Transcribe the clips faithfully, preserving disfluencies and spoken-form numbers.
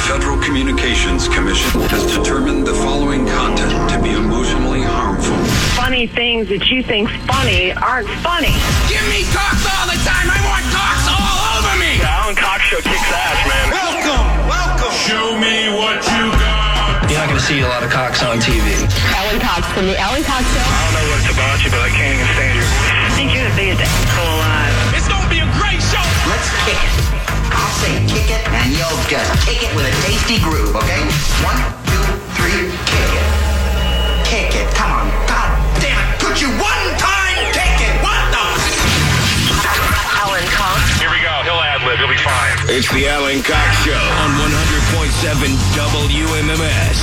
Federal Communications Commission has determined the following content to be emotionally harmful. Funny things that you think's funny aren't funny. Give me cocks all the time. I want cocks all over me. The Alan Cox Show kicks ass, man. Welcome, welcome. Show me what you got. You're not going to see a lot of cocks on T V. Alan Cox from the Alan Cox Show. I don't know what it's about you, but I can't even stand your voice. I think you're the biggest asshole alive. It's going to be a great show. Let's kick it. I'll say kick it, and you'll just kick it with a tasty groove, okay? One, two, three, kick it. Kick it. Come on. God damn it. Could you one time kick it? What the? Alan Cox. Here we go. He'll ad-lib. He'll be fine. It's the Alan Cox Show on one hundred point seven W M M S.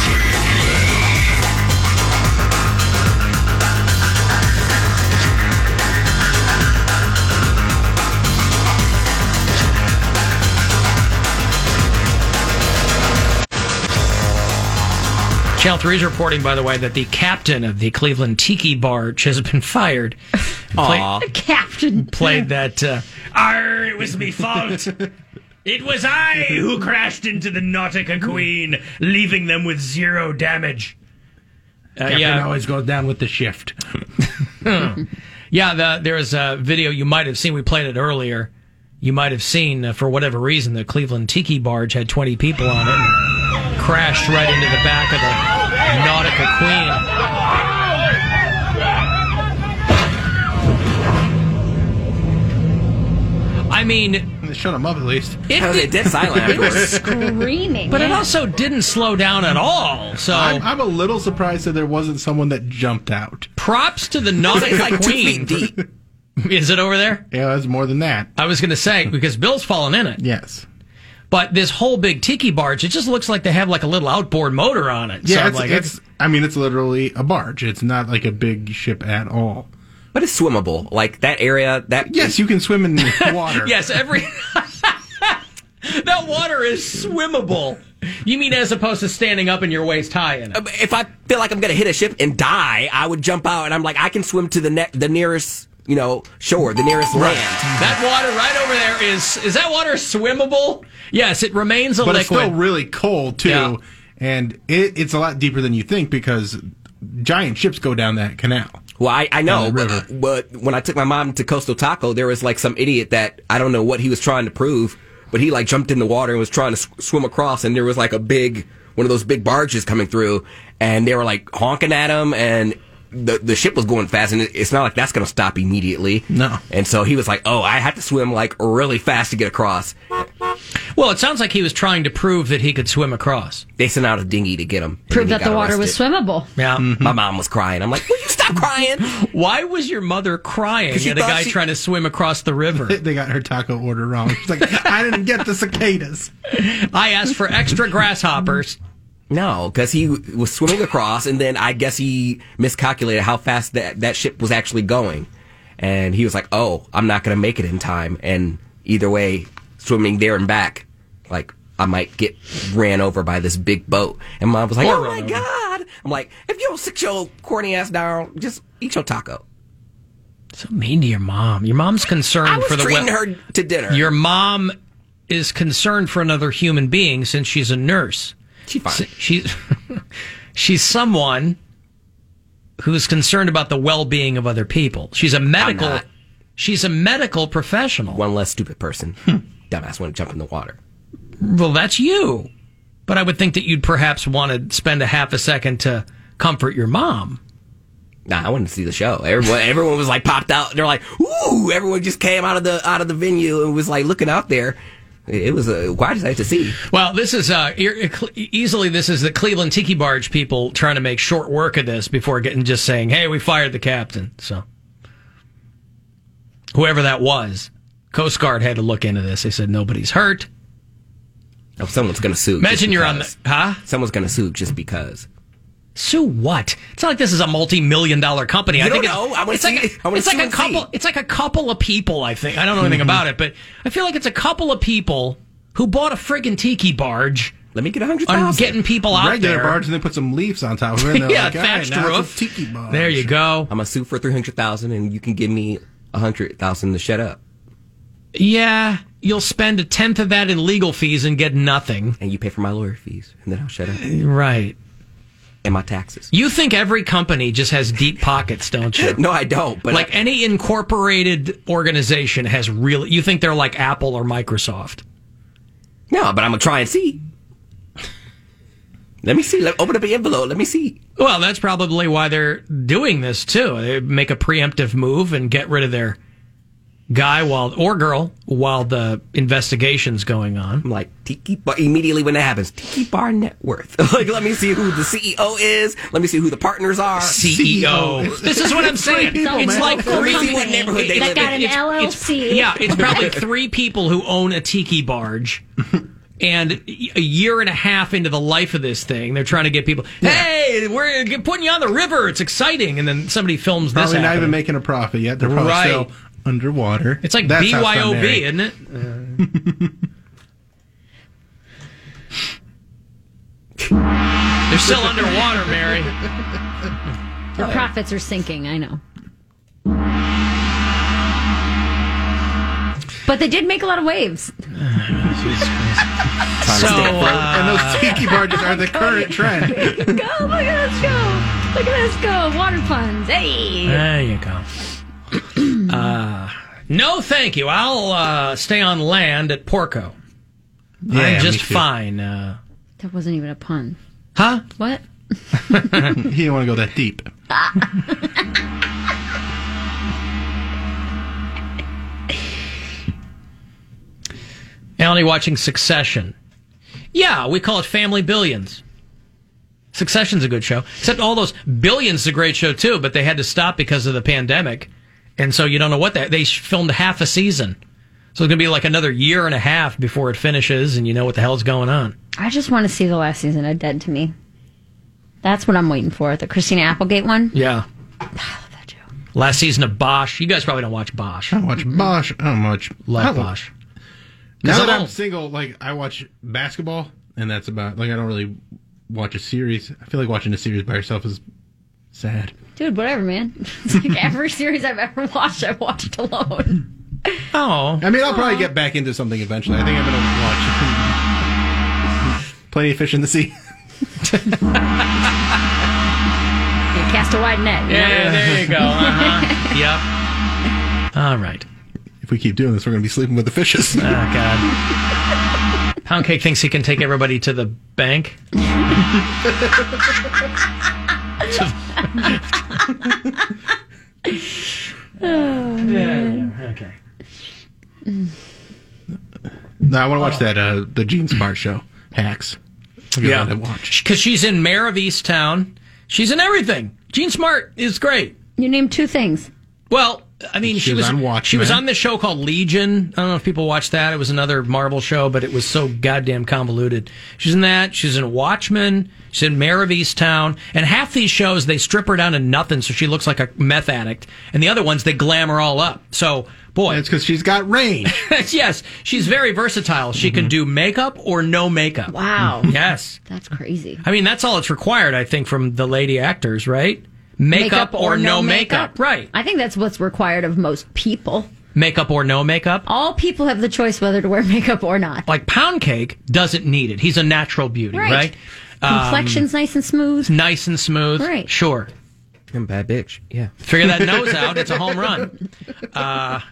Channel three is reporting, by the way, that the captain of the Cleveland Tiki Barge has been fired. Aww. Played, Captain. played that, uh, Arr, it was me fault. It was I who crashed into the Nautica Queen, leaving them with zero damage. Uh, Captain yeah. always goes down with the shift. Yeah, the, there was a video you might have seen. We played it earlier. You might have seen, uh, for whatever reason, the Cleveland Tiki Barge had twenty people on it and crashed right into the back of the Nautica Queen. I mean, They shut him up at least. it, Oh, they it, dead silent It was afterwards. screaming. but it yeah. also didn't slow down at all. So I'm, I'm a little surprised that there wasn't someone that jumped out. props to the It's Nautica like two Queen. feet deep. Is it over there? Yeah, it's more than that. I was going to say, because Bill's fallen in it. Yes. But this whole big tiki barge, it just looks like they have like a little outboard motor on it. Yeah, So, it's, like, it's. I mean, it's literally a barge. It's not like a big ship at all. But it's swimmable. Like that area, that Yes, you can swim in water. Yes, every that water is swimmable. You mean as opposed to standing up and your waist high in it? If I feel like I'm going to hit a ship and die, I would jump out and I'm like, I can swim to the ne- the nearest, you know, shore, the nearest land. That water right over there is is that water swimmable? Yes, it remains a But liquid. it's still really cold too, Yeah. and it, it's a lot deeper than you think because giant ships go down that canal. Well, I, I know, On the but, river. but when I took my mom to Coastal Taco, there was like some idiot that I don't know what he was trying to prove, but he like jumped in the water and was trying to sw- swim across, and there was like a big, one of those big barges coming through, and they were like honking at him, and the the ship was going fast, and it, it's not like that's going to stop immediately. No. And so he was like, oh, I have to swim like really fast to get across. Well, it sounds like he was trying to prove that he could swim across. They sent out a dinghy to get him. and Proved then that he the got water was arrested. swimmable. Yeah. My mom was crying. I'm like, will you stop crying? Why was your mother crying 'Cause she at a thought guy she- trying to swim across the river? They got her taco order wrong. She's like, I didn't get the cicadas. I asked for extra grasshoppers. No, because he was swimming across, and then I guess he miscalculated how fast that, that ship was actually going. And he was like, oh, I'm not going to make it in time. And either way, swimming there and back, like, I might get ran over by this big boat. And Mom was like, Or oh, run my over. God. I'm like, if you don't sit your corny ass down, just eat your taco. So mean to your mom. Your mom's concerned I was for the treating wel- her to dinner. Your mom is concerned for another human being since she's a nurse. She's fine. S- She's she's someone who's concerned about the well-being of other people. She's a medical. not. She's a medical professional. One less stupid person. Dumbass want to jump in the water. Well, that's you. But I would think that you'd perhaps want to spend a half a second to comfort your mom. Nah, I wanted to see the show. Everyone, everyone was like popped out. They're like, "Ooh!" Everyone just came out of the out of the venue and was like looking out there. It was a quite exciting to see. Well, this is uh, e- easily this is the Cleveland Tiki Barge people trying to make short work of this before getting just saying, "Hey, we fired the captain." So whoever that was, Coast Guard had to look into this. They said nobody's hurt. Oh, someone's going to sue. Imagine just you're on because. the huh? Someone's going to sue just because. Sue what? It's not like this is a multi-million dollar company. You I think don't it's, know. I wanna it's like see- a, I wanna it's like sue a and couple. see. It's like a couple of people. I think I don't know anything about it, but I feel like it's a couple of people who bought a friggin' tiki barge. Let me get a hundred on thousand. getting people out Regular there. barge, and they put some leaves on top of it. And they're Yeah, like, all right, thatched now roof. It's a tiki barge. There you go. I'm gonna sue for three hundred thousand, and you can give me a hundred thousand to shut up. Yeah, you'll spend a tenth of that in legal fees and get nothing. And you pay for my lawyer fees, and then I'll shut up. Right. And my taxes. You think every company just has deep pockets, don't you? No, I don't. But like I, any incorporated organization has really. You think they're like Apple or Microsoft? No, but I'm gonna try and see. Let me see. Let, open up the envelope. Let me see. Well, that's probably why they're doing this too. They make a preemptive move and get rid of their guy while or girl while the investigation's going on. I'm like Tiki Bar. Immediately when that happens, Tiki Bar net worth. Like, let me see who the C E O is. Let me see who the partners are. C E O. This is what I'm saying. people, It's man. like Let me three see what neighborhood they That live got in. an It's- L L it's- C. yeah, it's probably three people who own a tiki barge. And a year and a half into the life of this thing, they're trying to get people, hey, we're putting you on the river. It's exciting. And then somebody films this Probably not happening. even making a profit yet. They're probably Right. still underwater. It's like That's how B Y O it's B, done, Mary. isn't it? They're still underwater, Mary. Their profits are sinking, I know. But they did make a lot of waves. So, And uh, those tiki barges are the current trend. Go, look at us go. Look at us go. Water puns. Hey. there you go. uh, no, thank you. I'll uh, stay on land at Porco. Yeah, I'm me just too. fine. Uh, That wasn't even a pun. huh? What? He didn't want to go that deep. Alan, watching Succession. Yeah, we call it Family Billions. Succession's a good show. Except all those Billions is a great show too, but they had to stop because of the pandemic. And so you don't know what that, they filmed half a season. So it's going to be like another year and a half before it finishes and you know what the hell's going on. I just want to see the last season of Dead to Me. That's what I'm waiting for. The Christina Applegate one. Yeah. I love that show. Last season of Bosch. You guys probably don't watch Bosch. I don't watch Bosch. I don't watch. Love I don't- Bosch. Now 'Cause that I'm I'm single, like I watch basketball, and that's about like I don't really watch a series. I feel like watching a series by yourself is sad. Dude, whatever, man. It's like every series I've ever watched, I've watched alone. Oh. I mean, I'll probably get back into something eventually. I think I'm going to watch Plenty of Fish in the Sea. You cast a wide net. you know? Yeah, there you go. Uh-huh. Yep. All right. If we keep doing this, we're going to be sleeping with the fishes. Oh, God. Pound Cake thinks he can take everybody to the bank. Oh, man. Yeah, okay. No, I want to watch that uh, the Gene Smart show, Hacks. I'll give that a watch. Because she's in Mayor of Easttown. She's in everything. Jean Smart is great. You named two things. Well, I mean, she, She was was on she Watchmen. was on this show called Legion. I don't know if people watched that. It was another Marvel show, but it was so goddamn convoluted. She's in that. She's in Watchmen. She's in Mayor of Easttown. And half these shows, they strip her down to nothing so she looks like a meth addict. And the other ones, they glam her all up. So, boy. It's because she's got range. Yes, she's very versatile. She can do makeup or no makeup. Wow. Yes. That's crazy. I mean, that's all it's required, I think, from the lady actors, right? Makeup, or, no makeup. Right. I think that's what's required of most people. Makeup or no makeup. All people have the choice whether to wear makeup or not. Like Pound Cake doesn't need it. He's a natural beauty, right? Right. Complexion's nice and smooth. Nice and smooth. Right. Sure. I'm a bad bitch. Yeah. Figure that nose out. It's a home run. Uh,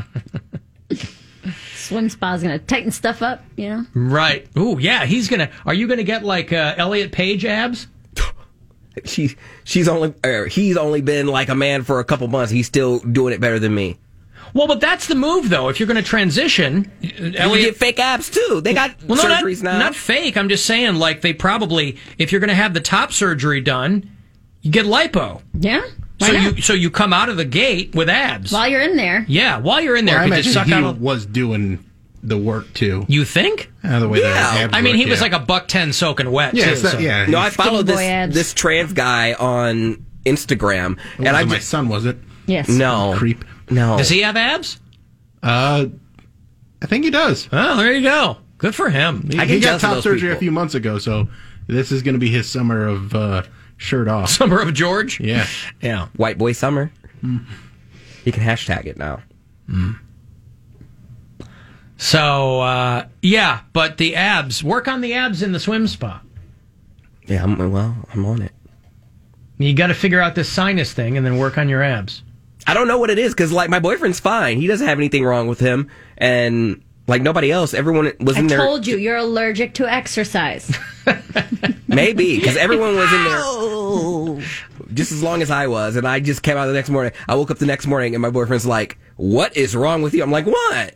Swim spa's going to tighten stuff up, you know? right. Ooh, yeah. He's going to. Are you going to get like uh, Elliot Page abs? She, she's only, er, he's only been like a man for a couple months. He's still doing it better than me. Well, but that's the move, though. If you're going to transition, You can Elliot. get fake abs too. They got Well, no, not, surgeries now. not fake. I'm just saying, like, they probably, if you're going to have the top surgery done, you get lipo. Yeah. Why So not? you so you come out of the gate with abs. While you're in there. Yeah, while you're in there, Well, I could you imagine suck he out. A, was doing the work too. you think? Uh, the way Yeah. that abs I mean, he work, was yeah. like a buck ten soaking wet. yeah, too, it's not- so. yeah. No, I follow boy this abs. this trans guy on Instagram, It and I wasn't my just son, was it? Yes. no Creep. no. Does he have abs? Uh, I think he does. Oh, there you go. Good for him. He, I he get got jealous of top those surgery people. a few months ago, so this is going to be his summer of uh, shirt off. Summer of George. Yeah. Yeah. White boy summer. He can hashtag it now. So, uh, yeah, but the abs, work on the abs in the swim spa. Yeah, I'm, well, I'm on it. You got to figure out this sinus thing and then work on your abs. I don't know what it is, because, like, my boyfriend's fine. He doesn't have anything wrong with him. And, like, nobody else, everyone was I in there. I told you, you're allergic to exercise. Maybe, because everyone was in there just as long as I was. And I just came out the next morning. I woke up the next morning, and my boyfriend's like, what is wrong with you? I'm like, what?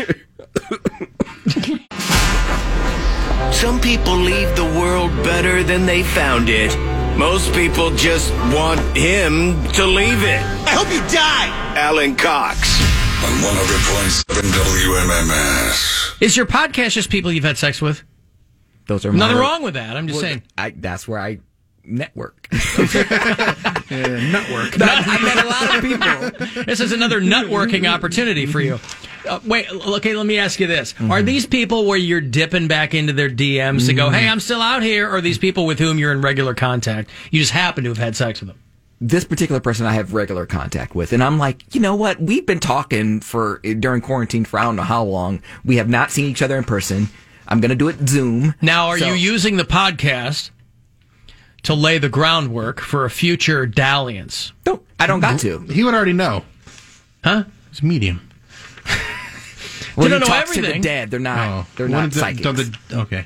Some people leave the world better than they found it. Most people just want him to leave it. I hope you die! Alan Cox. On one hundred point seven W M M S. Is your podcast just people you've had sex with? Those are Nothing my- wrong with that. I'm just Well, saying. I, that's where I network. Yeah, network. I met a lot of people. This is another networking opportunity for you. Uh, wait, okay, let me ask you this. Mm-hmm. Are these people where you're dipping back into their D Ms to go, hey, I'm still out here, or are these people with whom you're in regular contact? You just happen to have had sex with them? This particular person I have regular contact with, and I'm like, you know what? We've been talking for during quarantine for I don't know how long. We have not seen each other in person. I'm going to do it Zoom. Now, are So- you using the podcast to lay the groundwork for a future dalliance? No, I don't got to. He would already know. Huh? It's medium. Well, They he don't know talks to everything. the dead. They're not. Oh. They're What not is it- psychics. don't the- okay.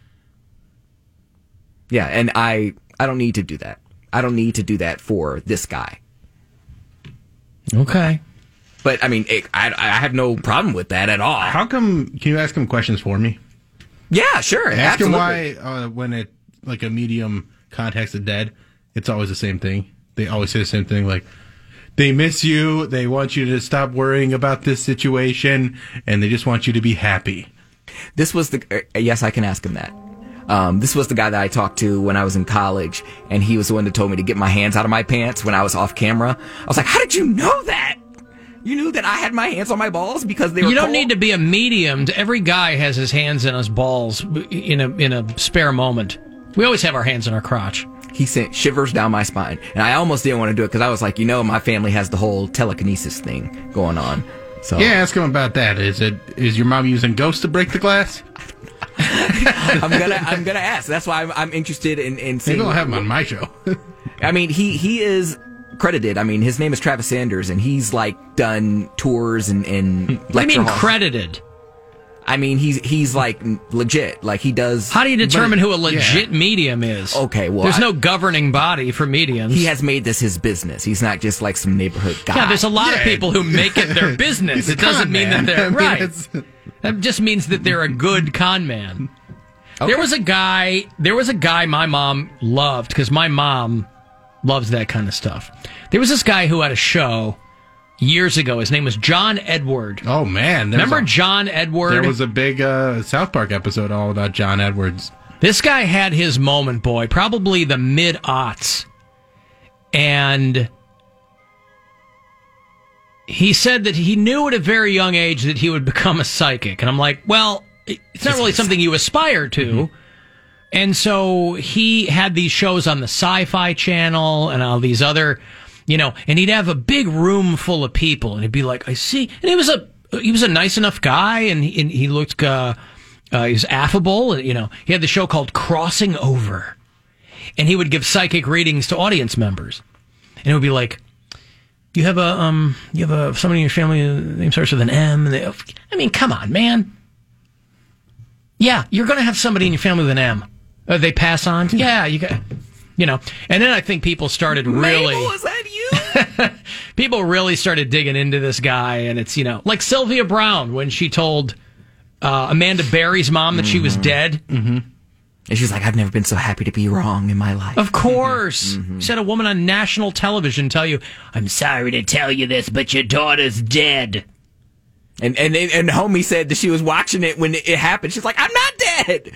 Yeah, and I I don't need to do that. I don't need to do that for this guy. Okay. But, I mean, it, I, I have no problem with that at all. How come? Can you ask him questions for me? Yeah, sure. Ask absolutely. him why uh, when it like a medium contacts the dead, it's always the same thing. They always say the same thing, like they miss you, they want you to stop worrying about this situation, and they just want you to be happy. This was the uh, yes, I can ask him that. Um, this was the guy that I talked to when I was in college, and he was the one that told me to get my hands out of my pants when I was off camera. I was like, "How did you know that? You knew that I had my hands on my balls because they were." You don't cold? need to be a medium. Every guy has his hands in his balls in a in a spare moment. We always have our hands in our crotch. He sent shivers down my spine, and I almost didn't want to do it because I was like, you know, my family has the whole telekinesis thing going on. So Yeah, ask him about that. Is it is your mom using ghosts to break the glass? I'm gonna I'm gonna ask. That's why I'm, I'm interested in in seeing. Maybe I'll have him on my show. I mean, he he is credited. I mean, his name is Travis Sanders, and he's like done tours and and What do you mean halls. credited? I mean, he's he's like legit. Like he does. How do you determine but- who a legit yeah. medium is? Okay, well, there's I- no governing body for mediums. He has made this his business. He's not just like some neighborhood guy. Yeah, there's a lot of Yeah. people who make it their business. He's a It doesn't con mean man. that they're I mean, right. it's- That just means that they're a good con man. There was a guy. There was a guy my mom loved because my mom loves that kind of stuff. There was this guy who had a show years ago. His name was John Edward. Oh man, there's Remember a- John Edward? There was a big uh, South Park episode all about John Edwards. This guy had his moment, boy, probably the mid-aughts. And he said that he knew at a very young age that he would become a psychic. And I'm like, well, it's not really something you aspire to. Mm-hmm. And so he had these shows on the Sci-Fi Channel and all these other, you know, and he'd have a big room full of people, and he'd be like, I see. And he was a he was a nice enough guy, and he, and he looked uh, uh, he was affable. And, you know, he had the show called Crossing Over, and he would give psychic readings to audience members, and it would be like, you have a um you have a somebody in your family name starts with an M, and they, I mean, come on, man. Yeah, you're going to have somebody in your family with an M. Uh, they pass on? Yeah, you got, you know. And then I think people started really. Mabel, is that you? People really started digging into this guy, and it's, you know, like Sylvia Brown when she told uh, Amanda Berry's mom that she was dead. Mm-hmm. And she's like, I've never been so happy to be wrong in my life. Of course. Mm-hmm. She had a woman on national television tell you, I'm sorry to tell you this, but your daughter's dead. And and and homie said that she was watching it when it happened. She's like, I'm not dead.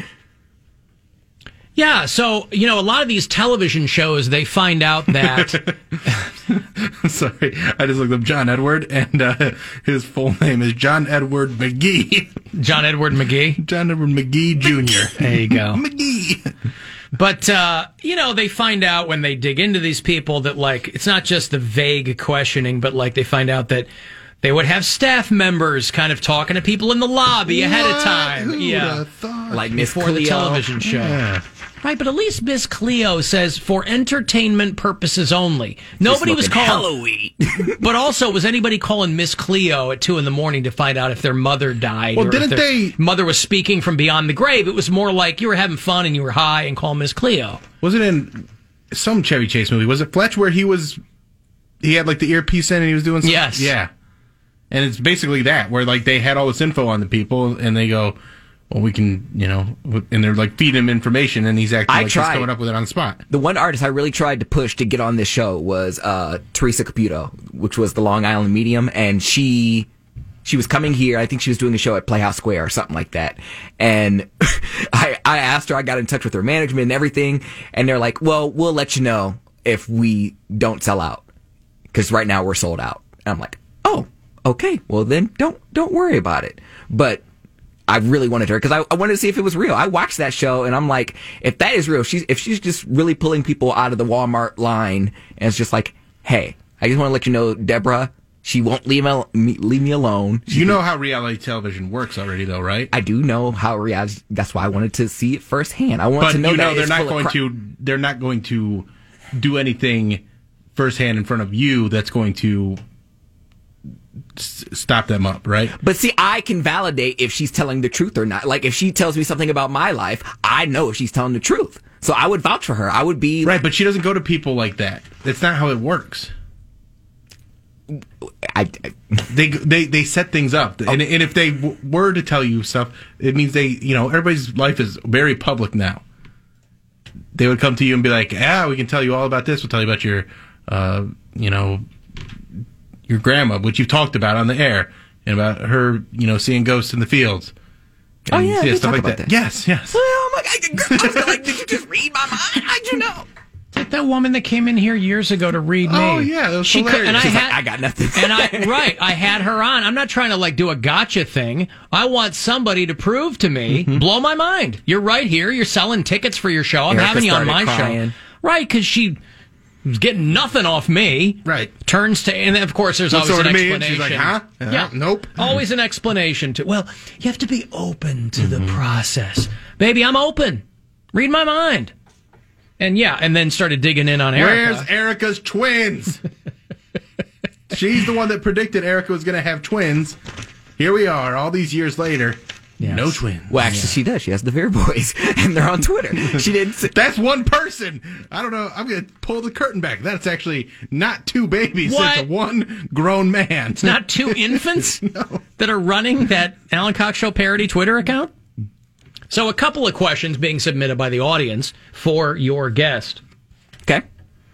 Yeah, so, you know, a lot of these television shows, they find out that... Sorry, I just looked up John Edward, and uh, his full name is John Edward McGee. John Edward McGee? John Edward McGee Junior There you go. McGee. But, uh, you know, they find out when they dig into these people that, like, it's not just the vague questioning, but, like, they find out that They would have staff members kind of talking to people in the lobby ahead of What? time. Who'da yeah. thought? Like Miss Before the Cleo. television show. Yeah. Right, but at least Miss Cleo says for entertainment purposes only. Nobody was smoking calling Halloween. But also, was anybody calling Miss Cleo at two in the morning to find out if their mother died? Well, or didn't if their they- mother was speaking from beyond the grave? It was more like you were having fun and you were high and call Miss Cleo. Was it in some Chevy Chase movie? Was it Fletch where he was, he had like the earpiece in and he was doing something? Yes. Yeah. And it's basically that, where like they had all this info on the people and they go, well, we can, you know, and they're like feeding him information and he's acting I like he's tried. coming up with it on the spot. The one artist I really tried to push to get on this show was uh, Teresa Caputo, which was the Long Island Medium, and she she was coming here. I think she was doing a show at Playhouse Square or something like that. And I, I asked her, I got in touch with her management and everything, and they're like, well, we'll let you know if we don't sell out, because right now we're sold out. And I'm like, oh, okay, well then don't don't worry about it. But I really wanted her because I, I wanted to see if it was real. I watched that show and I'm like, if that is real, she's if she's just really pulling people out of the Walmart line and it's just like, hey, I just want to let you know, Deborah, she won't leave me, me leave me alone. She You know how reality television works already, though, right? I do know how reality. That's why I wanted to see it firsthand. I want But to know you that know they're it's not full of going crap. to they're not going to do anything firsthand in front of you that's going to s- stop them up, right? But see, I can validate if she's telling the truth or not. Like, if she tells me something about my life, I know if she's telling the truth. So I would vouch for her. I would be... Right, but she doesn't go to people like that. That's not how it works. I, I, they they they set things up, and, and if they w- were to tell you stuff, it means they, you know, everybody's life is very public now. They would come to you and be like, "Yeah, we can tell you all about this. We'll tell you about your, uh, you know, your grandma, which you've talked about on the air, and about her, you know, seeing ghosts in the fields." Oh, And, yeah, we stuff talked like about that. that. Yes, yes. Oh my God! I was like, did you just read my mind? How'd you know? Like that woman that came in here years ago to read me. Oh, yeah, that was she hilarious. and I She's had, like, I got nothing. And I right, I had her on. I'm not trying to like do a gotcha thing. I want somebody to prove to me, Mm-hmm. blow my mind. You're right here. You're selling tickets for your show. I'm Erica having you on my started crying. show, right? Because she was getting nothing off me. Right. Turns to, and then of course there's Looks always an over to me and explanation. she's like, huh? Uh, Yeah. nope. Always an explanation to. Well, you have to be open to Mm-hmm. the process, baby. I'm open. Read my mind. And yeah, and then started digging in on Erica. Where's Erica's twins? She's the one that predicted Erica was going to have twins. Here we are, all these years later. Yes. No twins. Well, actually, she does. She has the Veer Boys, and they're on Twitter. She didn't. Say, That's one person. I don't know. I'm going to pull the curtain back. That's actually not two babies. What? It's one grown man. It's not two infants No. that are running that Alan Cox Show parody Twitter account? So a couple of questions being submitted by the audience for your guest. okay.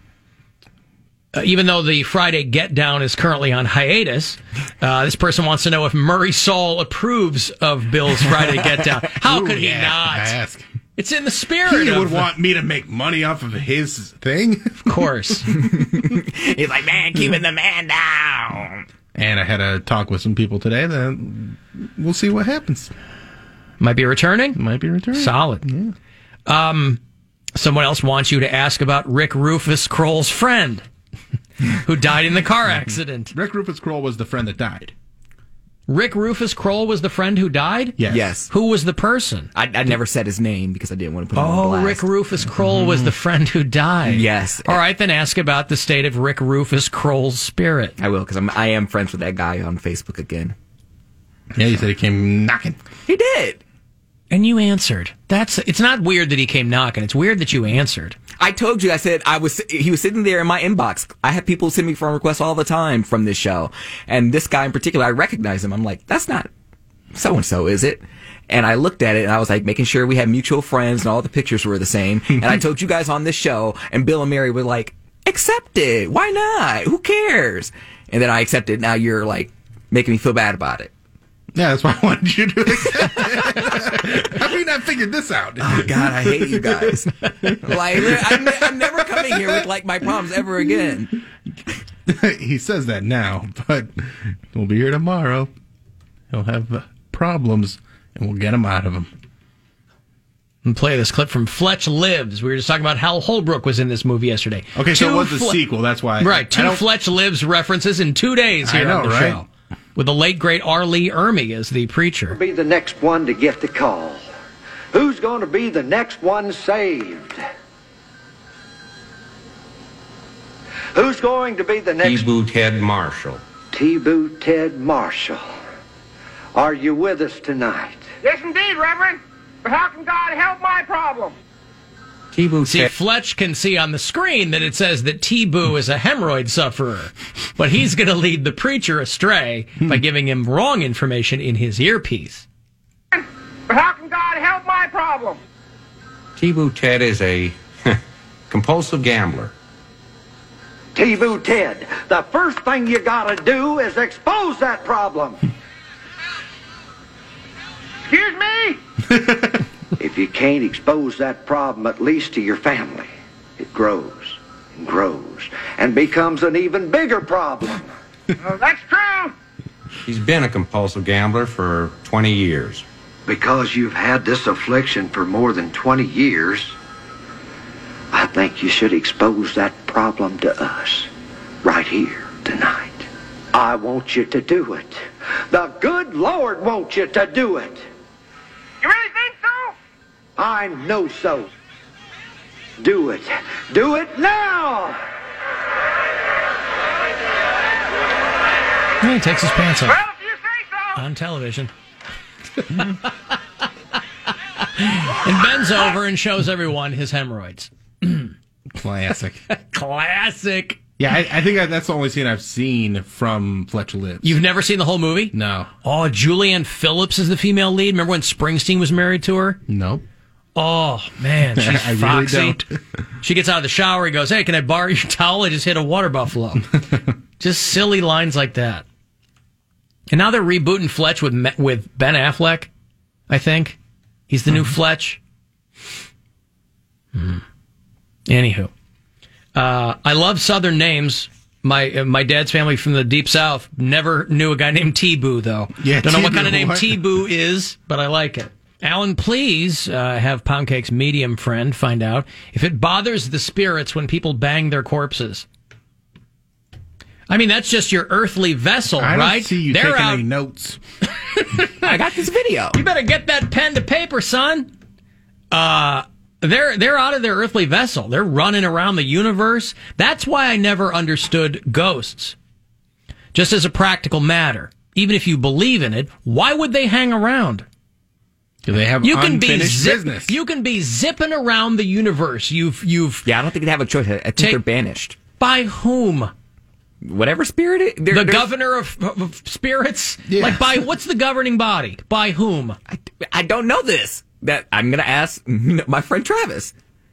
Uh, even though the Friday Get Down is currently on hiatus, uh, this person wants to know if Murray Saul approves of Bill's Friday Get Down. How Ooh, could he yeah, not? Ask. It's in the spirit He of would the- want me to make money off of his thing. Of course. He's like, man, keeping the man down. And I had a talk with some people today. That we'll see what happens. Might be returning? Might be returning. Solid. Yeah. Um, someone else wants you to ask about Rick Rufus Kroll's friend who died in the car accident. Rick Rufus Kroll was the friend that died. Rick Rufus Kroll was the friend who died? Yes. Yes. Who was the person? I, I never said his name because I didn't want to put him on Oh, blast. Rick Rufus Kroll was the friend who died. Yes. All right, then ask about the state of Rick Rufus Kroll's spirit. I will because I'm I am friends with that guy on Facebook again. Yeah, he said he came knocking. He did. And you answered. That's it's not weird that he came knocking. It's weird that you answered. I told you. I said I was. He was sitting there in my inbox. I had people send me friend requests all the time from this show, and this guy in particular, I recognize him. I'm like, that's not so and so, is it? And I looked at it, and I was like, making sure we had mutual friends, and all the pictures were the same. And I told you guys on this show, and Bill and Mary were like, accept it. Why not? Who cares? And then I accepted. Now you're like making me feel bad about it. Yeah, that's why I wanted you to accept it. How have you not figured this out? Oh God, I hate you guys. Like, I'm, ne- I'm never coming here with like my problems ever again. He says that now, but we'll be here tomorrow. He'll have uh, problems, and we'll get him out of them. And play this clip from Fletch Lives. We were just talking about Hal Holbrook was in this movie yesterday. Okay, so Two it was the Fle- sequel. That's why. Right, I two don't- Fletch Lives references in two days here I know, on the right? show. with the late, great R. Lee Ermey as the preacher. Be the next one to get the call. Who's going to be the next one saved? Who's going to be the next... T-Boo Ted Marshall. T-Boo Ted Marshall. Are you with us tonight? Yes, indeed, Reverend. But how can God help my problem? T-Boo See, Ted... Fletch can see on the screen that it says that T-Boo is a hemorrhoid sufferer, but he's going to lead the preacher astray by giving him wrong information in his earpiece. But how can God help my problem? T-Boo Ted is a compulsive gambler. T-Boo Ted, the first thing you gotta do is expose that problem. Excuse me? If you can't expose that problem, at least to your family, it grows and grows and becomes an even bigger problem. Oh, that's true. He's been a compulsive gambler for twenty years. Because you've had this affliction for more than twenty years, I think you should expose that problem to us right here tonight. I want you to do it. The good Lord wants you to do it. You really think so? I know so. Do it. Do it now! He takes his pants off. Well, if you say so. On television. And bends over and shows everyone his hemorrhoids. Classic. Classic. Yeah, I, I think that's the only scene I've seen from Fletch Lives. You've never seen the whole movie? No. Oh, Julianne Phillips is the female lead. Remember when Springsteen was married to her? Nope. Oh, man, she's I foxy. really don't. She gets out of the shower. He goes, hey, can I borrow your towel? I just hit a water buffalo. Just silly lines like that. And now they're rebooting Fletch with Me- with Ben Affleck, I think. He's the new Fletch. Hmm. Anywho. Uh, I love Southern names. My uh, my dad's family from the Deep South never knew a guy named T-Boo, though. Yeah, Don't know what T-Boo, kind of name what? T-Boo is, but I like it. Alan, please uh, have Pound Cake's medium friend find out if it bothers the spirits when people bang their corpses. I mean, that's just your earthly vessel, I right? don't see you They're taking out. any notes. I got this video. You better get that pen to paper, son. Uh, they're they're out of their earthly vessel. They're running around the universe. That's why I never understood ghosts. Just as a practical matter, even if you believe in it, why would they hang around? Do they have You can be unfinished zip, business? you can be zipping around the universe. You've you've Yeah, I don't think they have a choice. I think Take- they're banished. by whom? Whatever spirit it, they're- The they're- governor of, of spirits? Yeah. Like by what's the governing body? By whom? I, I don't know this. That I'm gonna ask my friend Travis.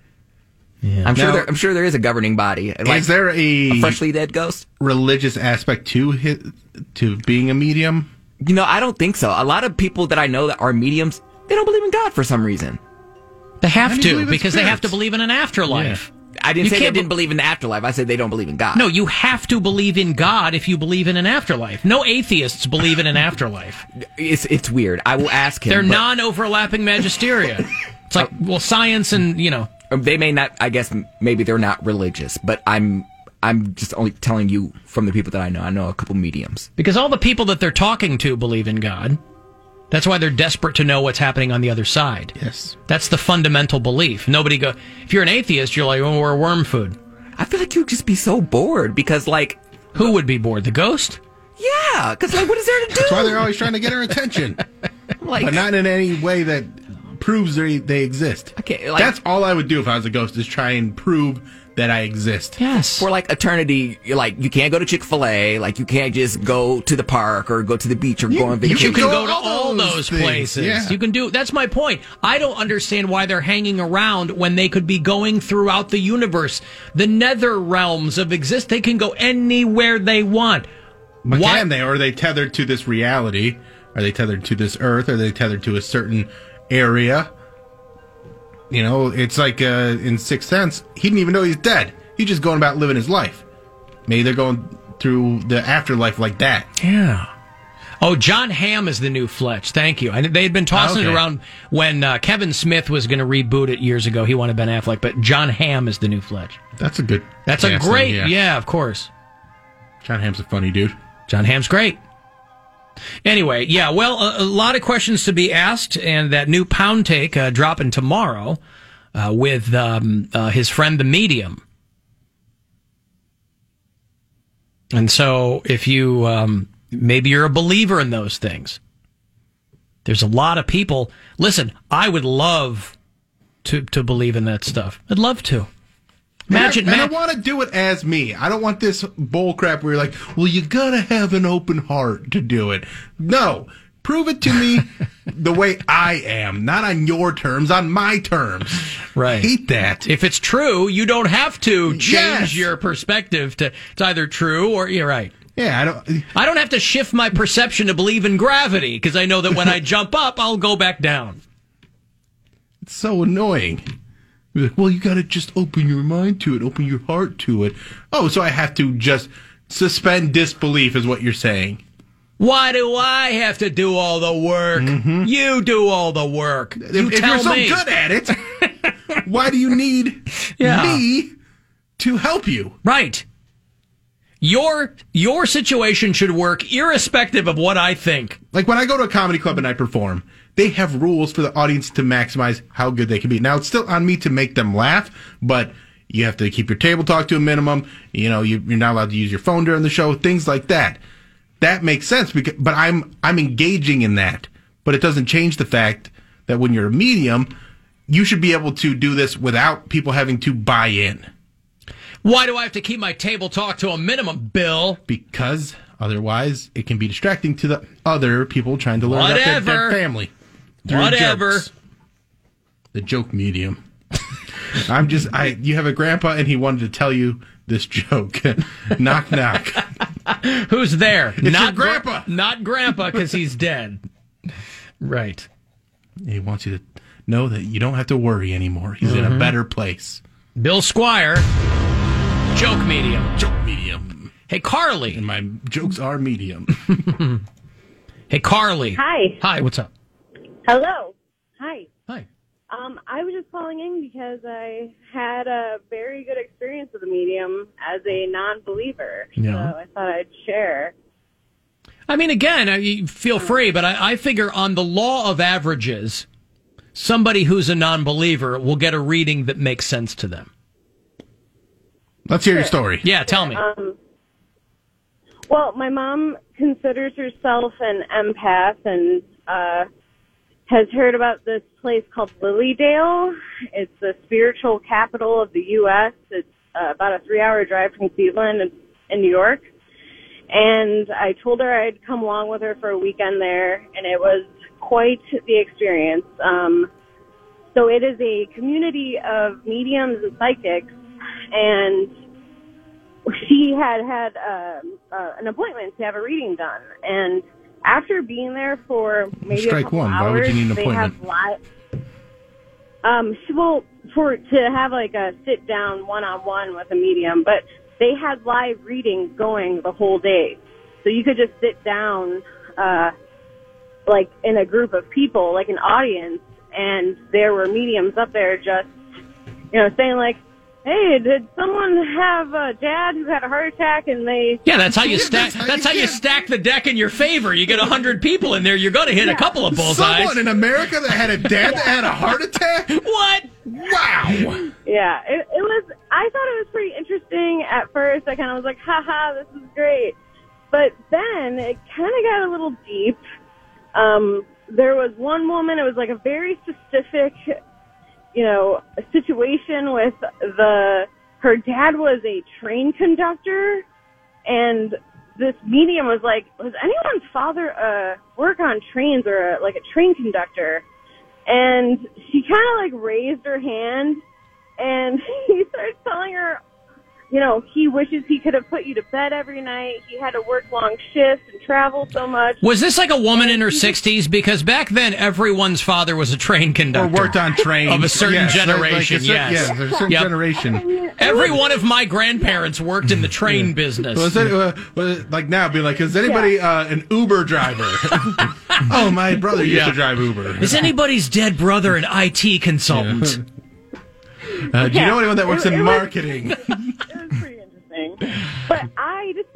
I'm sure. Now- there, I'm sure there is a governing body. Like Is there a, a freshly dead ghost? religious aspect to his, to being a medium? You know, I don't think so. A lot of people that I know that are mediums, they don't believe in God for some reason. They have How do you to believe in because they have to spirits? believe in an afterlife. I didn't You say they can't didn't be- believe in the afterlife. I said they don't believe in God. No, you have to believe in God if you believe in an afterlife. No atheists believe in an afterlife. it's it's weird. I will ask him. They're but non-overlapping magisteria. It's like, well, science and, you know. They may not. I guess maybe they're not religious, but I'm. I'm just only telling you from the people that I know. I know a couple mediums. Because all the people that they're talking to believe in God. That's why they're desperate to know what's happening on the other side. Yes. That's the fundamental belief. Nobody go. If you're an atheist, you're like, oh, we're worm food. I feel like you'd just be so bored because, like, who would be bored? The ghost? Yeah, because like, what is there to do? That's why they're always trying to get our attention, like, but not in any way that proves they they exist. Okay, like, that's all I would do if I was a ghost is try and prove that I exist. Yes. For like eternity, you're like you can't go to Chick-fil-A, like you can't just go to the park or go to the beach or You- go on you vacation. You can Go go to all all those those things, places. yeah. You can do. That's my point. I don't understand why they're hanging around when they could be going throughout the universe, the nether realms of exist. They can go anywhere they want. But Why- can they? Or are they tethered to this reality? Are they tethered to this earth? Are they tethered to a certain area? You know, it's like uh, in Sixth Sense, he didn't even know he's dead. He's just going about living his life. Maybe they're going through the afterlife like that. Yeah. Oh, John Hamm is the new Fletch. Thank you. I, they had been tossing Okay. it around when uh, Kevin Smith was going to reboot it years ago. He wanted Ben Affleck, but John Hamm is the new Fletch. That's a good. That's a casting, great. Yeah. of course. John Hamm's a funny dude. John Hamm's great. Anyway, yeah, well, a, a lot of questions to be asked, and that new Pound Take uh, dropping tomorrow uh, with um, uh, his friend, the Medium. And so if you, um, maybe you're a believer in those things. There's a lot of people. Listen, I would love to, to believe in that stuff. I'd love to. Imagine, and I, ma- and I want to do it as me. I don't want this bull crap where you're like, well, you gotta have an open heart to do it. No. Prove it to me the way I am, not on your terms, on my terms. Right. Hate that. If it's true, you don't have to change Yes. your perspective to it's either true or you're right. Yeah, I don't. I don't have to shift my perception to believe in gravity because I know that when I jump up, I'll go back down. It's so annoying. You're like, well, you got to just open your mind to it, open your heart to it. Oh, so I have to just suspend disbelief, is what you're saying. Why do I have to do all the work? Mm-hmm. You do all the work. You If, if tell you're so me. good at it, why do you need Yeah. me to help you? Right. Your your situation should work irrespective of what I think. Like when I go to a comedy club and I perform, they have rules for the audience to maximize how good they can be. Now, it's still on me to make them laugh, but you have to keep your table talk to a minimum. You know, you, you're not allowed to use your phone during the show, things like that. That makes sense, because, but I'm I'm engaging in that. But it doesn't change the fact that when you're a medium, you should be able to do this without people having to buy in. Why do I have to keep my table talk to a minimum, Bill? Because otherwise it can be distracting to the other people trying to learn about their, their Whatever. family. through Whatever. jokes. The joke medium. I'm just, I. You have a grandpa and he wanted to tell you this joke. Knock, knock. Who's there? It's not your grandpa. Gra- not grandpa, because he's dead. Right. He wants you to know that you don't have to worry anymore. He's in a Mhm. better place. Bill Squire, joke medium. Joke medium. Hey, Carly. And my jokes are medium. Hey, Carly. Hi. Hi, what's up? Hello. Hi. Hi. Um, I was just calling in because I had a very good experience with a medium as a non-believer. Yeah. So I thought I'd share. I mean, again, I- you feel free, but I, I figure on the law of averages, somebody who's a non-believer will get a reading that makes sense to them. Let's hear your story. Yeah, tell me. Um, well, my mom considers herself an empath and uh, has heard about this place called Lilydale. It's the spiritual capital of the U S It's uh, about a three-hour drive from Cleveland in, in New York. And I told her I'd come along with her for a weekend there, and it was quite the experience. Um, so it is a community of mediums and psychics, and she had had um, uh, an appointment to have a reading done. And after being there for maybe Strike a couple one. Why hours, would you need an they appointment? have live. Um, well, for to have like a sit down one on one with a medium, but they had live readings going the whole day, so you could just sit down, uh, like in a group of people, like an audience, and there were mediums up there just, you know, saying like, "Hey, did someone have a dad who had a heart attack?" And they Yeah, that's how you stack. That's how you stack the deck in your favor. You get a hundred people in there, you're going to hit a couple of bullseyes. Someone in America that had a dad that had a heart attack? What? Wow. Yeah, it, it was, I thought it was pretty interesting at first. I kind of was like, haha, this is great. But then it kind of got a little deep. Um, there was one woman, it was like a very specific, you know, situation with the, her dad was a train conductor, and this medium was like, was anyone's father uh, work on trains or a, like a train conductor? And she kind of like raised her hand, and he started telling her, you know, he wishes he could have put you to bed every night. He had to work long shifts and travel so much. Was this like a woman in her sixties? Because back then, everyone's father was a train conductor. Or worked on trains. Of a certain Yes, like- like a generation, cer- yes. yeah, there's a certain Yep. generation. Every one of my grandparents worked in the train business. Was it, uh, was it like now, be like, is anybody uh, an Uber driver? Oh, my brother used Yeah. to drive Uber. Is anybody's dead brother an I T consultant? Uh, do you Yeah. know anyone that works It- in it was- marketing? It was pretty interesting. But I decided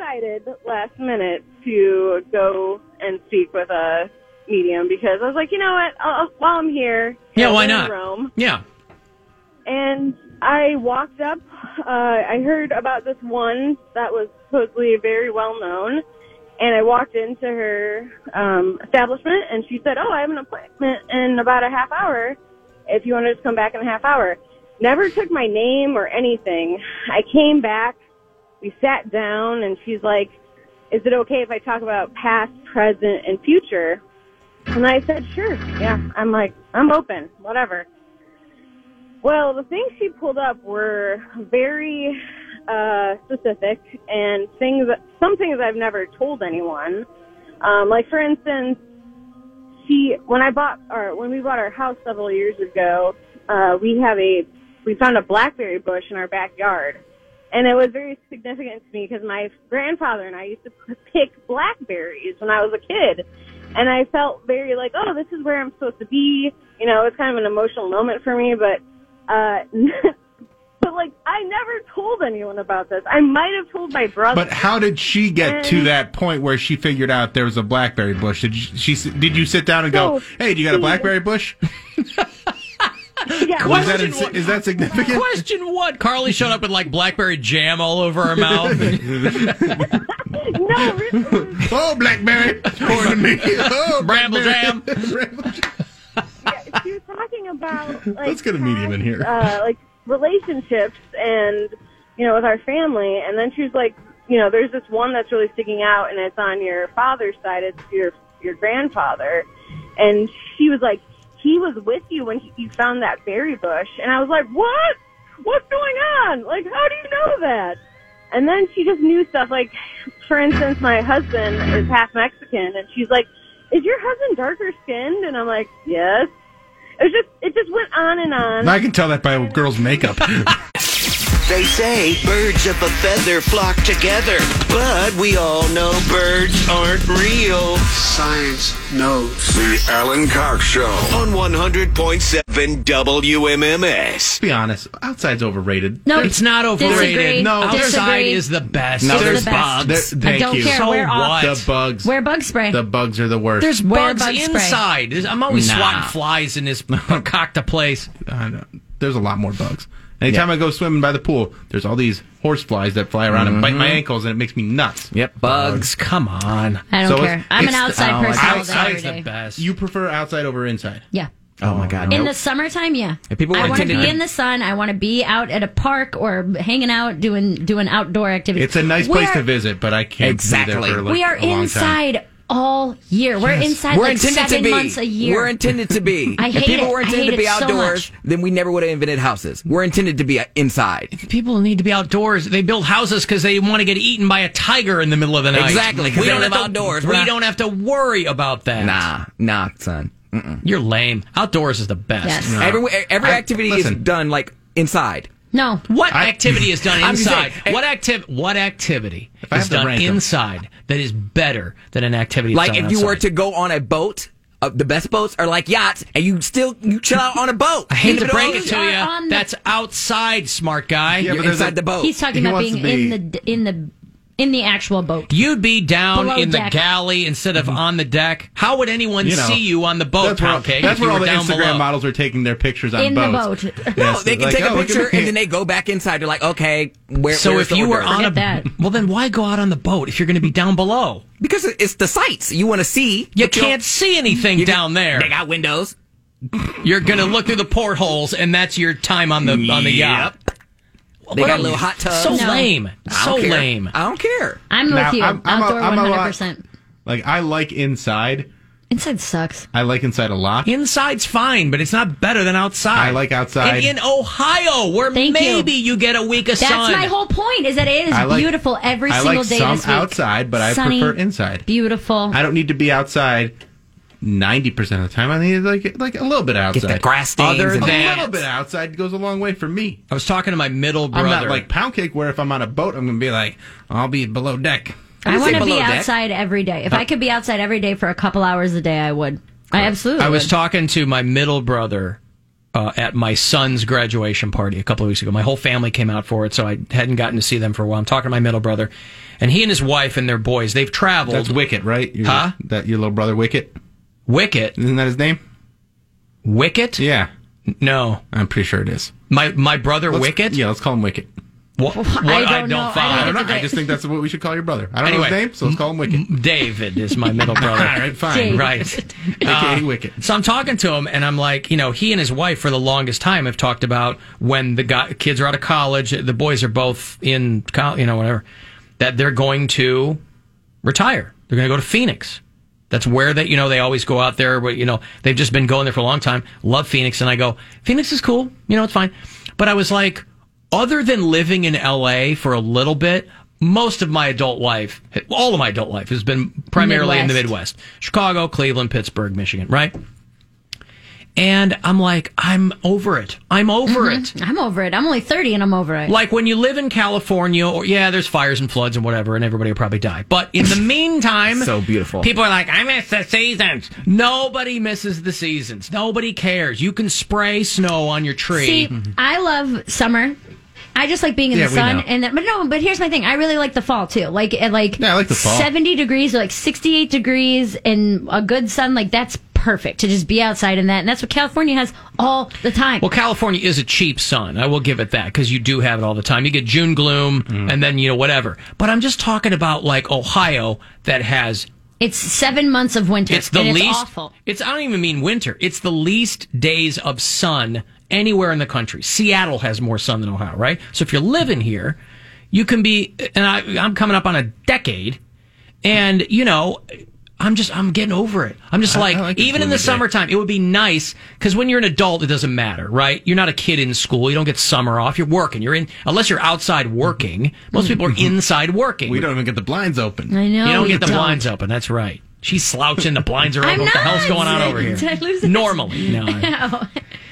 decided last minute to go and speak with a medium because I was like, you know what? I'll, while I'm here, Yeah, why in not? Rome, Yeah. and I walked up. Uh, I heard about this one that was supposedly very well known, and I walked into her um, establishment, and she said, "Oh, I have an appointment in about a half hour. If you want to just come back in a half hour." Never took my name or anything. I came back. We sat down, and she's like, "Is it okay if I talk about past, present, and future?" And I said, "Sure, yeah." I'm like, "I'm open, whatever." Well, the things she pulled up were very uh, specific and things, that, some things I've never told anyone. Um, like, for instance, she when I bought or when we bought our house several years ago, uh, we have a we found a blackberry bush in our backyard. And it was very significant to me because my grandfather and I used to pick blackberries when I was a kid. And I felt very like, oh, this is where I'm supposed to be. You know, it's kind of an emotional moment for me. But, uh, but like, I never told anyone about this. I might have told my brother. But how did she get And- to that point where she figured out there was a blackberry bush? Did you, she? Did you sit down and go, So "Hey, do you got a she- blackberry bush?" Yeah. Was that, ins- is that significant? Question one. Carly showed up with like blackberry jam all over her mouth. No, really. Oh, blackberry, pour to me. Oh, Bramble jam. Yeah, she was talking about like Let's get a medium in here. uh, like relationships and you know with our family, and then she was like, you know, there's this one that's really sticking out, and it's on your father's side. It's your your grandfather, and she was like, he was with you when he, you found that berry bush, and I was like, what? What's going on? Like, how do you know that? And then she just knew stuff. Like, for instance, my husband is half Mexican, and she's like, is your husband darker skinned? And I'm like, yes. It was just, it just went on and on. I can tell that by a girl's makeup. They say birds of a feather flock together, but we all know birds aren't real. Science knows. The Alan Cox Show. On one hundred point seven W M M S. Be honest, outside's overrated. No, It's not overrated. Disagree. No, outside Disagree. is the best. No, It's There's the best. bugs. There- I thank don't you. care. So Wear off. what? The bugs. Wear bug spray. The bugs are the worst. There's Wear bugs bug spray. inside. There's- I'm always Nah. swatting flies in this concocta place. I know. There's a lot more bugs. Anytime I go swimming by the pool, there's all these horse flies that fly around and bite my ankles, and it makes me nuts. Yep, Bugs, come on. I don't So care. it's- I'm an it's- outside I don't like person all day, outside's every the day. best. You prefer outside over inside? Yeah. Oh my God! In nope. the summertime, yeah. And people I were want to be intended- in the sun. I want to be out at a park or hanging out doing doing outdoor activities. It's a nice We place are- to visit, but I can't be there Exactly. for like we are a long time. inside all year. We're Yes. inside We're like intended seven to be. months a year. We're intended to be. I if hate people it. were I intended hate to be it so outdoors, much. then we never would have invented houses. We're intended to be inside. People need to be outdoors. They build houses because they want to get eaten by a tiger in the middle of the night. Exactly, 'cause We they don't live have to- outdoors. We We're not- don't have to worry about that. Nah, nah, son. Mm-mm. You're lame. Outdoors is the best. Yes. No. Every every I- activity is listen. done like inside. No. What I- activity is done I'm just inside? saying, what activ- What activity I is have to done rank 'em. inside that is better than an activity? That's Like done if you were outside? to go on a boat, uh, the best boats are like yachts, and you still you chill out on a boat. I hate In to the break middle it of to the- are on you. the- That's outside, smart guy. Yeah, You're but there's inside a- the boat. He's talking He about wants being to be- in the in the in the actual boat. You'd be down Below in the deck. galley instead of on the deck. How would anyone You know, see you on the boat, That's where, pound cake? that's if where you all were the down Instagram below? models are taking their pictures on In the boats. boat. No, Yes, they can like, take oh, a look picture at me. and then they go back inside. They're like, okay, where? So where's if the you were hors on a, Forget that. well, then why go out on the boat if you're going to be down below? because it's the sights you want to see. You but don't- can't see anything you- down there. They got windows. You're going to look through the portholes, and that's your time on the on the yacht. They What got a- a little hot tub. So No. lame. I So don't care. lame. I don't care. I'm Now, with you. I'm- I'm a- Outdoor I'm a one lot- hundred percent. Like I like inside. Inside sucks. I like inside a lot. Inside's fine, but it's not better than outside. I like outside. And in Ohio, where Thank you. maybe you. get a week of That's sun. my whole point. Is that it is I like- beautiful every I single like day some this week. outside, but I Sunny, prefer inside. Beautiful. I don't need to be outside ninety percent of the time. I need like like a little bit outside. Get the grass stains. Other and- a than- little bit outside goes a long way for me. I was talking to my middle brother. I'm not like pound cake where if I'm on a boat, I'm going to be like, I'll be below deck. I would want say to be below deck. outside every day. If I could be outside every day for a couple hours a day, I would. I absolutely I was would. talking to my middle brother, uh, at my son's graduation party a couple of weeks ago. My whole family came out for it, so I hadn't gotten to see them for a while. I'm talking to my middle brother, and he and his wife and their boys, they've traveled. That's Wicket, right? Your, huh? That your little brother Wicket? Wicket? Isn't that his name? Wicket? Yeah. No. I'm pretty sure it is. My my brother let's, Wicket? Yeah, let's call him Wicket. What? what I don't I don't know. follow. I I don't know. I just think that's what we should call your brother. I don't Anyway, know his name, so let's call him Wicket. David is my middle brother. All right, fine. David. Right. A K A Uh, Wicket. So I'm talking to him, and I'm like, you know, he and his wife for the longest time have talked about when the guy, kids are out of college, the boys are both in, college, you know, whatever, that they're going to retire. They're going to go to Phoenix. That's where they, you know, they always go out there. But, you know, they've just been going there for a long time. Love Phoenix. And I go, Phoenix is cool. You know, it's fine. But I was like, other than living in L A for a little bit, most of my adult life, all of my adult life has been primarily Midwest. in the Midwest. Chicago, Cleveland, Pittsburgh, Michigan, right? And I'm like, I'm over it. I'm over Mhm. it. I'm over it. I'm only thirty and I'm over it. Like when you live in California, or yeah, there's fires and floods and whatever, and everybody will probably die. But in the meantime, So beautiful. people are like, I miss the seasons. Nobody misses the seasons. Nobody cares. You can spray snow on your tree. See, I love summer. I just like being in Yeah, the we sun, know. and that, but no. But here's my thing: I really like the fall too. Like at like, Yeah, I like the fall. seventy degrees or like sixty-eight degrees and a good sun. Like that's perfect to just be outside in that, and that's what California has all the time. Well, California is a cheap sun. I will give it that, because you do have it all the time. You get June gloom, Mm. and then, you know, whatever. But I'm just talking about, like, Ohio that has... It's seven months of winter. It's the and least... It's awful. It's, I don't even mean winter. It's the least days of sun anywhere in the country. Seattle has more sun than Ohio, right? So if you're living here, you can be... And I, I'm coming up on a decade, and, you know... I'm just, I'm getting over it. I'm just I- like, I like the even in gloomy the day. summertime, it would be nice, because when you're an adult, it doesn't matter, right? You're not a kid in school. You don't get summer off. You're working. You're in, unless you're outside working. Most people are inside working. We don't even get the blinds open. I know. You don't we get the blinds open. That's right. She's slouching. The blinds are I'm open. What the not. hell's going on over here? Did I lose it? Normally. No. No.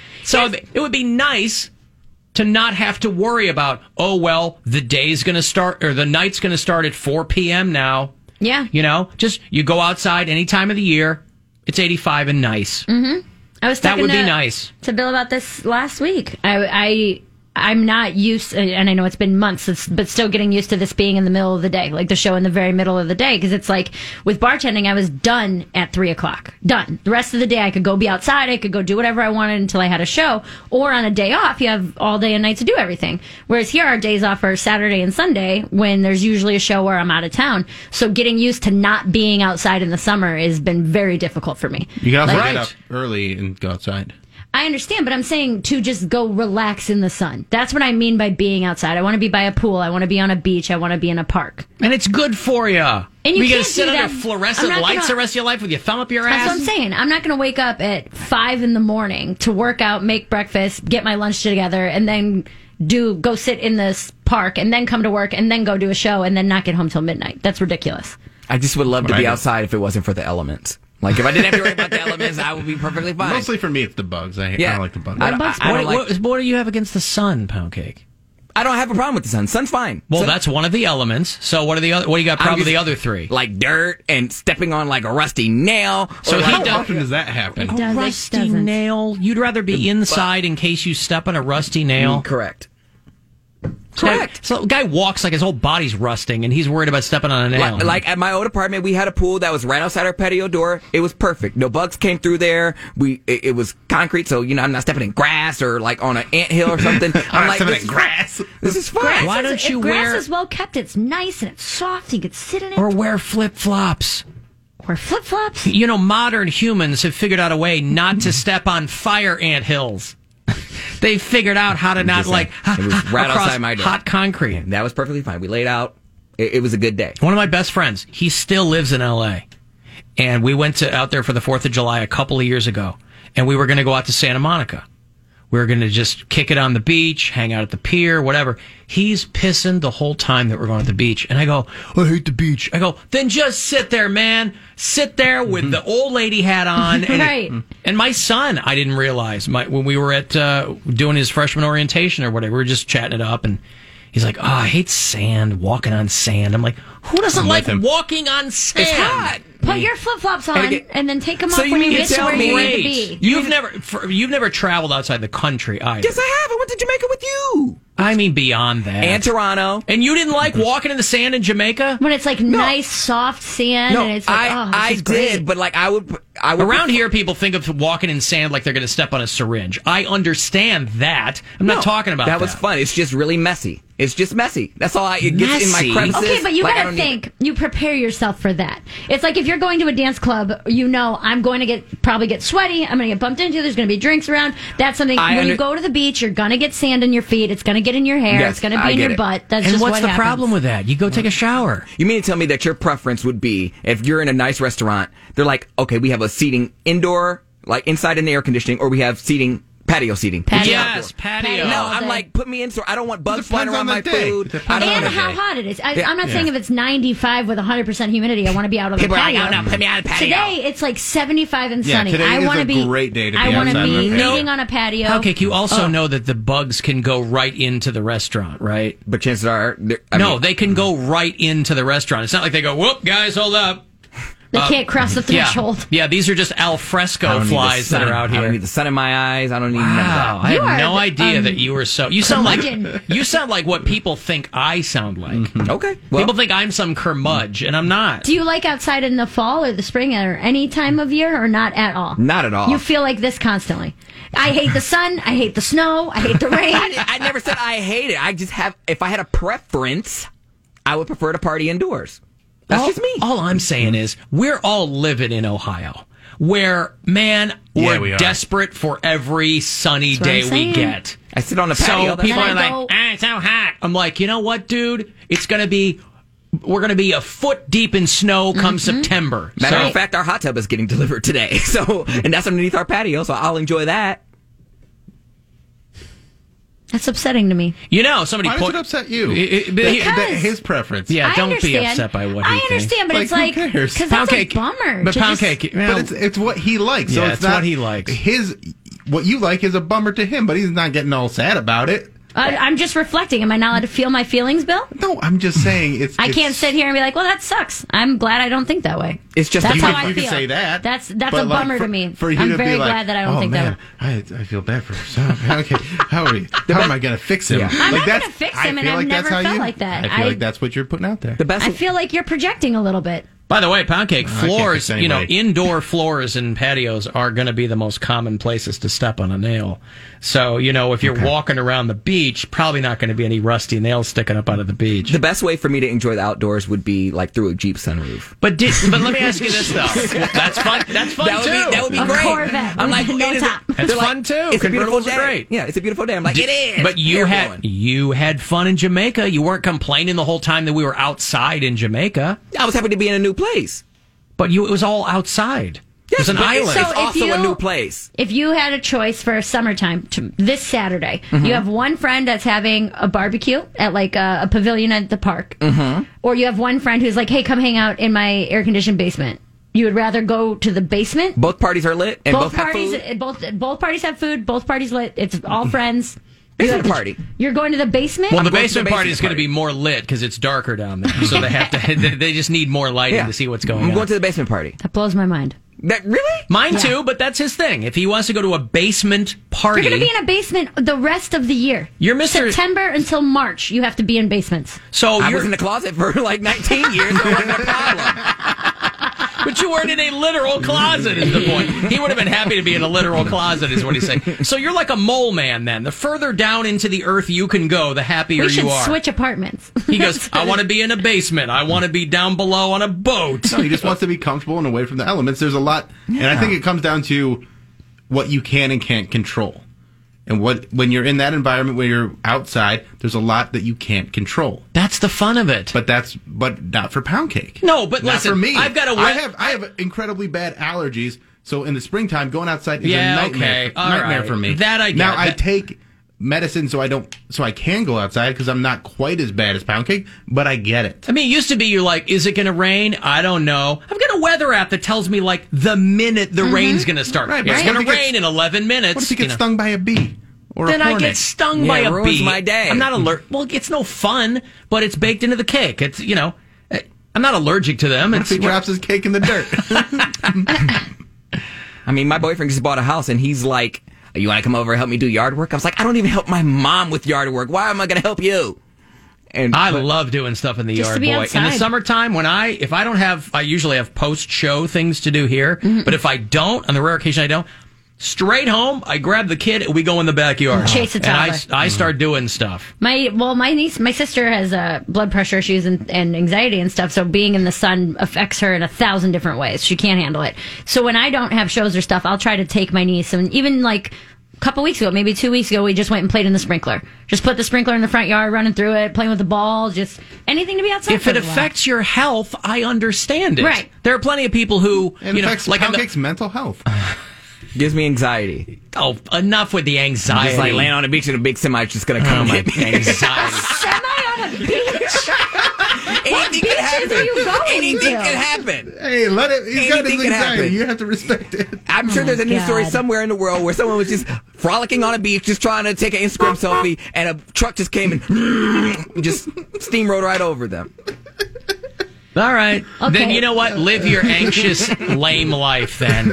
So th- it would be nice to not have to worry about, oh, well, the day's going to start, or the night's going to start at four p.m. now. Yeah. You know, just you go outside any time of the year. It's eighty-five and nice. Mm-hmm. I was That talking would be to, nice. to Bill about this last week. I, I I'm not used, and I know it's been months, it's- but still getting used to this being in the middle of the day, like the show in the very middle of the day, because it's like with bartending, I was done at three o'clock. Done. The rest of the day, I could go be outside, I could go do whatever I wanted until I had a show. Or on a day off, you have all day and night to do everything. Whereas here, our days off are Saturday and Sunday, when there's usually a show where I'm out of town. So getting used to not being outside in the summer has been very difficult for me. You can also Like- get up early and go outside. I understand, but I'm saying to just go relax in the sun. That's what I mean by being outside. I want to be by a pool. I want to be on a beach. I want to be in a park. And it's good for you. And you gotta can't sit do under that. fluorescent I'm not lights gonna- the rest of your life with your thumb up your That's ass. what I'm saying. I'm not going to wake up at five in the morning to work out, make breakfast, get my lunch together, and then do go sit in this park, and then come to work, and then go do a show, and then not get home till midnight. That's ridiculous. I just would love to What I be do. outside if it wasn't for the elements. Like, if I didn't have to worry about the elements, I would be perfectly fine. Mostly for me, it's the bugs. I, Yeah. I don't like the bugs. I don't, I, I what, don't like, what, what do you have against the sun, Pound Cake? I don't have a problem with the sun. Sun's fine. Well, Sun- that's one of the elements. So what are the other? What do you got? I'm Probably just- the other three. Like dirt and stepping on like a rusty nail. So or he like, does- How often does that happen? It does, it rusty doesn't. nail. You'd rather be inside in case you step on a rusty nail. Correct. Correct. So the guy walks like his whole body's rusting, and he's worried about stepping on a nail. Like, like at my old apartment, we had a pool that was right outside our patio door. It was perfect. No bugs came through there. We it, it was concrete, so you know I'm not stepping in grass or like on an anthill or something. I'm, not like stepping this, in grass. This is fine. Grass Why is- don't you if grass wear- is well kept, it's nice and it's soft. You could sit in it. or wear flip flops. Wear flip flops. You know, modern humans have figured out a way not to step on fire ant hills. They figured out how to not Just like saying. It was right across outside my door. hot concrete. And that was perfectly fine. We laid out. It, it was a good day. One of my best friends, he still lives in L A. And we went to out there for the fourth of July a couple of years ago. And we were going to go out to Santa Monica. We were going to just kick it on the beach, hang out at the pier, whatever. He's pissing the whole time that we're going to the beach. And I go, I hate the beach. I go, then just sit there, man. Sit there with the old lady hat on. And, Right. and my son, I didn't realize, my, when we were at uh, doing his freshman orientation or whatever, we were just chatting it up. And He's like, oh, I hate sand, walking on sand. I'm like, who doesn't I'm like with him. walking on sand? It's hot. Put your flip flops on And and, again- then take them So off you when mean you to get to tell where you me- need to Great. be. You've never for, you've never traveled outside the country either. Yes, I have. I went to Jamaica with you. I mean, beyond that. And Toronto. And you didn't like walking in the sand in Jamaica? When it's like nice, soft sand, No, and it's like, I, oh, this I is great. did, but like I would, I would Around here, people think of walking in sand like they're going to step on a syringe. I understand that. I'm not No, talking about that. that was fun. It's just really messy. It's just messy. That's all I. It gets in Messy? my crevices. Okay, but you Like, I gotta don't need- think. You prepare yourself for that. It's like if you're going to a dance club, you know I'm going to get probably get sweaty. I'm going to get bumped into. There's going to be drinks around. That's something. I when under- you go to the beach, you're going to get sand in your feet. It's going to get in your hair. Yes, it's going to I be in get your it. butt. That's And just what's what the happens. problem with that? You go take a shower. You mean to tell me that your preference would be if you're in a nice restaurant, they're like, okay, we have a seating indoor, like inside in the air conditioning, or we have seating patio seating. Patio. Yes, patio. No, all I'm day. like, put me in. So I don't want bugs It flying depends around on my the day. food. It depends I don't on And want the how day. hot it is. I, Yeah. I'm not Yeah. saying if it's ninety-five with one hundred percent humidity, I want to be out on People the are like, patio. oh no, put me on the patio. Today it's like seventy-five and Yeah, sunny. today I is want a to be great day to be I want to outside be on a patio. eating on a patio. Pancake, you also Oh. know that the bugs can go right into the restaurant, right? But chances are, they're- I no, mean, they can go right into the restaurant. It's not like they go, whoop, guys, hold up. They Uh, can't cross the Yeah. threshold. Yeah, these are just al I fresco don't need the flies that sun. are out I here. don't need the sun in my eyes. I don't need none of Wow, that. I You had are no the- idea um, that you were so. You sound like curmudgeon. you sound like what people think I sound like. Okay, well, People think I'm some curmudge, and I'm not. Do you like outside in the fall or the spring or any time of year or not at all? not at all. You feel like this constantly. I hate the sun. I hate the snow. I hate the rain. I, I never said I hate it. I just have. If I had a preference, I would prefer to party indoors. That's all, just me. All I'm saying is we're all living in Ohio, where man, Yeah, we're we are. desperate for every sunny That's what day I'm we saying. get. I sit on a patio. So that's people Then are I like, go- ah, it's so hot. I'm like, you know what, dude? It's gonna be. We're gonna be a foot deep in snow come Mm-hmm. September. Matter So- of fact, our hot tub is getting delivered today. So, and that's underneath our patio. So I'll enjoy that. That's upsetting to me. you know, somebody Why does put it upset you? It- it- That- he- that Because- his preference. Yeah, I don't understand. be upset by what he I understand, but Like, it's who like cares? because that's Pound cake- a bummer. But to pound just- cake, But it's it's what he likes. So Yeah, it's, it's not what he likes. His what you like is a bummer to him, but he's not getting all sad about it. I, I'm just reflecting. Am I not allowed to feel my feelings, Bill? No, I'm just saying it's. I it's, can't sit here and be like, "Well, that sucks." I'm glad I don't think that way. It's just that's you how can- I you feel. can say that. That's that's but a like, bummer for, to me. For you I'm to very be like, glad that I don't oh, think man, that way. I, I feel bad for him. Okay, how are we? How am I going to fix him? Yeah. I'm not that's- gonna fix I him, and feel I've like that's never how felt you, like that. I feel I- like that's what you're putting out there. The best. I feel like you're projecting a little bit. By the way, pound cake can't floors, fix you know, anybody. indoor floors and patios are going to be the most common places to step on a nail. So, you know, if you're walking around the beach, probably not going to be any rusty nails sticking up out of the beach. the best way for me to enjoy the outdoors would be like through a Jeep sunroof. But did, but let me ask you this though. That's fun. That's fun That would too. be that would be A great. Corvette I'm like, with no it is top. a, That's they're like, fun, too. It's a beautiful Convertibles are day. great. Yeah, it's a beautiful day. I'm like, it is. But you Air had blowing. you had fun in Jamaica. You weren't complaining the whole time that we were outside in Jamaica. I was happy to be in a new place. But you, it was all outside. It was an but island. So It's if also you- a new place. If you had a choice for summertime to, this Saturday, Mm-hmm. you have one friend that's having a barbecue at like a, a pavilion at the park, mm-hmm. or you have one friend who's like, "Hey, come hang out in my air conditioned basement." You would rather go to the basement. Both parties are lit and both, both parties, have food. both both parties have food. Both parties lit. It's all friends. You Basement have to- party. You're going to the basement. Well, the I'm going to basement the party basement is going to party. be more lit because it's darker down there. So they have to. They they just need more lighting Yeah. to see what's going I'm on. going to the basement party. That blows my mind. That really? Mine too, but that's his thing. If he wants to go to a basement party, You're going to be in a basement the rest of the year. You're Mister September until March. You have to be in basements. so I you're, was in the closet for like nineteen years. So it wasn't a problem. but you weren't in a literal closet. Is the point? He would have been happy to be in a literal closet, is what he's saying. So you're like a mole man. Then the further down into the earth you can go, the happier We should you are. switch apartments. He goes, I want to be in a basement. I want to be down below on a boat. No, he just wants to be comfortable and away from the elements. There's a lot, and I think it comes down to what you can and can't control. And what when you're in that environment where you're outside, there's a lot that you can't control. That's the fun of it. But that's but not for pound cake. No, but not listen, for me. I've got a I wet- have I have incredibly bad allergies. So in the springtime, going outside is Yeah, a nightmare. okay. All nightmare right. for me. That I get. Now I That- take medicine so I don't so I can go outside because I'm not quite as bad as pound cake. But I get it. I mean, it used to be you're like, is it going to rain? I don't know. I've got a weather app that tells me like the minute the rain's going to start. Right, but it's what going if to he gets- rain in eleven minutes. What if you you get know. stung by a bee? Or then a I hornet. get stung Yeah, by it a ruins bee. my day. I'm not alert. Well, it's no fun, but it's baked into the cake. It's you know, I'm not allergic to them. What It's if he drops his cake in the dirt? I mean, my boyfriend just bought a house, and he's like, "You want to come over and help me do yard work?" I was like, "I don't even help my mom with yard work. Why am I going to help you?" And I but- love doing stuff in the Just yard, to be boy. In the outside. summertime, when I if I don't have, I usually have post show things to do here. Mm-hmm. But if I don't, on the rare occasion I don't, straight home, I grab the kid and we go in the backyard. Chase a and I, toddler. I start doing stuff. My well, my niece, my sister has uh, blood pressure issues and, and anxiety and stuff. So being in the sun affects her in a thousand different ways. She can't handle it. So when I don't have shows or stuff, I'll try to take my niece. And even like a couple weeks ago, maybe two weeks ago, we just went and played in the sprinkler. Just put the sprinkler in the front yard, running through it, playing with the ball, just anything to be outside. If for it a while. affects your health, I understand it. Right. There are plenty of people who It you know, affects like I'm the- Pound Cake's mental health. gives me anxiety. oh, enough with the anxiety. Just like laying on a beach and a big semi is just going to Oh, come my and hit me. anxiety. semi on a beach. What Anything beaches can happen. are you going Anything to? can happen. Hey, let it. He's got his Anything can anxiety. happen. You have to respect it. I'm sure Oh there's a my news story God. somewhere in the world where someone was just frolicking on a beach, just trying to take an Instagram selfie, and a truck just came and just steamrolled right over them. All right. Okay. Then you know what? Live your anxious, lame life then.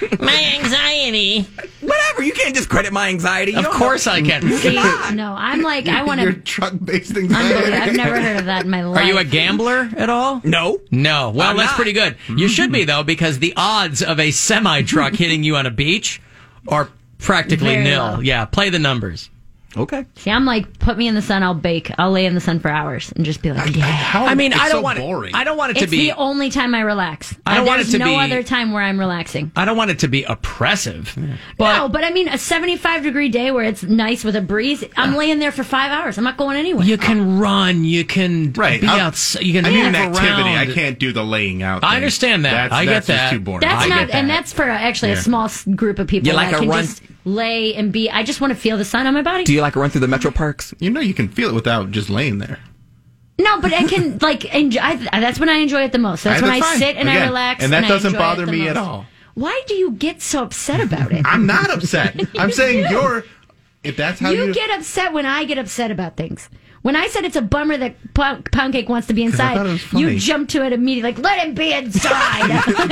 My anxiety. Whatever. You can't discredit my anxiety. You Of don't course know. I can. See, no, I'm like, I want Your to. truck-based Unbelievable. anxiety. I've never heard of that in my life. Are you a gambler at all? No. No. Well, I'm that's not. pretty good. You should be, though, because the odds of a semi truck hitting you on a beach are practically Very nil. low. Yeah, play the numbers. Okay. See, I'm like, put me in the sun, I'll bake. I'll lay in the sun for hours and just be like, yeah. How, I mean, it's I don't so want boring. it. I don't want it to It's be. the only time I relax. I don't Uh, want it There's to no be- other time where I'm relaxing. I don't want it to be oppressive. But no, but I mean, a seventy-five degree day where it's nice with a breeze, I'm laying there for five hours. I'm not going anywhere. you can run. You can Right. be I'll- outside. You can I need move an activity. around. I can't do the laying out. I thing. understand that. That's, I get that's that. Just too boring. That's I not, get that. and that's for actually a Yeah. small s- group of people You like that a can run- just lay and be. I just want to feel the sun on my body. Do you like to run through the metro parks? You know, you can feel it without just laying there. No, but I can like enjoy. I, that's when I enjoy it the most. That's I- when I that's fine. sit and I Again, relax, and that I doesn't enjoy bother it the me at most. all. Why do you get so upset about it? I'm not upset. I'm saying you're. If that's how you, You get upset when I get upset about things. When I said it's a bummer that Pound Pound Cake wants to be 'Cause I inside, thought it was funny. you jump to it immediately like, let him be inside.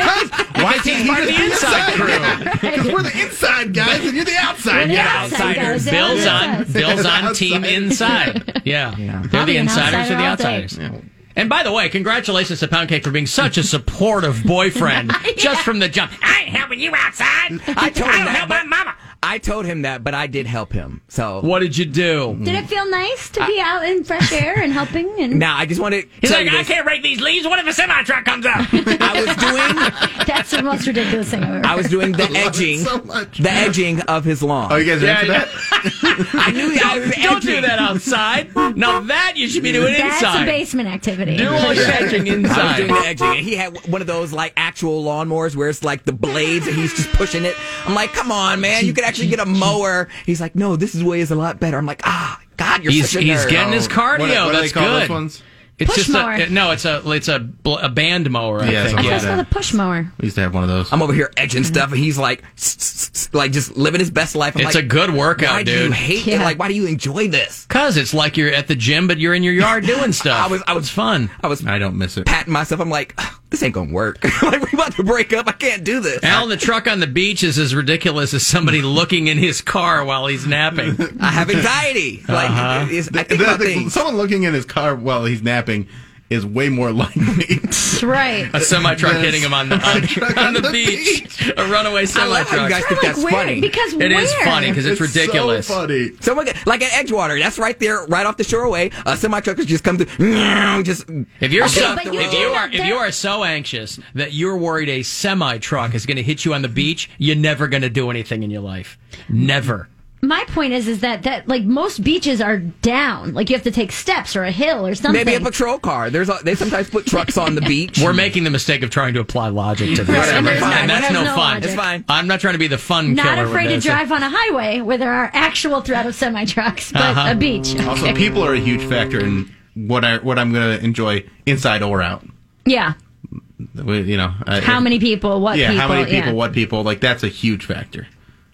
why can't he part of just the be inside inside? Because we're the inside guys and you're the outside We're the guys. outside guys. They're Bill's the on. outsides. Bill's on Outside. team inside. Yeah, they're I'll the be an insiders or the outsider all day. outsiders. And by the way, congratulations to Pound Cake for being such a supportive boyfriend just from the jump. I ain't helping you outside. I told I him don't that, help my but- mama. I told him that, but I did help him. So What did you do? Did it feel nice to be out in fresh air and helping? And now I just want to He's tell like, you I this. can't rake these leaves. What if a semi truck comes up? I was doing that's the most ridiculous thing I've ever. I was doing the I love it edging, so much. the edging of his lawn. Oh, you guys are Yeah, into yeah. that? I knew I was Don't, don't do edging. that outside. Now that you should be doing That's inside. a basement activity. Do all your edging I was inside. doing the edging, and he had one of those like actual lawnmowers where it's like the blades, and he's just pushing it. I'm like, come on, man, you could actually get a mower. He's like, no, this is way is a lot better. I'm like, ah, God, you're He's such a he's nerd. getting his cardio. What, what do That's they call good. those ones? It's Push just mower. a no. It's a it's a bl- a band mower. I Yeah, think. something I Yeah. thought it was called a push mower. We used to have one of those. I'm over here edging stuff, and he's like, like just living his best life. I'm It's like, a good workout, why do you dude. hate Yeah. it? Like, why do you enjoy this? Cause it's like you're at the gym, but you're in your yard doing stuff. I was- I was- it's fun. I was I don't miss it. patting myself. I'm like, "Ugh, this ain't gonna work. Like, we're about to break up. I can't do this. Al, the truck on the beach is as ridiculous as somebody looking in his car while he's napping. I have anxiety. Like, Uh-huh. it's, I The- think the- about the- things. someone looking in his car while he's napping is way more likely. Right. A semi truck Yes. hitting him on the on, Truck on on the, the beach. A runaway I semi love how you truck. guys think Like that's where? funny. Because It where? is funny because it's, ridiculous. So funny. Someone get- like at Edgewater, that's right there, right off the shore away. A semi truckers just come through, just If you're Okay, so, but you if do you know are if that- you are so anxious that you're worried a semi truck is going to hit you on the beach, you're never going to do anything in your life. Never. My point is, is that that like most beaches are down. Like you have to take steps or a hill or something. maybe a patrol car. There's a, they sometimes put trucks on the beach. We're making the mistake of trying to apply logic to this, Right, and there's not- and that's it has no no fun. logic. It's fine. I'm not trying to be the fun Not killer. afraid with to this. drive on a highway where there are actual threat of semi trucks, but Uh-huh. a beach. Also, Okay. people are a huge factor in what I what I'm going to enjoy inside or out. Yeah. We- You know, I- How many people? What yeah, people? how many people? yeah. What people? Like that's a huge factor.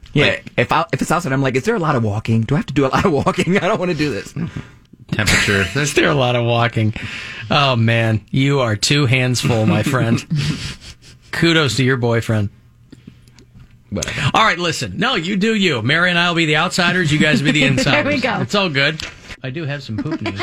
Yeah, Like, if I, if it's outside, I'm like, is there a lot of walking? Do I have to do a lot of walking? I don't want to do this. Temperature. Is there a lot of walking? Oh, man. You are two hands full, my friend. Kudos to your boyfriend. Whatever. All right, listen. No, you do you. Mary and I will be the outsiders. You guys will be the insiders. There we go. It's all good. I do have some poop news.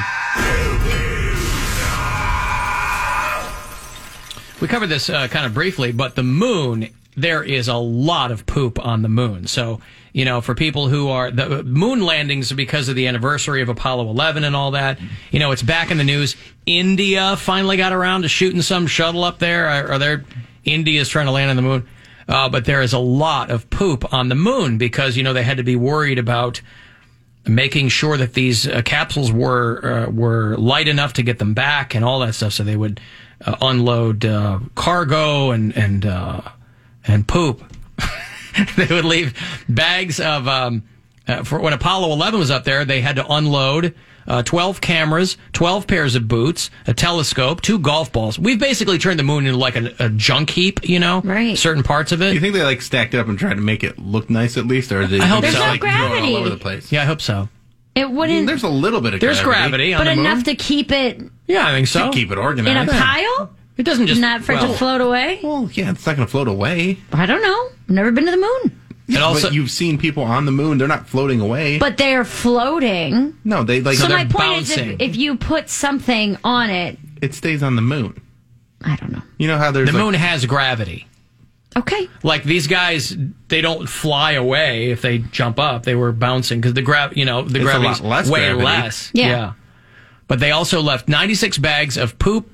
We covered this uh, kind of briefly, but the moon, there is a lot of poop on the moon. So, you know, for people who are, the moon landings are because of the anniversary of Apollo eleven and all that. You know, it's back in the news. India finally got around to shooting some shuttle up there. Are, are there, India's trying to land on the moon. Uh, but there is a lot of poop on the moon because, you know, they had to be worried about making sure that these uh, capsules were uh, were light enough to get them back and all that stuff. So they would uh, unload uh, cargo and and uh, and poop. They would leave bags of um, uh, for when Apollo eleven was up there. They had to unload uh, twelve cameras, twelve pairs of boots, a telescope, two golf balls. We've basically turned the moon into like a, a junk heap. You know, right? Certain parts of it. Do you think they like stacked it up and tried to make it look nice at least, or is it I hope just, so. like There's no throw it gravity. all over the place? Yeah, I hope so. It wouldn't. There's a little bit of There's gravity, gravity on but the moon. enough to keep it Yeah, I think so. To keep it in organized. a pile. It doesn't just Not for it well, to float away. Well, yeah, it's not going to float away. I don't know. Never been to the moon. It also, But you've seen people on the moon; they're not floating away. But they're floating. no, they like So they're my point is, bouncing. if, if you put something on it, it stays on the moon. I don't know. You know how there's the like, moon has gravity. Okay. Like these guys, they don't fly away if they jump up. They were bouncing because the grav, you know, the It's a gravity's lot less way gravity. less. Yeah. But they also left ninety-six bags of poop,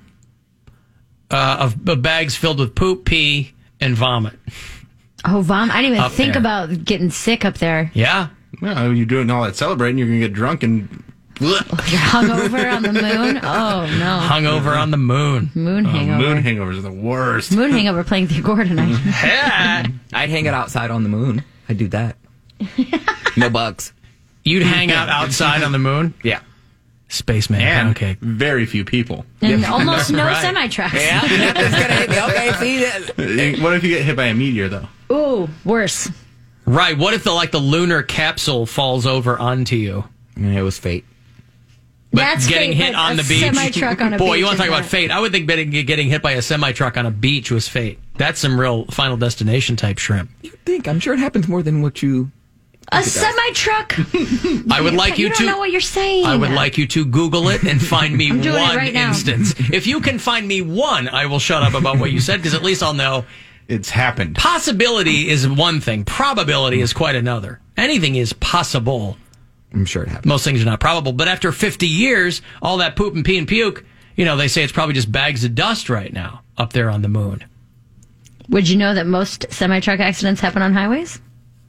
uh, of, of bags filled with poop, pee, and vomit. Oh, vom! I didn't even Up think there. about getting sick up there. Yeah. well, you're doing all that celebrating, you're going to get drunk and You're hungover on the moon. Oh no! Hungover on the moon. Moon oh, hangover. moon hangovers are the worst. Moon hangover playing the accordion tonight. I'd hang it outside on the moon. I'd do that. No bugs. You'd hang out outside on the moon? Yeah. Spaceman And pound cake. very few people. And almost no Right. semi trucks. Yeah, it's gonna hit me. Okay, see that. What if you get hit by a meteor, though? Ooh, worse. Right. What if the like the lunar capsule falls over onto you? It was fate. But That's getting fate, hit but on a the beach. semi-truck on a Boy, beach you want to is talk about not- fate? I would think getting, getting hit by a semi truck on a beach was fate. That's some real Final Destination type shrimp. You think? I'm sure it happens more than what you. A semi truck. I would like you, you to. don't know what you're saying. I would like you to Google it and find me I'm doing it one right now. instance. If you can find me one, I will shut up about what you said because at least I'll know. It's happened. Possibility is one thing. Probability is quite another. Anything is possible. I'm sure it happens. Most things are not probable. But after fifty years, all that poop and pee and puke, you know, they say it's probably just bags of dust right now up there on the moon. Would you know that most semi truck accidents happen on highways?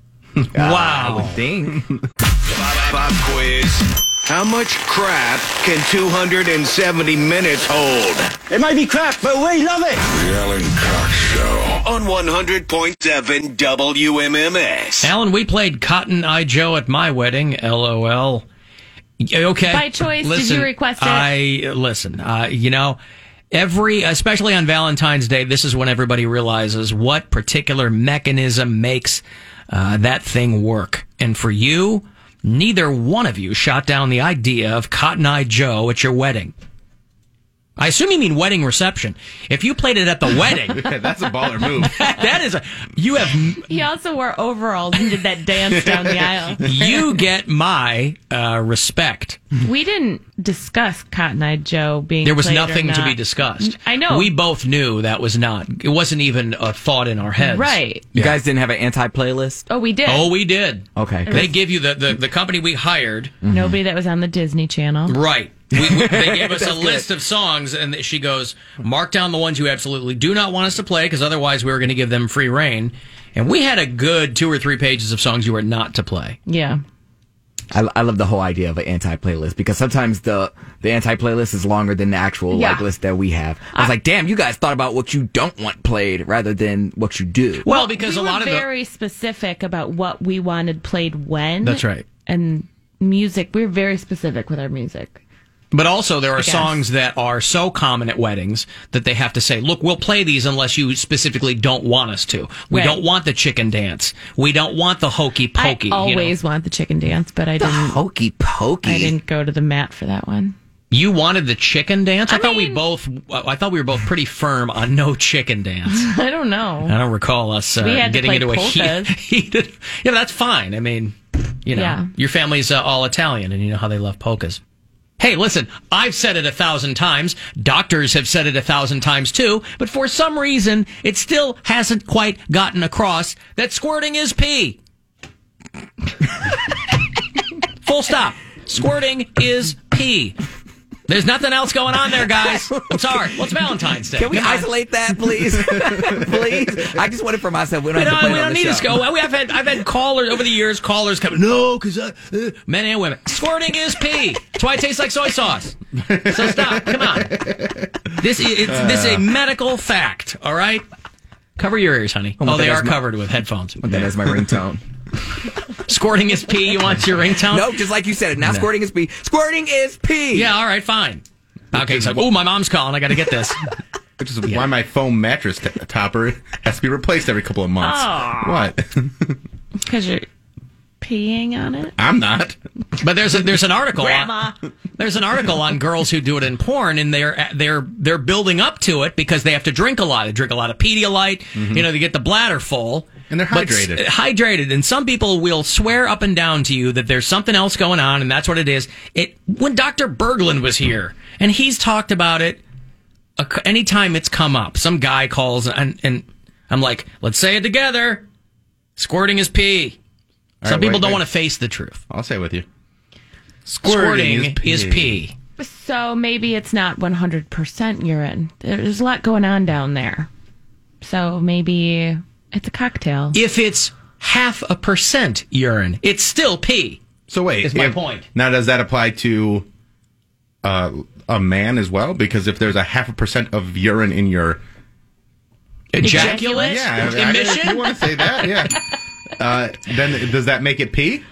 Wow. Ding. Pop quiz. How much crap can two hundred seventy minutes hold? It might be crap, but we love it. The Alan Cox Show on one hundred point seven W M M S. Alan, we played Cotton Eye Joe at my wedding. LOL. Okay. By choice, did you request it? I listen. Uh, you know, every, especially on Valentine's Day, this is when everybody realizes what particular mechanism makes uh, that thing work. And for you, neither one of you shot down the idea of Cotton Eye Joe at your wedding. I assume you mean wedding reception. If you played it at the wedding, that's a baller move. that, that is a you have. He also wore overalls and did that dance down the aisle. You get my uh, respect. We didn't discuss Cotton Eye Joe being. There was played or nothing to not. be discussed. I know. We both knew that was not. It wasn't even a thought in our heads. Right. You guys didn't have an anti-playlist? Oh, we did. Oh, we did. Okay. They give you the, the, the company we hired. Mm-hmm. Nobody that was on the Disney Channel. Right. We, we, they gave us a That's list good. of songs, and she goes, mark down the ones you absolutely do not want us to play, because otherwise we were going to give them free reign. And we had a good two or three pages of songs you were not to play. Yeah. I, I love the whole idea of an anti-playlist because sometimes the the anti-playlist is longer than the actual Yeah. like list that we have. I was like, damn, you guys thought about what you don't want played rather than what you do. Well, because we a lot were of the- very specific about what we wanted played when. That's right. And music, we were very specific with our music. But also, there I are guess. songs that are so common at weddings that they have to say, look, we'll play these unless you specifically don't want us to. We Right. don't want the chicken dance. We don't want the hokey pokey. I always want the chicken dance, but I The didn't. hokey pokey. I didn't go to the mat for that one. You wanted the chicken dance? I, I thought we mean- both. I thought we were both pretty firm on no chicken dance. I don't know. I don't recall us uh, We had to getting play into a polkas. heat, heated. Yeah, that's fine. I mean, you know, Yeah. your family's uh, all Italian, and you know how they love polkas. Hey, listen, I've said it a thousand times. Doctors have said it a thousand times too. But for some reason, it still hasn't quite gotten across that squirting is pee. Full stop. Squirting is pee. There's nothing else going on there, guys. I'm sorry. What's Valentine's Day? Can we Come on. isolate that, please? Please? I just want it for myself. We don't We have to don't, play we it on don't the need show. to go. We have had, I've had callers over the years, callers coming, no, because uh, uh, men and women. Squirting is pee. That's why it tastes like soy sauce. So stop. Come on. This is, it's, this is a medical fact, all right? Cover your ears, honey. Oh, Oh, they that are is my- covered with headphones. That is my ringtone. Squirting is pee. You want your ringtone? No, just like you said it. Now No. squirting is pee. Squirting is pee. Yeah, all right, fine. Okay, so, oh, my mom's calling. I got to get this. Which is why my foam mattress t- topper has to be replaced every couple of months. Aw. What? Because you're peeing on it. I'm not. But there's a, there's an article. Grandma. On, there's an article on girls who do it in porn, and they're they're they're building up to it because they have to drink a lot. They drink a lot of Pedialyte. Mm-hmm. You know, they get the bladder full. And they're But hydrated. s- hydrated, and some people will swear up and down to you that there's something else going on, and that's what it is. It when Doctor Berglund was here, and he's talked about it. Uh, anytime it's come up, some guy calls, and and I'm like, let's say it together. Squirting is pee. All Some right, people wait, don't wait. want to face the truth. I'll say it with you. Squirting, is pee. So maybe it's not one hundred percent urine. There's a lot going on down there. So maybe it's a cocktail. If it's half a percent urine, it's still pee. So wait, Is my if- point. Now, does that apply to uh, a man as well? Because if there's a half a percent of urine in your Ejaculate? yeah, I- I- Emission? if you want to say that, yeah. Uh, then does that make it pee?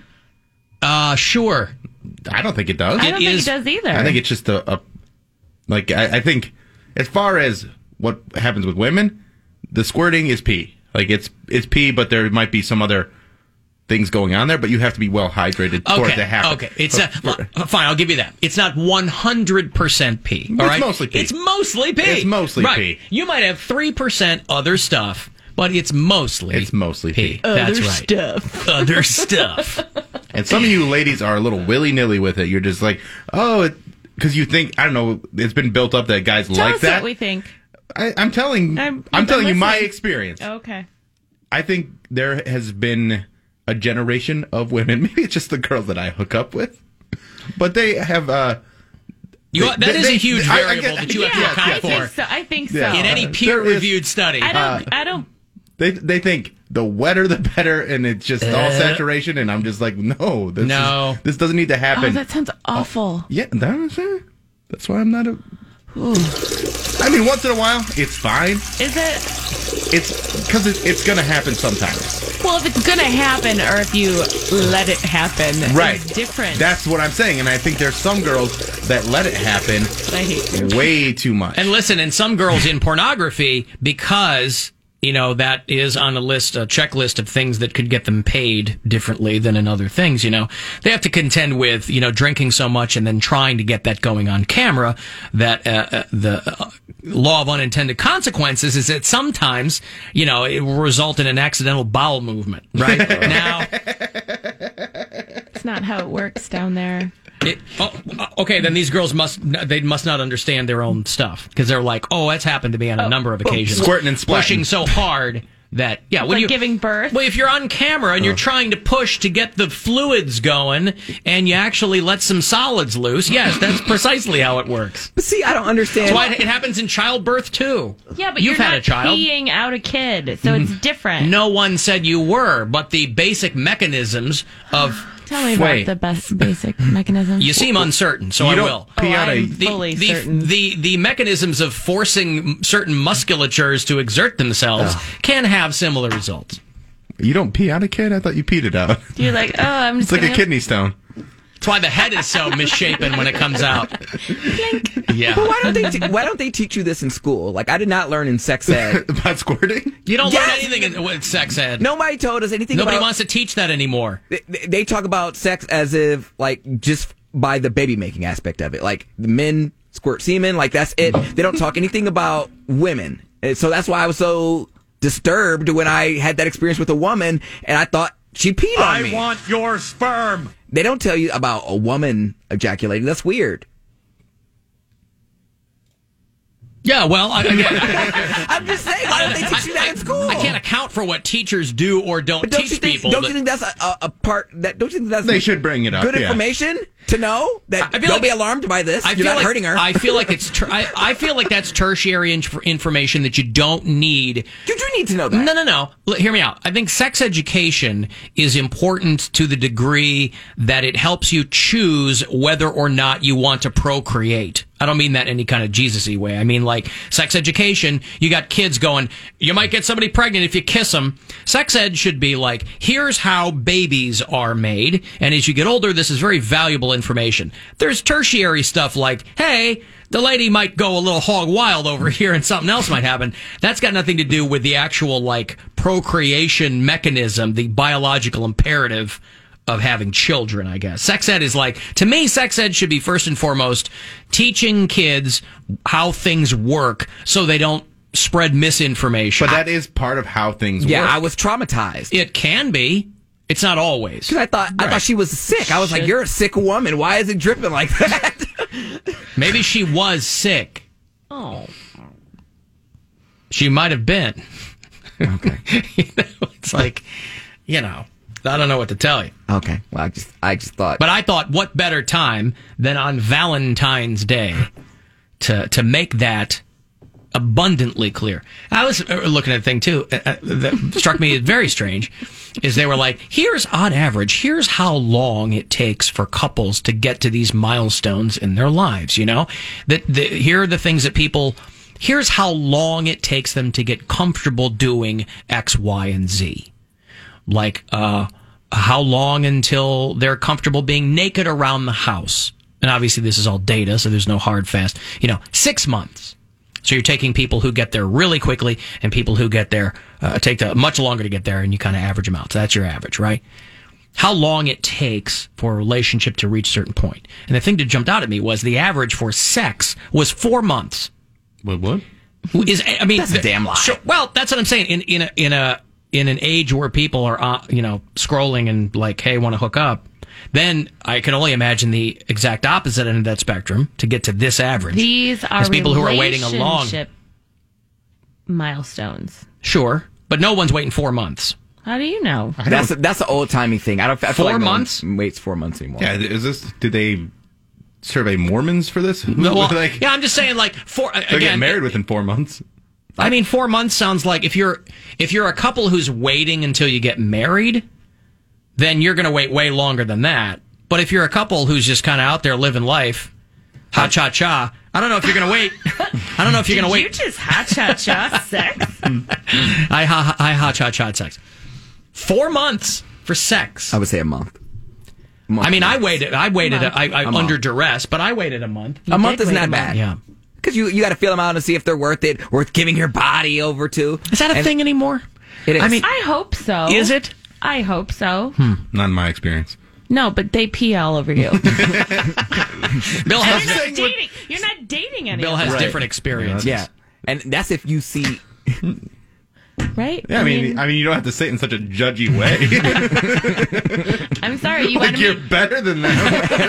Uh, sure. I don't think it does. I don't think it does either. I think it's just a, a like I, I think as far as what happens with women, the squirting is pee. Like it's it's pee, but there might be some other things going on there. But you have to be well hydrated for it to Okay, happen. okay. It's For- a, for- fine. I'll give you that. It's not one hundred percent pee. All It's right, mostly pee. It's mostly pee. It's mostly right. pee. You might have three percent other stuff, but it's mostly It's mostly pee. That's Other right. stuff. Other stuff. And some of you ladies are a little willy nilly with it. You're just like, oh, because you think I don't know. It's been built up that guys Tell like us that. what we think. I, I'm telling. I'm- I'm, I'm telling you my listening. experience. Okay. I think there has been a generation of women. Maybe it's just the girls that I hook up with, but they have. Uh, You, they- that they- is a they- huge I- I variable get- that you have Yeah, to account I for think so. I think so. Yeah. in any Uh, peer-reviewed study. I don't. I don't. They they think the wetter the better, and it's just all Uh, saturation. And I'm just like, no, this No. is, this doesn't need to happen. Oh, that sounds awful. Yeah, that's it. That's why I'm not a. I mean, once in a while, it's fine. Is it? It's because it, it's gonna happen sometimes. Well, if it's gonna happen, or if you let it happen, Right. it's different. That's what I'm saying, and I think there's some girls that let it happen I hate you. way too much. And listen, and some girls in pornography, because, you know, that is on a list, a checklist of things that could get them paid differently than in other things, you know, they have to contend with, you know, drinking so much and then trying to get that going on camera that uh, uh, the uh, law of unintended consequences is that sometimes, you know, it will result in an accidental bowel movement, right? Now, It's not how it works down there. It, oh, okay, then these girls must they must not understand their own stuff because they're like, oh, that's happened to me on a number of occasions, Squirting and splatting. pushing so hard that yeah, when Like you giving birth? Well, if you're on camera and you're trying to push to get the fluids going, and you actually let some solids loose, yes, that's precisely how it works. But see, I don't understand. That's why it happens in childbirth too. Yeah, but you've you're had not a child. peeing out a kid, so it's different. No one said you were, but the basic mechanisms of Tell me about Wait. the best basic mechanism. you seem uncertain, so You I don't will. pee Oh, out a. I'm- the, fully the, certain. the the mechanisms of forcing certain musculatures to exert themselves can have similar results. You don't pee out a kid? I thought you peed it out. You're like, oh, I'm It's just like a gonna- kidney stone. That's why the head is so misshapen when it comes out. Yeah. But why don't they? Te- why don't they teach you this in school? Like I did not learn in sex ed about squirting. You don't Yes! learn anything in, with sex ed. Nobody told us anything. Nobody about, wants to teach that anymore. They, they talk about sex as if like just by the baby making aspect of it. Like the men squirt semen, like that's it. They don't talk anything about women. And so that's why I was so disturbed when I had that experience with a woman, and I thought she peed on I me. want your sperm. They don't tell you about a woman ejaculating. That's weird. Yeah, well, I, I, I'm just saying, why don't they teach you that in school? I can't account for what teachers do or don't, But don't teach you think, people. Don't but- you think that's a, a, a part that? Don't you think that's They should bring it up, Good yeah. information to know that. I feel Don't like- be alarmed by this. I You're feel not like, hurting her. I feel like it's. Ter- I, I feel like that's tertiary inf- information that you don't need. You do need to know that. No, no, no. L- hear me out. I think sex education is important to the degree that it helps you choose whether or not you want to procreate. I don't mean that in any kind of Jesus-y way. I mean, like, sex education, you got kids going, you might get somebody pregnant if you kiss them. Sex ed should be like, here's how babies are made. And as you get older, this is very valuable information. There's tertiary stuff like, hey, the lady might go a little hog wild over here and something else might happen. That's got nothing to do with the actual, like, procreation mechanism, the biological imperative of having children, I guess. Sex ed is like, to me, sex ed should be first and foremost teaching kids how things work so they don't spread misinformation. But that is part of how things yeah, work. I was traumatized. It can be. It's not always. Because I thought I Right. thought she was sick. I was like, Should- "You're a sick woman. Why is it dripping like that?" Maybe she was sick. Oh. She might have been. Okay. You know, it's like, you know, I don't know what to tell you. Okay. Well, I just I just thought. But I thought, what better time than on Valentine's Day to to make that abundantly clear. I was uh, looking at a thing, too, uh, that struck me as very strange, is they were like, here's, on average, here's how long it takes for couples to get to these milestones in their lives, you know? That the, here are the things that people... Here's how long it takes them to get comfortable doing X, Y, and Z. Like, uh, how long until they're comfortable being naked around the house. And obviously this is all data, so there's no hard fast. You know, six months. So you're taking people who get there really quickly and people who get there, uh, take the, much longer to get there, and you kind of average them out. So that's your average, right? How long it takes for a relationship to reach a certain point. And the thing that jumped out at me was the average for sex was four months. What? What? Is I mean, That's a damn lie. Sure, well, that's what I'm saying. In in a in a in an age where people are uh, you know scrolling and like, hey, want to hook up, then I can only imagine the exact opposite end of that spectrum to get to this average. These are There's people who are waiting a long. relationship milestones. Sure, but no one's waiting four months. How do you know? That's a, that's an old timey thing. I don't. I feel Four like no one months? waits four months anymore. Yeah, is this? Did they survey Mormons for this? No, well, like, yeah, I'm just saying, like, four they're again. getting married within four months. I mean, four months sounds like if you're if you're a couple who's waiting until you get married, then you're going to wait way longer than that. But if you're a couple who's just kind of out there living life, ha cha cha, I don't know if you're going to wait. I don't know if you're going to Did wait. you just ha cha cha sex? I ha I ha cha cha sex. Four months for sex. I would say a month. A month I mean, I months. waited. I waited. month. I, I A month. under duress, but I waited a month. A month did is wait a not month. bad. Yeah. Because you, you got to feel them out and see if they're worth it, worth giving your body over to. Is that a And thing anymore? It is. I mean, I hope so. is it? I hope so. Not in my experience. No, but they pee all over you. Bill You're has not dating. You're not dating anyone. Bill has Right. different experiences. yeah, and that's if you see. right? Yeah, I mean, I mean, you don't have to say it in such a judgy way. I'm sorry. You like want you're to meet? better than them.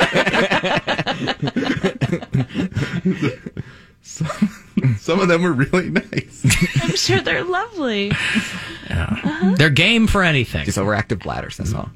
some, some of them were really nice. I'm sure they're lovely. They're game for anything. Just overactive bladders. That's all.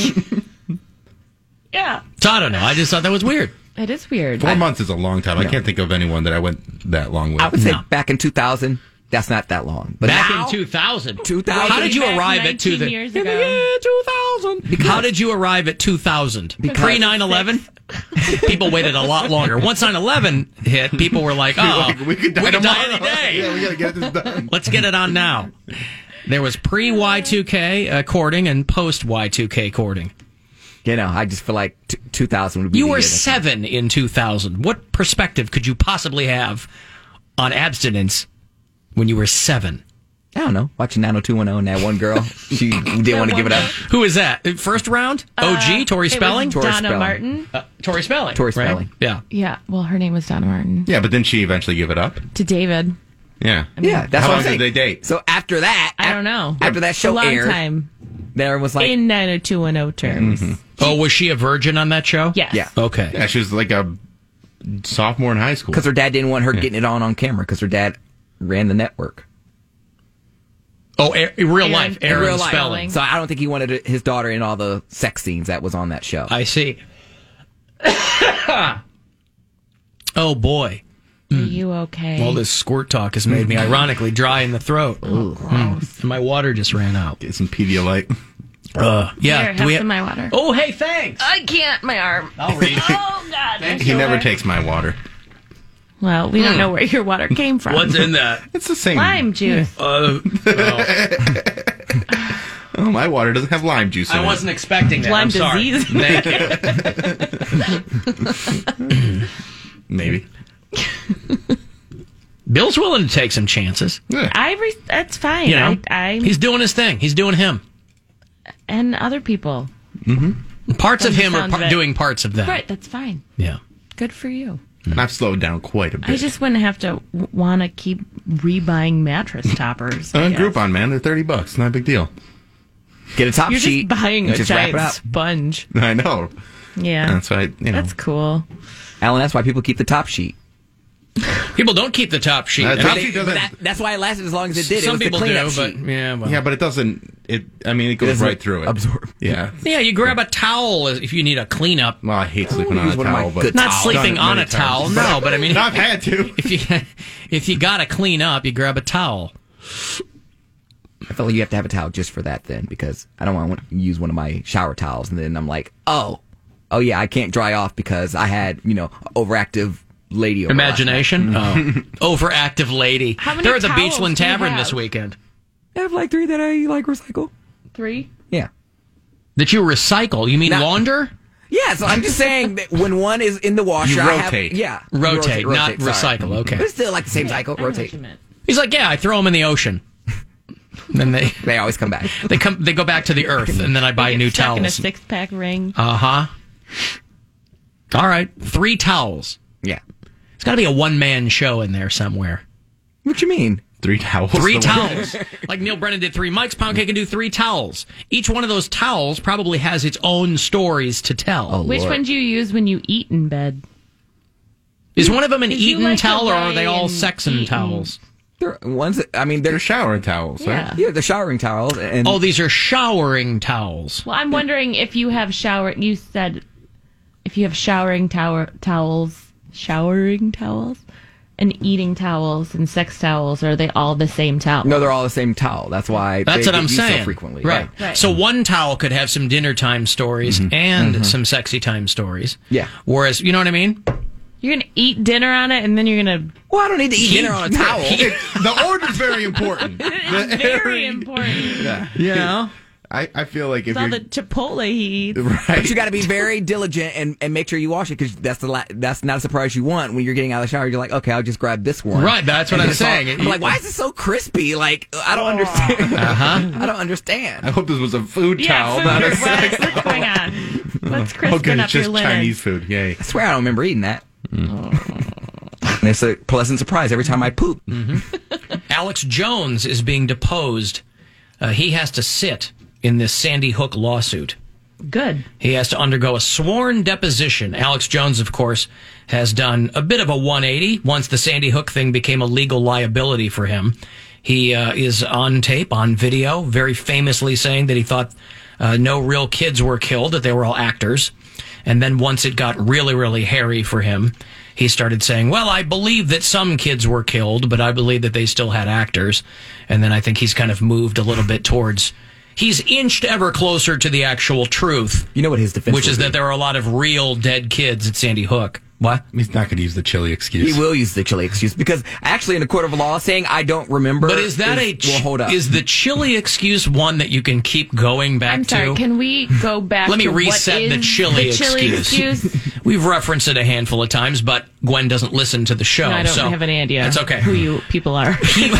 Yeah, So I don't know. I just thought that was weird. it is weird. Four months is a long time. I No. can't think of anyone that I went that long with. I would say No. back in two thousand, that's not that long. But Back now, in two thousand. two thousand. How did you Back arrive at two nineteen the years in the ago. year two thousand? How did you arrive at two thousand? Pre nine eleven? People waited a lot longer. Once nine eleven hit, people were like, "Oh, Like, we could die tomorrow. any day. Yeah, we gotta get this done. Let's get it on now." There was pre Y two K uh, courting and post Y two K courting. You know, I just feel like t- two thousand would be. You the were year that- seven in two thousand. What perspective could you possibly have on abstinence when you were seven? I don't know. Watching nine oh two one oh and that one girl, she didn't want to give it up. Who is that? First round? O G? Uh, Tori it was Spelling? Donna Tori Spelling. Martin. Uh, Tori Spelling. Tori right? Spelling. Yeah. Yeah, well, her name was Donna Martin. Yeah, but didn't she eventually give it up? To David. Yeah. Yeah, that's How what long I'm saying. did they date? So after that, I don't know. after that show a long aired, time. there was like, In nine oh two one oh terms. Oh, was she a virgin on that show? Yes. yeah, Okay. Yeah, she was like a sophomore in high school. because her dad didn't want her getting it on on camera because her dad ran the network. Oh, a- in real Aaron- life. In Aaron real life. Spelling. So I don't think he wanted his daughter in all the sex scenes that was on that show. I see. Oh, boy. Are you okay? All this squirt talk has made me ironically dry in the throat. Mm. My water just ran out. Get some Pedialyte. Uh, yeah. Here, do have we some of my water. Oh, hey, thanks. I can't. My arm. I'll read. Oh, God. my He never shoulder. takes my water. Well, we don't know where your water came from. What's in that? It's the same. Lime juice. Uh, oh. Oh, my water doesn't have lime juice in I it. wasn't expecting that. Lyme I'm sorry. disease. Thank you. Maybe. Bill's willing to take some chances. Yeah. I re- that's fine. You know, I, I he's doing his thing. He's doing him. and other people. Parts From of the him are sound par- of it. doing parts of that. Right, that's fine. Yeah. Good for you. And I've slowed down quite a bit. I just wouldn't have to w- want to keep rebuying mattress toppers. I Uh, guess. Groupon, man. They're thirty bucks. Not a big deal. Get a top You're sheet. just buying and a just wrap giant it up. sponge. I know. Yeah, That's why, you know. that's cool. Alan, that's why people keep the top sheet. People don't keep the top sheet. Uh, I top mean, They- sheet doesn't- but that, that's why it lasted as long as it did. some it was people the do, cleanup but sheet. yeah, well. Yeah, but it doesn't. It. I mean, it goes doesn't right through it. absorb. Yeah. Yeah, you grab a towel if you need a cleanup. Well, I hate sleeping on use a one of my towel, but good Not towels. sleeping Done it on a many towel, times. no, but I mean, I've had to. if you if you got to clean up, you grab a towel. I feel like you have to have a towel just for that then, because I don't want to use one of my shower towels and then I'm like, oh, oh yeah, I can't dry off because I had, you know, overactive lady over last Imagination? Oh. Overactive lady. How many They're at the towels Beachland do you Tavern have? this weekend. night. I have like three that I like recycle. Three. Yeah. That you recycle. You mean Not- launder? Yeah, so I'm just saying that when one is in the washer, You I have- rotate. yeah. Rotate, not sorry. recycle. Okay. But it's still like the same cycle, I know what rotate. you meant. He's like, yeah, I throw them in the ocean. then they They always come back. they come they go back to the earth, and then I buy Get new stuck in a towels. six pack ring. Uh huh. All right, three towels. Yeah. It's got to be a one man show in there somewhere. What you mean? Three towels. Three The one- towels. Like Neil Brennan did three mics, Pound Cake can do three towels. Each one of those towels probably has its own stories to tell. Oh, Which Lord. one do you use when you eat in bed? Is one of them an Did you Eaton like to towel, or are they lay all and sexing eat and- towels? They're ones that, I mean, they're, They're showering towels, Yeah. right? yeah, the showering towels. And Oh, these are showering towels. Well, I'm wondering if you have shower. You said if you have showering tower towels, showering towels, and eating towels and sex towels. Are they all the same towel? no, they're all the same towel. That's why That's they what I'm get used so saying. frequently. Right. Right. So one towel could have some dinner time stories and some sexy time stories. Yeah. Whereas, you know what I mean? You're gonna eat dinner on it, and then you're gonna. Well, I don't need to eat dinner on a towel. The order's very important. It's very important. Yeah. You know? I, I feel like if It's all you're the Chipotle he eats. right, But you got to be very diligent and, and make sure you wash it because that's the la- that's not a surprise you want when you're getting out of the shower. You're like, okay, I'll just grab this one. Right, that's what And I'm it's all- saying. I'm like, why is it so crispy? Like, I don't understand. Uh-huh. I don't understand. I hope this was a food Yeah, towel, food. not a What- sex what's going on? Let's Oh, crispen good. up It's your just linen. Chinese food. Yay. I swear I don't remember eating that. And it's a pleasant surprise every time I poop. Alex Jones is being deposed. Uh, he has to sit in this Sandy Hook lawsuit. Good. He has to undergo a sworn deposition. Alex Jones, of course, has done a bit of a one eighty once the Sandy Hook thing became a legal liability for him. He uh, is on tape, on video, very famously saying that he thought uh, no real kids were killed, that they were all actors. And then once it got really, really hairy for him, he started saying, well, I believe that some kids were killed, but I believe that they still had actors. And then I think he's kind of moved a little bit towards... He's inched ever closer to the actual truth. You know what his defense Which is would be? that there are a lot of real dead kids at Sandy Hook. What? He's not going to use the chili excuse. He will use the chili excuse because actually in a court of law saying I don't remember. But is that is, a ch- well, hold up. is the chili excuse one that you can keep going back I'm sorry, to? can we go back Let me to reset what the is chili, the chili excuse. excuse? We've referenced it a handful of times, but Gwen doesn't listen to the show. No, I don't so have any idea That's okay. who you people are.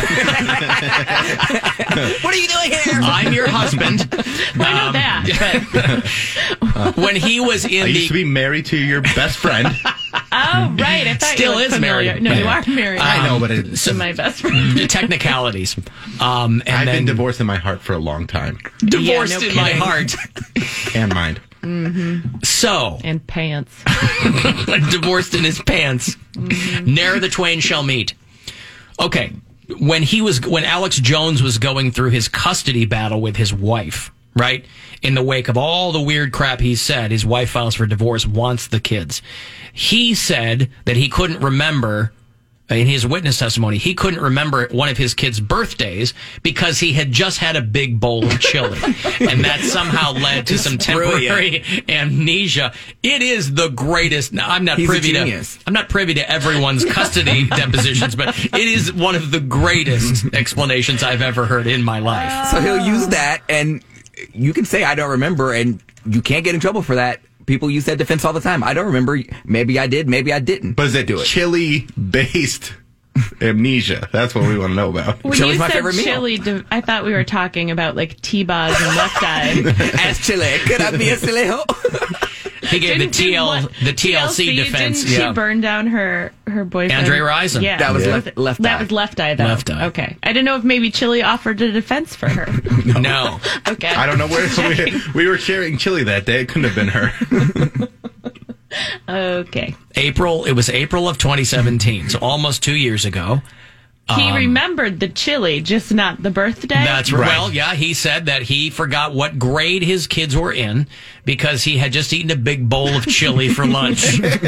What are you doing here? I'm your husband. I know that. But when he was in I the used to be married to your best friend. oh, right. I thought Still you looked is familiar. married. No, you Yeah. are married. I know, but it's to my best friend. technicalities. Um, and I've then been divorced in my heart for a long time. divorced Yeah, no in my kidding. heart. And mind. Mm-hmm. So, And pants. divorced in his pants. Mm-hmm. Ne'er the twain shall meet. Okay, when he was when Alex Jones was going through his custody battle with his wife, right? In the wake of all the weird crap he said, his wife files for divorce, wants the kids. He said that he couldn't remember, in his witness testimony, he couldn't remember one of his kids' birthdays because he had just had a big bowl of chili. And that somehow led to some temporary amnesia. It is the greatest. Now, I'm not He's a privy to genius. I'm not privy to everyone's custody depositions, but it is one of the greatest explanations I've ever heard in my life. So he'll use that, and you can say I don't remember, and you can't get in trouble for that. People use that defense all the time. I don't remember. Maybe I did. Maybe I didn't. But is that do it? chili-based amnesia? That's what we want to know about. When Chili's you my said favorite meal. chili, d- I thought we were talking about like T-Boz and Left Eye. As chili, could I be a silly ho? He gave the Didn't- T L didn't what- the T L C T L C, defense. Didn't Yeah. she burn down her her boyfriend? Andre Rison. Yeah, That was Was left- it- Left That Eye. was Left Eye, though. Left Eye. Okay, I didn't know if maybe Chili offered a defense for her. No. Okay, I don't know where we, we were sharing chili that day. It couldn't have been her. Okay, April. It was April of twenty seventeen, so almost two years ago. he Um, remembered the chili, just not the birthday. That's right. Well, yeah, he said that he forgot what grade his kids were in because he had just eaten a big bowl of chili for lunch.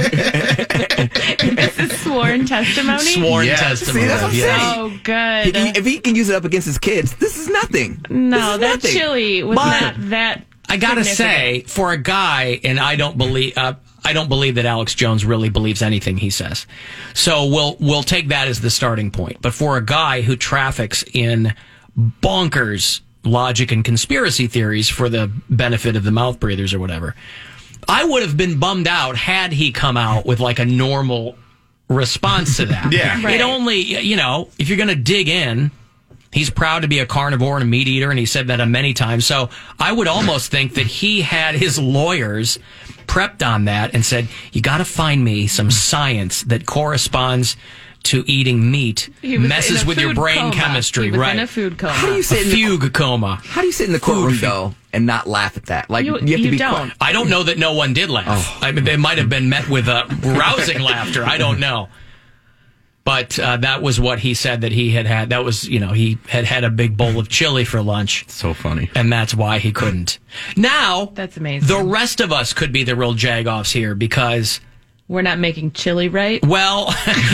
This is sworn testimony. Sworn Yes. testimony. See, that's what I'm yes. saying. Oh, He good. can- if he can use it up against his kids, this is nothing. no, This is that nothing. chili was But- not that. I gotta significant. say, for a guy, and I don't believe, uh, I don't believe that Alex Jones really believes anything he says. So we'll we'll take that as the starting point. But for a guy who traffics in bonkers logic and conspiracy theories for the benefit of the mouth breathers or whatever, I would have been bummed out had he come out with like a normal response to that. Yeah. Right. It only, you know, if you're going to dig in. He's proud to be a carnivore and a meat eater, and he said that many times. So I would almost think that he had his lawyers prepped on that and said, you got to find me some science that corresponds to eating meat, He was messes in a with your food brain coma. chemistry, He was right? in a food coma. How do you A sit in the, fugue coma. how do you sit in the courtroom though and not laugh at that? Like You- you, have you to be don't. quiet. I don't know that no one did laugh. Oh. I mean, they might have been met with uh, rousing laughter. I don't know. But uh, that was what he said that he had had. That was, you know, he had had a big bowl of chili for lunch. So funny. And that's why he couldn't. Now, That's amazing. the rest of us could be the real jagoffs here because, We're not making chili right. well,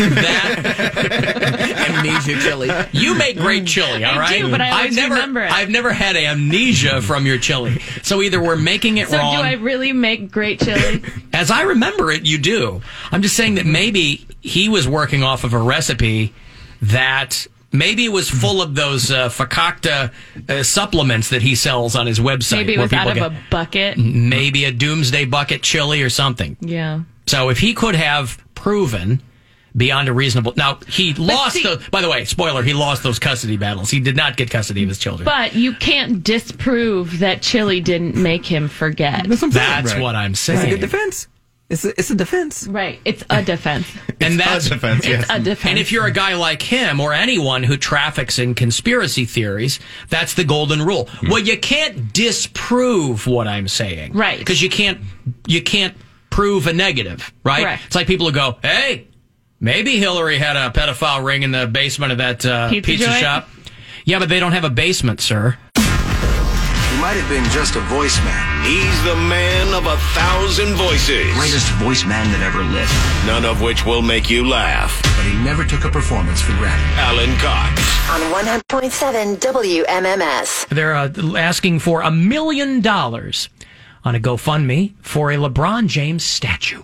that Amnesia chili. you make great chili, all I right? do, but I always have never, remember it. I've never had amnesia from your chili. So either we're making it So wrong. do I really make great chili? As I remember it, you do. I'm just saying that maybe he was working off of a recipe that maybe it was full of those uh, Fakakta uh, supplements that he sells on his website. Maybe it where was out of people a bucket. get maybe a doomsday bucket chili or something. Yeah. So if he could have proven beyond a reasonable... Now, he lost... see- the, by the way, spoiler, he lost those custody battles. He did not get custody of his children. But you can't disprove that chili didn't make him forget. That's what I'm saying. That's Right. what I'm It's a saying. good defense. It's a, it's a defense. Right. It's a defense. And that's a defense, yes. It's a defense. And if you're a guy like him or anyone who traffics in conspiracy theories, that's the golden rule. Well, you can't disprove what I'm saying. Right. Because you can't you can't prove a negative, right? Correct. It's like people who go, hey, maybe Hillary had a pedophile ring in the basement of that uh, Pizza pizza joint? shop. Yeah, but they don't have a basement, sir. He might have been just a voice man. He's the man of a thousand voices. Greatest voice man that ever lived. None of which will make you laugh. But he never took a performance for granted. Alan Cox. On one hundred point seven W M M S. They're uh, asking for a million dollars on a GoFundMe for a LeBron James statue.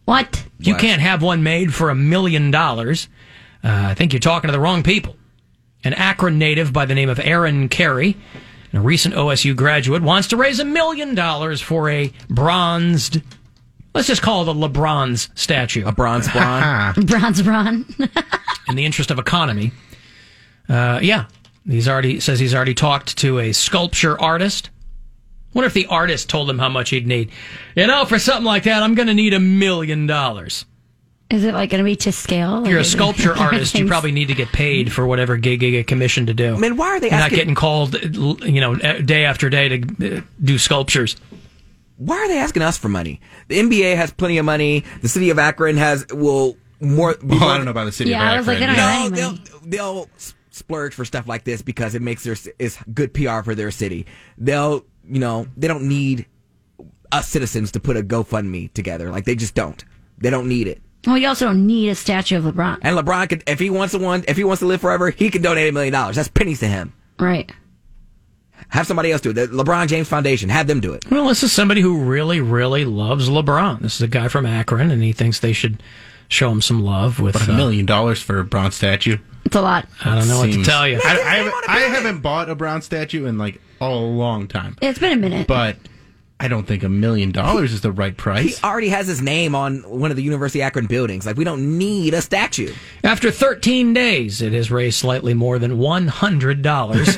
What? You What? can't have one made for a million dollars. Uh, I think you're talking to the wrong people. An Akron native by the name of Aaron Carey, a recent O S U graduate, wants to raise a million dollars for a bronzed, let's just call it a LeBron's statue. A bronze bron? Bronze Bron. In the interest of economy. Uh, yeah. He's already says he's already talked to a sculpture artist. Wonder if the artist told him how much he'd need. You know, for something like that, I'm going to need a million dollars. Is it like going to be to scale? If you're a Like, sculpture artist, you everything's- probably need to get paid for whatever gig you get commissioned to do. I mean, why are they You're not asking- getting called, you know, day after day to uh, do sculptures. Why are they asking us for money? The N B A has plenty of money. The city of Akron has will more. Be Well, more I don't know about the city Yeah, of I was like, Akron. they don't have No, any money. they'll they'll s- splurge for stuff like this because it makes their c- is good P R for their city. They'll you know they don't need us citizens to put a GoFundMe together. Like they just don't. They don't need it. Well, you also don't need a statue of LeBron. And LeBron could, if he wants to one, if he wants to live forever, he can donate a million dollars. That's pennies to him. Right. Have somebody else do it. The LeBron James Foundation. Have them do it. Well, this is somebody who really, really loves LeBron. This is a guy from Akron, and he thinks they should show him some love with But a uh, million dollars for a bronze statue? It's a lot. I don't know what to Seems- tell you. I, I, haven't, I haven't bought a bronze statue in like a long time. It's been a minute. But I don't think a million dollars is the right He price. already has his name on one of the University of Akron buildings. Like we don't need a statue. After thirteen days, it has raised slightly more than one hundred dollars.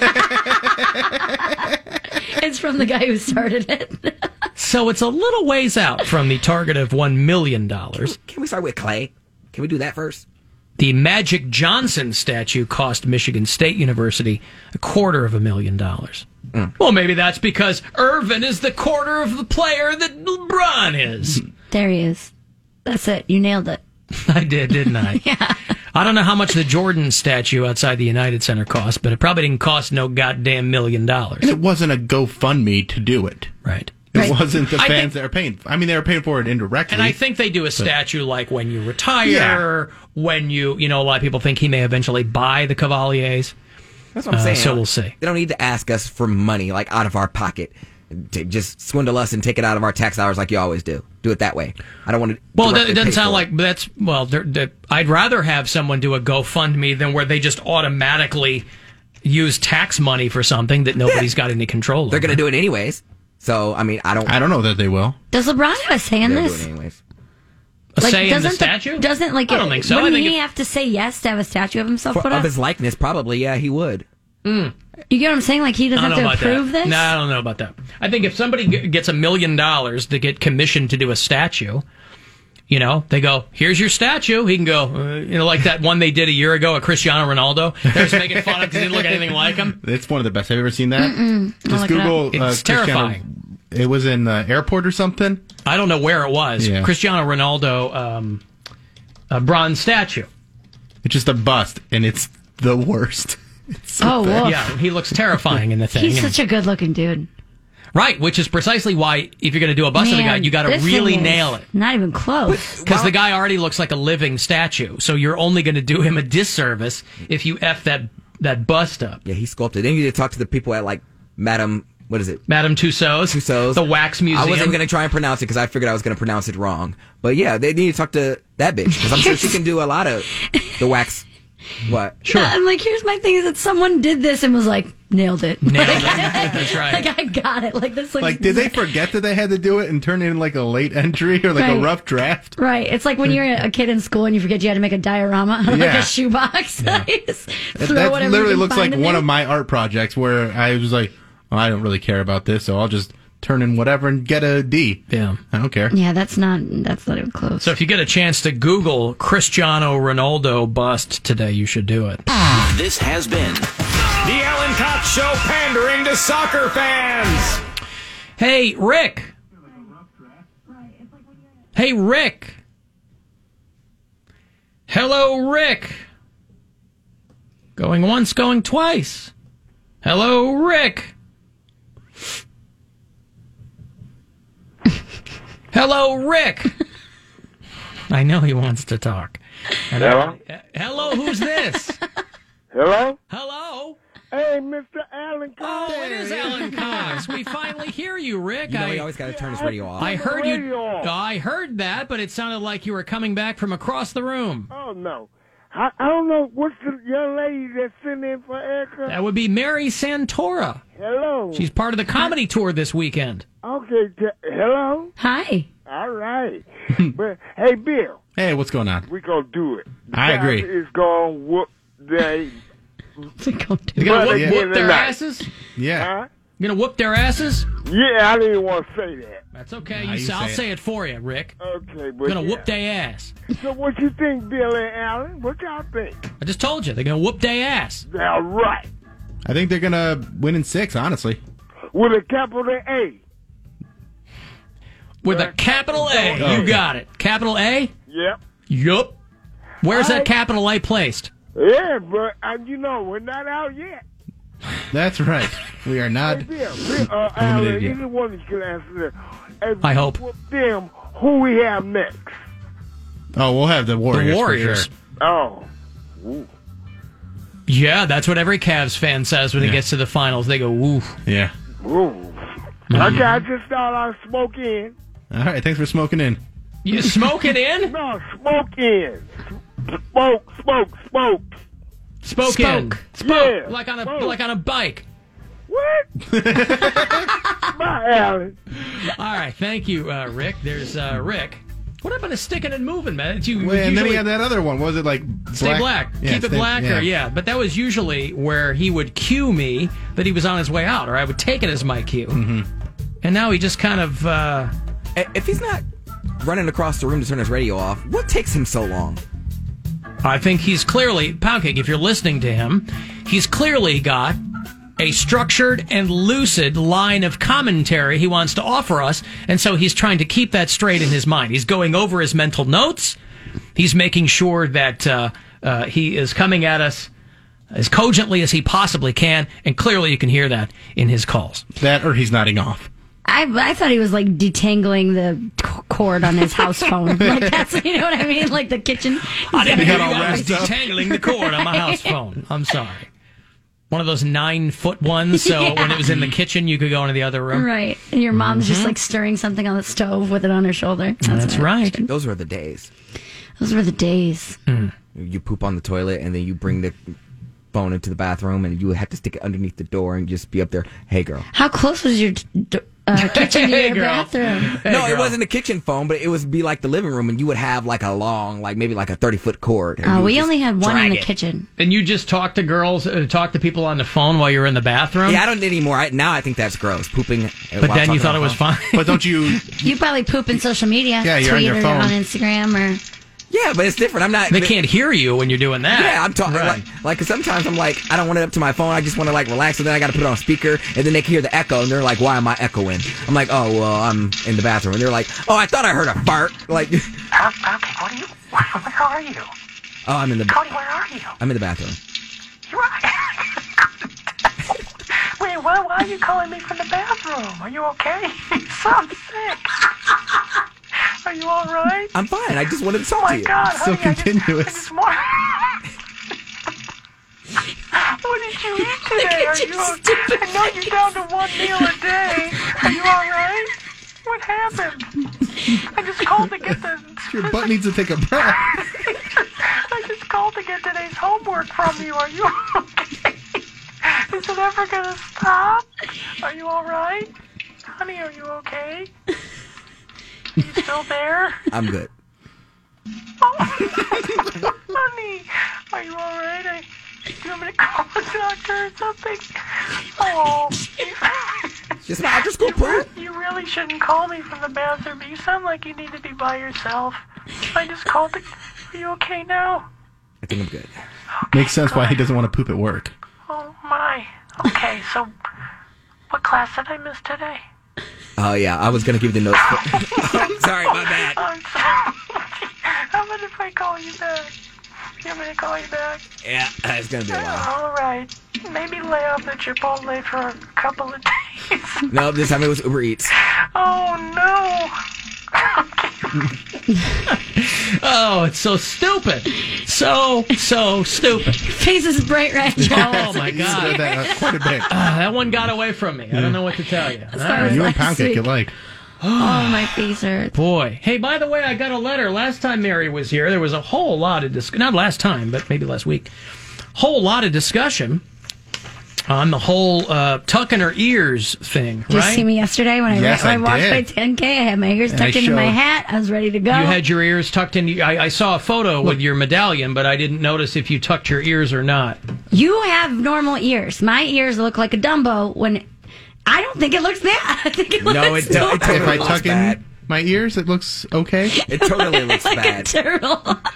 It's from the guy who started it. So it's a little ways out from the target of one million dollars. Can we start with clay? Can we do that first? The Magic Johnson statue cost Michigan State University a quarter of a million dollars. Mm. Well, maybe that's because Irvin is the quarter of the player that LeBron is. There he is. That's it. You nailed it. I did, didn't I? Yeah. I don't know how much the Jordan statue outside the United Center cost, but it probably didn't cost no goddamn million dollars. And it wasn't a GoFundMe to do it. Right. It Right. wasn't the I fans think- that are paying. I mean, they were paying for it indirectly. And I think they do a statue like when you retire, Yeah. when you, you know, a lot of people think he may eventually buy the Cavaliers. That's what I'm Uh, saying. so we'll see. They don't need to ask us for money, like out of our pocket, to just swindle us and take it out of our tax dollars like you always do. Do it that way. I don't want to. Well, it directly doesn't pay sound for like it. that's, well, they're, they're, I'd rather have someone do a GoFundMe than where they just automatically use tax money for something that nobody's got any control over. They're going to do it anyways. So I mean, I don't. I don't know that they will. Does LeBron have a say in They'll do this? it anyways. A say in the doesn't statue? doesn't like I don't it- think so. I Wouldn't think he if- have to say yes to have a statue of himself For, put of up? his likeness, probably. Yeah, he would. You get what I'm saying? Like he I doesn't don't know have about to approve that. this. No, I don't know about that. I think if somebody g- gets a million dollars to get commissioned to do a statue, you know, they go, "Here's your statue." He can go, uh, you know, like that one they did a year ago, of Cristiano Ronaldo. They're just making fun of because he didn't look anything like him. It's one of the best. Have you ever seen that? Mm-mm. I'll Just look it up. Google. Uh, It's Cristiano- terrifying. It was in the airport or something. I don't know where it was. Yeah. Cristiano Ronaldo, um, a bronze statue. It's just a bust, and it's the worst. It's so Oh, bad. woof. Yeah, he looks terrifying in the thing. He's And- such a good-looking dude. right, which is precisely why if you're going to do a bust of the guy, Man, you got to this really thing is nail it. Not even close. Because the guy already looks like a living statue, so you're only going to do him a disservice if you f that that bust up. Yeah, he sculpted. Then you need to talk to the people at like Madame. What is it? Madame Tussauds, Tussauds, the wax museum. I wasn't going to try and pronounce it because I figured I was going to pronounce it wrong. But yeah, they need to talk to that bitch because I'm sure she can do a lot of the wax. What? Sure. I'm like, here's my thing: is that someone did this and was like, nailed it. Nailed like, it. That's right. Like I got it. Like this. Looks Like, did they forget that they had to do it and turn it in like a late entry or like Right. a rough draft? Right. It's like when you're a kid in school and you forget you had to make a diorama out of like Yeah. a shoebox. You just That, throw that whatever you literally can looks find like in one there. of my art projects where I was like, oh, I don't really care about this, so I'll just turn in whatever and get a D. Yeah. I don't care. Yeah, that's not that's not even close. So if you get a chance to Google Cristiano Ronaldo bust today, you should do it. This has been The Alan Cox Show pandering to soccer fans. Hey, Rick. Hey, Rick. Hello, Rick. Going once, going twice. Hello, Rick. Hello, Rick. I know he wants to talk. And Hello? I- uh, hello, who's this? Hello? Hello? Hey, Mister Alan Cox. Oh, it is Alan Cox. We finally hear you, Rick. You know I, he always got to turn his radio off. I heard Radio you. off. I heard that, but it sounded like you were coming back from across the room. Oh, no. I, I don't know. What's the young lady that's sitting in for Erica? That would be Mary Santora. Hello. She's part of the comedy tour this weekend. Okay. T- hello? Hi. All right. But, hey, Bill. Hey, what's going on? We gonna do it. The I agree. It's gonna whoop they. You're gonna whoop, Yeah. whoop their Tonight. asses? Yeah. Huh? You're gonna whoop their asses? Yeah, I didn't even want to say that. That's okay. Nah, You you say, I'll say say it. for you, Rick. Okay, but You're gonna yeah. whoop their ass. So what you think, Bill and Alan? What y'all think? I just told you they're gonna whoop their ass. All right. I think they're going to win in six, honestly. With a capital A. With a capital A. Oh. You got it. Capital A? Yep. Yup. Where's All that right. capital A placed? Yeah, but uh, you know we're not out yet. That's right. We are not. Hey, Bill, Bill, uh, Alan, eliminated yet. either one of you can answer that. If I we hope. whoop them, who we have next? Oh, we'll have the Warriors. The for Warriors. sure. Oh. Ooh. Yeah, that's what every Cavs fan says when Yeah. it gets to the finals. They go, woo. Yeah. Ooh. Okay, I just thought I'd smoke in. All right. Thanks for smoking in. You smoke it in? No, smoke in. Smoke, smoke, smoke. Spoke in. Spoke. Spoke. Yeah, Like on a spoke. like on a bike. What? Bye, Alan. All right, thank you, uh, Rick. There's uh, Rick. What happened to sticking and moving, man? It's you, Wait, and then usually- he had that other one. Was it like Stay black. Yeah, Keep it stay- black. Or, yeah, but that was usually where he would cue me that he was on his way out, or I would take it as my cue. Mm-hmm. And now he just kind of. Uh, If he's not running across the room to turn his radio off, what takes him so long? I think he's clearly, Poundcake, if you're listening to him, he's clearly got a structured and lucid line of commentary he wants to offer us, and so he's trying to keep that straight in his mind. He's going over his mental notes. He's making sure that uh, uh, he is coming at us as cogently as he possibly can, and clearly you can hear that in his calls. That or he's nodding off. I, I thought he was like detangling the c- cord on his house phone. Like that's, you know what I mean? Like the kitchen. I didn't got know all I was wrapped up. detangling the cord on my house phone. I'm sorry. One of those nine foot ones, so Yeah. when it was in the kitchen, you could go into the other room. Right. And your mom's just Mhm. like stirring something on the stove with it on her shoulder. That's what I right. imagined. Those were the days. Those were the days. You poop on the toilet and then you bring the phone into the bathroom and you would have to stick it underneath the door and just be up there. Hey, girl. How close was your d- uh, kitchen to Hey, your girl. bathroom? no, it wasn't a kitchen phone, but it was be like the living room, and you would have like a long, like maybe like a thirty foot cord. and Uh, you would we just only had one in drag the it. kitchen. And you just talk to girls, uh, talk to people on the phone while you're in the bathroom? Yeah, I don't anymore. I, now I think that's gross. Pooping. But then you thought it was fine. But don't you? You probably poop in social media. Yeah, you're on tweet your or phone. on Instagram or. Yeah, but it's different. I'm not. They can't hear you when you're doing that. Yeah, I'm talking Right. like, like 'cause sometimes I'm like, I don't want it up to my phone. I just want to like relax, and then I got to put it on speaker, and then they can hear the echo, and they're like, "Why am I echoing?" I'm like, "Oh, well, I'm in the bathroom," and they're like, "Oh, I thought I heard a fart." Like, Okay, what are you? Where, where are you? oh, I'm in the. Cody, where are you? I'm in the bathroom. Wait, why, why are you calling me from the bathroom? Are you okay? You sound sick. Are you all right? I'm fine. I just wanted to talk Oh my to you. God, So honey, I just- continuous. I just want- What did you eat today? Are you okay? I know you're down to one meal a day. Are you all right? What happened? I just called to get the. Your butt needs to take a breath. I just called to get today's homework from you. Are you okay? Is it ever gonna stop? Are you all right? Honey, are you okay? Are you still there? I'm good. Honey, are you all right? I, do you want me to call the doctor or something? Oh, Just I'll just go poop. you really shouldn't call me from the bathroom. You sound like you need to be by yourself. I just called the... Are you okay now? I think I'm good. Makes sense why he doesn't want to poop at work. Oh, my. Okay, so what class did I miss today? Oh yeah, I was gonna give you the notes. I'm sorry, my bad. I'm sorry. How about if I call you back? You want me to call you back? Yeah, it's gonna be a while. All right. Maybe lay off the Chipotle for a couple of days. No, this time it was Uber Eats. Oh, no. Oh, it's so stupid. So, so stupid. Face is bright red. Oh, my God. that, quite a bit. Uh, that one got away from me. I don't know what to tell you. All right. You and Pound Cake alike. Oh, my face hurts. Boy. Hey, by the way, I got a letter. Last time Mary was here, there was a whole lot of discussion. Not last time, but maybe last week. Whole lot of discussion on the whole uh, tucking her ears thing, Did right? you see me yesterday when I, Yes, ran, I I walked did. my ten K? I had my ears And tucked I into my showed- hat. I was ready to go. You had your ears tucked in. I, I saw a photo with your medallion, but I didn't notice if you tucked your ears or not. You have normal ears. My ears look like a Dumbo when I don't think it looks bad. I think it looks No, it, do- it normal. totally If I looks tuck bad. in my ears, it looks okay. It totally looks like bad. a turtle.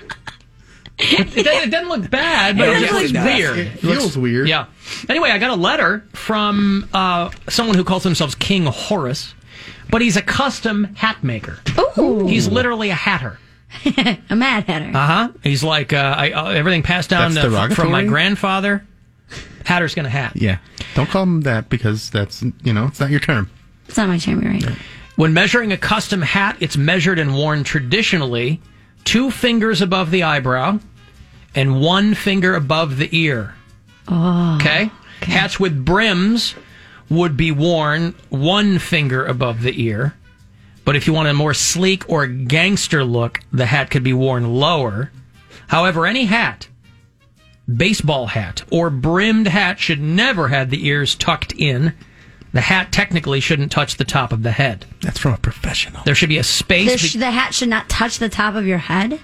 It, doesn't- it doesn't look bad, but It it just looks really does. weird. It feels weird. Yeah. Anyway, I got a letter from uh, someone who calls himself King Horace, but he's a custom hat maker. Ooh. He's literally a hatter. a mad hatter. Uh huh. He's like uh, I, uh, everything passed down That's uh, f- from my derogatory? grandfather. Hatter's gonna hat. Yeah. Don't call them that because that's, you know, it's not your term. It's not my term, you're right. When measuring a custom hat, it's measured and worn traditionally two fingers above the eyebrow and one finger above the ear. Oh. Okay? Hats with brims would be worn one finger above the ear. But if you want a more sleek or gangster look, the hat could be worn lower. However, any hat, baseball hat, or brimmed hat should never have the ears tucked in. The hat technically shouldn't touch the top of the head. That's from a professional. There should be a space. There sh- the hat should not touch the top of your head?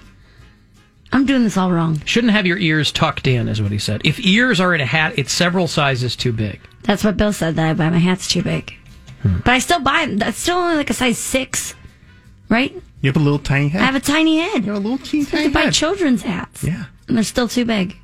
I'm doing this all wrong. Shouldn't have your ears tucked in, is what he said. If ears are in a hat, it's several sizes too big. That's what Bill said, that I buy my hats too big. Hmm. But I still buy them. That's still only like a size six, right? You have a little tiny head. I have a tiny head. You have a little teeny I have tiny to buy head. children's hats. Yeah. And they're still too big.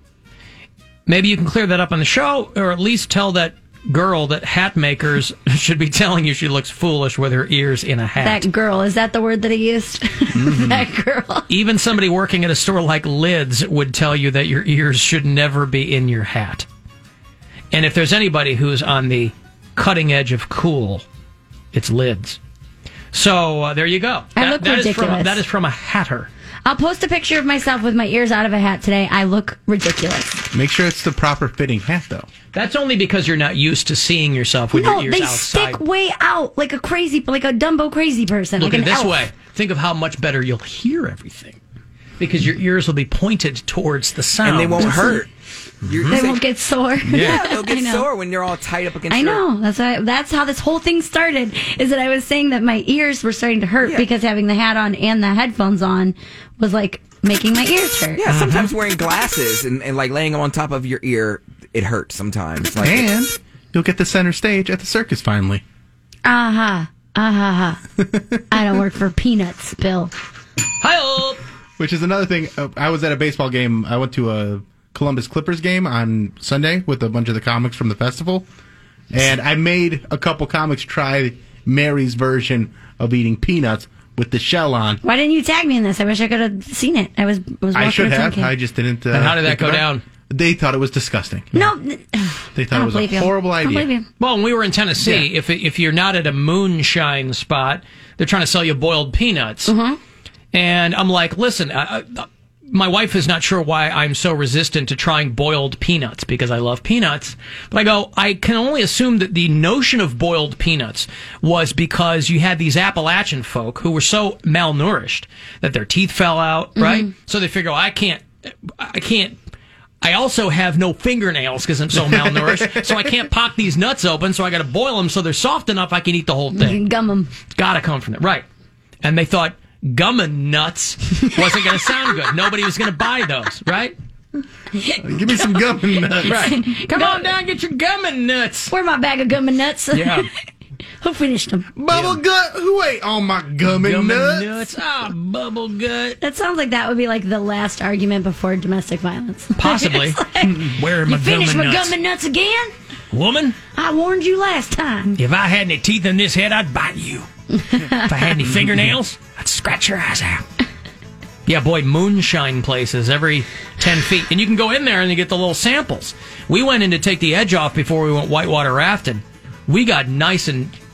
Maybe you can clear that up on the show, or at least tell that girl that hat makers should be telling you she looks foolish with her ears in a hat. That girl, is that the word that he used? That girl. Even somebody working at a store like Lids would tell you that your ears should never be in your hat. And if there's anybody who's on the cutting edge of cool, it's Lids. So uh, there you go. I That- look that is from, ridiculous. that is from a hatter. I'll post a picture of myself with my ears out of a hat today. I look ridiculous. Make sure it's the proper fitting hat, though. That's only because you're not used to seeing yourself with No, your ears they outside. stick way out like a crazy, like a Dumbo crazy person. Look like at it an this elf. way. Think of how much better you'll hear everything. Because your ears will be pointed towards the sound. And they won't hurt. You're- They won't get sore. Yeah, they'll get I know. sore when you're all tied up against I your- know. That's why, that's how this whole thing started. Is that I was saying that my ears were starting to hurt because having the hat on and the headphones on was like making my ears hurt. Yeah, sometimes wearing glasses and, and like laying them on top of your ear, it hurts sometimes. Like, And you'll get the center stage at the circus finally. Uh huh. Uh huh. I don't work for peanuts, Bill. Hi-oh! Which is another thing. Uh, I was at a baseball game. I went to a Columbus Clippers game on Sunday with a bunch of the comics from the festival. And I made a couple comics try Mary's version of eating peanuts with the shell on. Why didn't you tag me in this? I wish I could have seen it. I was was. I walking should with have. some kid. I just didn't. Uh, And how did that think go about it. down? They thought it was disgusting. No, They thought I it don't was a believe you. horrible I don't idea. believe you. Well, when we were in Tennessee, if if you're not at a moonshine spot, they're trying to sell you boiled peanuts. Mm-hmm. And I'm like, listen, I, I, my wife is not sure why I'm so resistant to trying boiled peanuts because I love peanuts. But I go, I can only assume that the notion of boiled peanuts was because you had these Appalachian folk who were so malnourished that their teeth fell out, right? So they figure, oh, I can't, I can't. I also have no fingernails because I'm so malnourished, so I can't pop these nuts open, so I got to boil them so they're soft enough I can eat the whole You thing. can gum them. Got to come from there. Right. And they thought gummin' nuts wasn't going to sound good. Nobody was going to buy those, right? Give me some gum and nuts. Right. Come on down, get your gummin' nuts. Where my bag of gum and nuts? Yeah. Who finished them? Bubble gut. Who ate all my gum and Gummin' nuts? nuts. Ah, bubble gut. That sounds like that would be like the last argument before domestic violence. Possibly. It's like, Where are my you finished gummin' my nuts? gum and nuts again? Woman, I warned you last time. if I had any teeth in this head, I'd bite you. If I had any fingernails, I'd scratch your eyes out. Yeah, boy, moonshine places every ten feet. And you can go in there and you get the little samples. We went in to take the edge off before we went whitewater rafting. We got nice and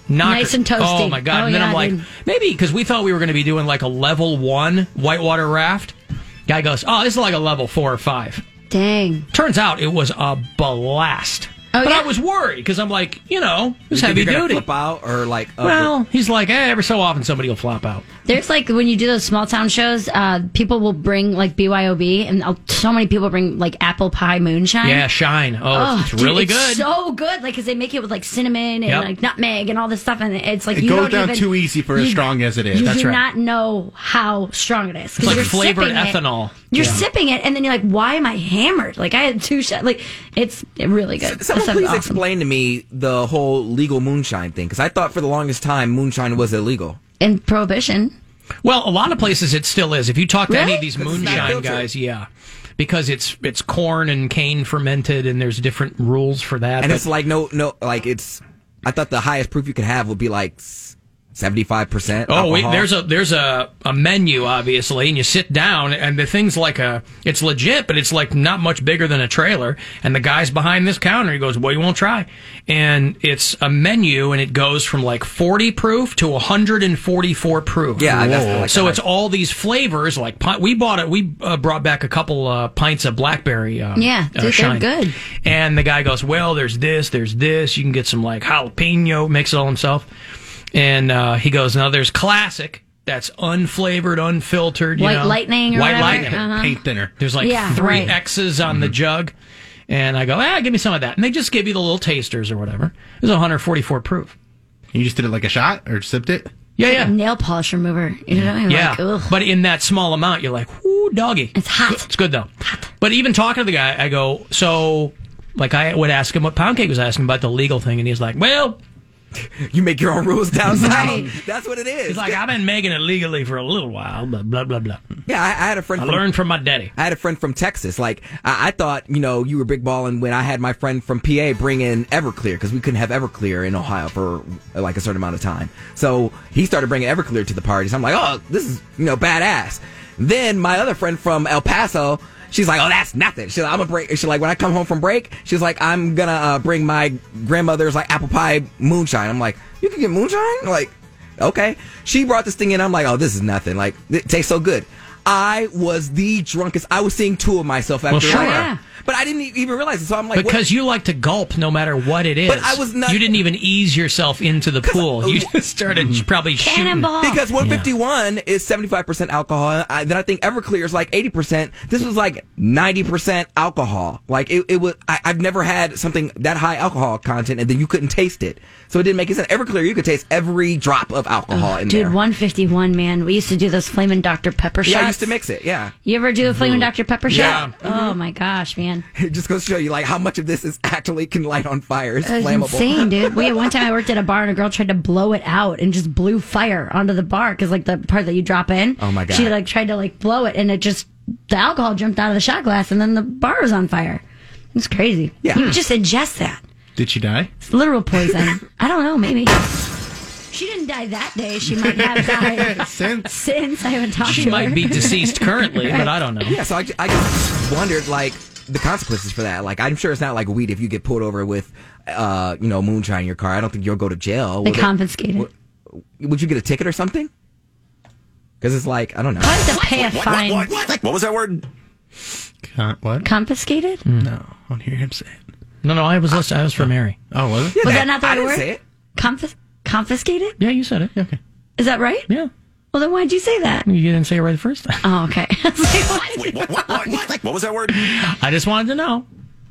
Knocker. Nice and toasty. Oh my god! Oh, and then yeah, I'm like, dude. maybe because we thought we were going to be doing like a level one whitewater raft. Guy goes, "Oh, this is like a level four or five." Dang. Turns out it was a blast. Oh, but yeah? I was worried because I'm like, you know, it's You think heavy you're gonna duty. flip out or like? uh, Well, he's like, eh, every so often somebody will flop out. There's like when you do those small town shows, uh, people will bring like B Y O B, and uh, so many people bring like apple pie moonshine. Yeah, shine. Oh, it's dude, really it's good. So good, like because they make it with like cinnamon and Yep. like nutmeg and all this stuff, and it's like It you goes don't down even, too easy for as you- strong as it is. You That's do right. not know how strong it is. 'cause It's like you're flavored sipping it. ethanol. You're Yeah. sipping it, and then you're like, "Why am I hammered?" Like I had two shots. Like it's really good. Someone That stuff please is awesome. explain to me the whole legal moonshine thing, because I thought for the longest time moonshine was illegal. In Prohibition. Well, a lot of places it still is. If you talk to any Really? of these 'Cause it's not moonshine filtered. guys, yeah, because it's it's corn and cane fermented, and there's different rules for that. And but- it's like no, no, like it's. I thought the highest proof you could have would be like seventy-five percent. Oh, wait, there's a there's a, a menu obviously, and you sit down, and the thing's like a it's legit, but it's like not much bigger than a trailer. And the guy's behind this counter. He goes, "Well, you won't try." And it's a menu, and it goes from like forty proof to one hundred forty-four proof. Yeah, that's like so the it's high- all these flavors. Like pi- we bought it, we uh, brought back a couple uh, pints of blackberry. Uh, Yeah, uh, dude, shine. they're good. And the guy goes, "Well, there's this, there's this. You can get some like jalapeno, makes it all himself." And uh, he goes, "Now there's classic. That's unflavored, unfiltered. You White know, Lightning or White whatever? Lightning, Uh-huh. Paint thinner. There's like Yeah, three right. X's on the jug." And I go, "Ah, give me some of that." And they just give you the little tasters or whatever. It was one hundred forty-four proof. You just did it like a shot or sipped it? Yeah, Like yeah. a nail polish remover. You know what I mean? Yeah, Like, ugh. but in that small amount, you're like, "Whoo, doggy!" It's hot. It's good though. But even talking to the guy, I go, "So, like, I would ask him what Pound Cake was asking about the legal thing, and he's like, well, You make your own rules down south. Right. That's what it is. he's like, I've been making it legally for a little while, blah blah blah blah. Yeah, I, I had a friend. I from, learned from my daddy. I had a friend from Texas. Like, I, I thought, you know, you were big balling when I had my friend from P A bring in Everclear, because we couldn't have Everclear in Ohio for uh, like a certain amount of time. So he started bringing Everclear to the parties. I'm like, oh, this is, you know, badass. Then my other friend from El Paso, she's like, oh, that's nothing. She's like, I'm gonna break. She's like, when I come home from break, she's like, I'm gonna uh, bring my grandmother's like apple pie moonshine. I'm like, you can get moonshine? Like, okay. She brought this thing in. I'm like, oh, this is nothing. Like, it tastes so good. I was the drunkest. I was seeing two of myself after Well, sure. dinner. Yeah. But I didn't even realize it. So I'm like, what- Because you like to gulp no matter what it is. But I was not- You didn't even ease yourself into the pool. You just started probably shooting. Cannonball. Because one fifty-one is seventy-five percent alcohol. I, then I think Everclear is like eighty percent. This was like ninety percent alcohol. Like it, it was, I, I've never had something that high alcohol content and then you couldn't taste it. So it didn't make any sense. Everclear, you could taste every drop of alcohol in Dude, there. one fifty-one, man. We used to do those Flamin' Doctor Pepper shots. Yeah, I used to mix it. Yeah. You ever do a Flamin' Doctor Pepper Yeah. shot? Oh my gosh, man. It just goes to show you like how much of this is actually can light on fire. It's It was flammable. insane, dude. We one time I worked at a bar and a girl tried to blow it out and just blew fire onto the bar because like the part that you drop in. Oh, my God. She like tried to like blow it and it just the alcohol jumped out of the shot glass and then the bar was on fire. It's crazy. Yeah. You just ingest that. Did she die? It's literal poison. I don't know. Maybe. She didn't die that day. She might have died Since since I haven't talked She to might her. be deceased currently, but I don't know. Yeah, so I, I just wondered, like, the consequences for that. Like, I'm sure it's not like weed if you get pulled over with, uh, you know, moonshine in your car. I don't think you'll go to jail. They Would it- confiscated. would, would you get a ticket or something? Because it's like, I don't know. I have to pay a fine. What was that word? Con- what? Confiscated? No, I want to hear him say it. No, no, I was listening. I was for Mary. Oh, was it? Yeah, Was that not the I right didn't word? say it. Confis- confiscated? Yeah, you said it. Okay. Is that right? Yeah. Well, then why'd you say that? You didn't say it right the first time. Oh, okay. I was like, what? Wait, what, what, what? What was that word? I just wanted to know.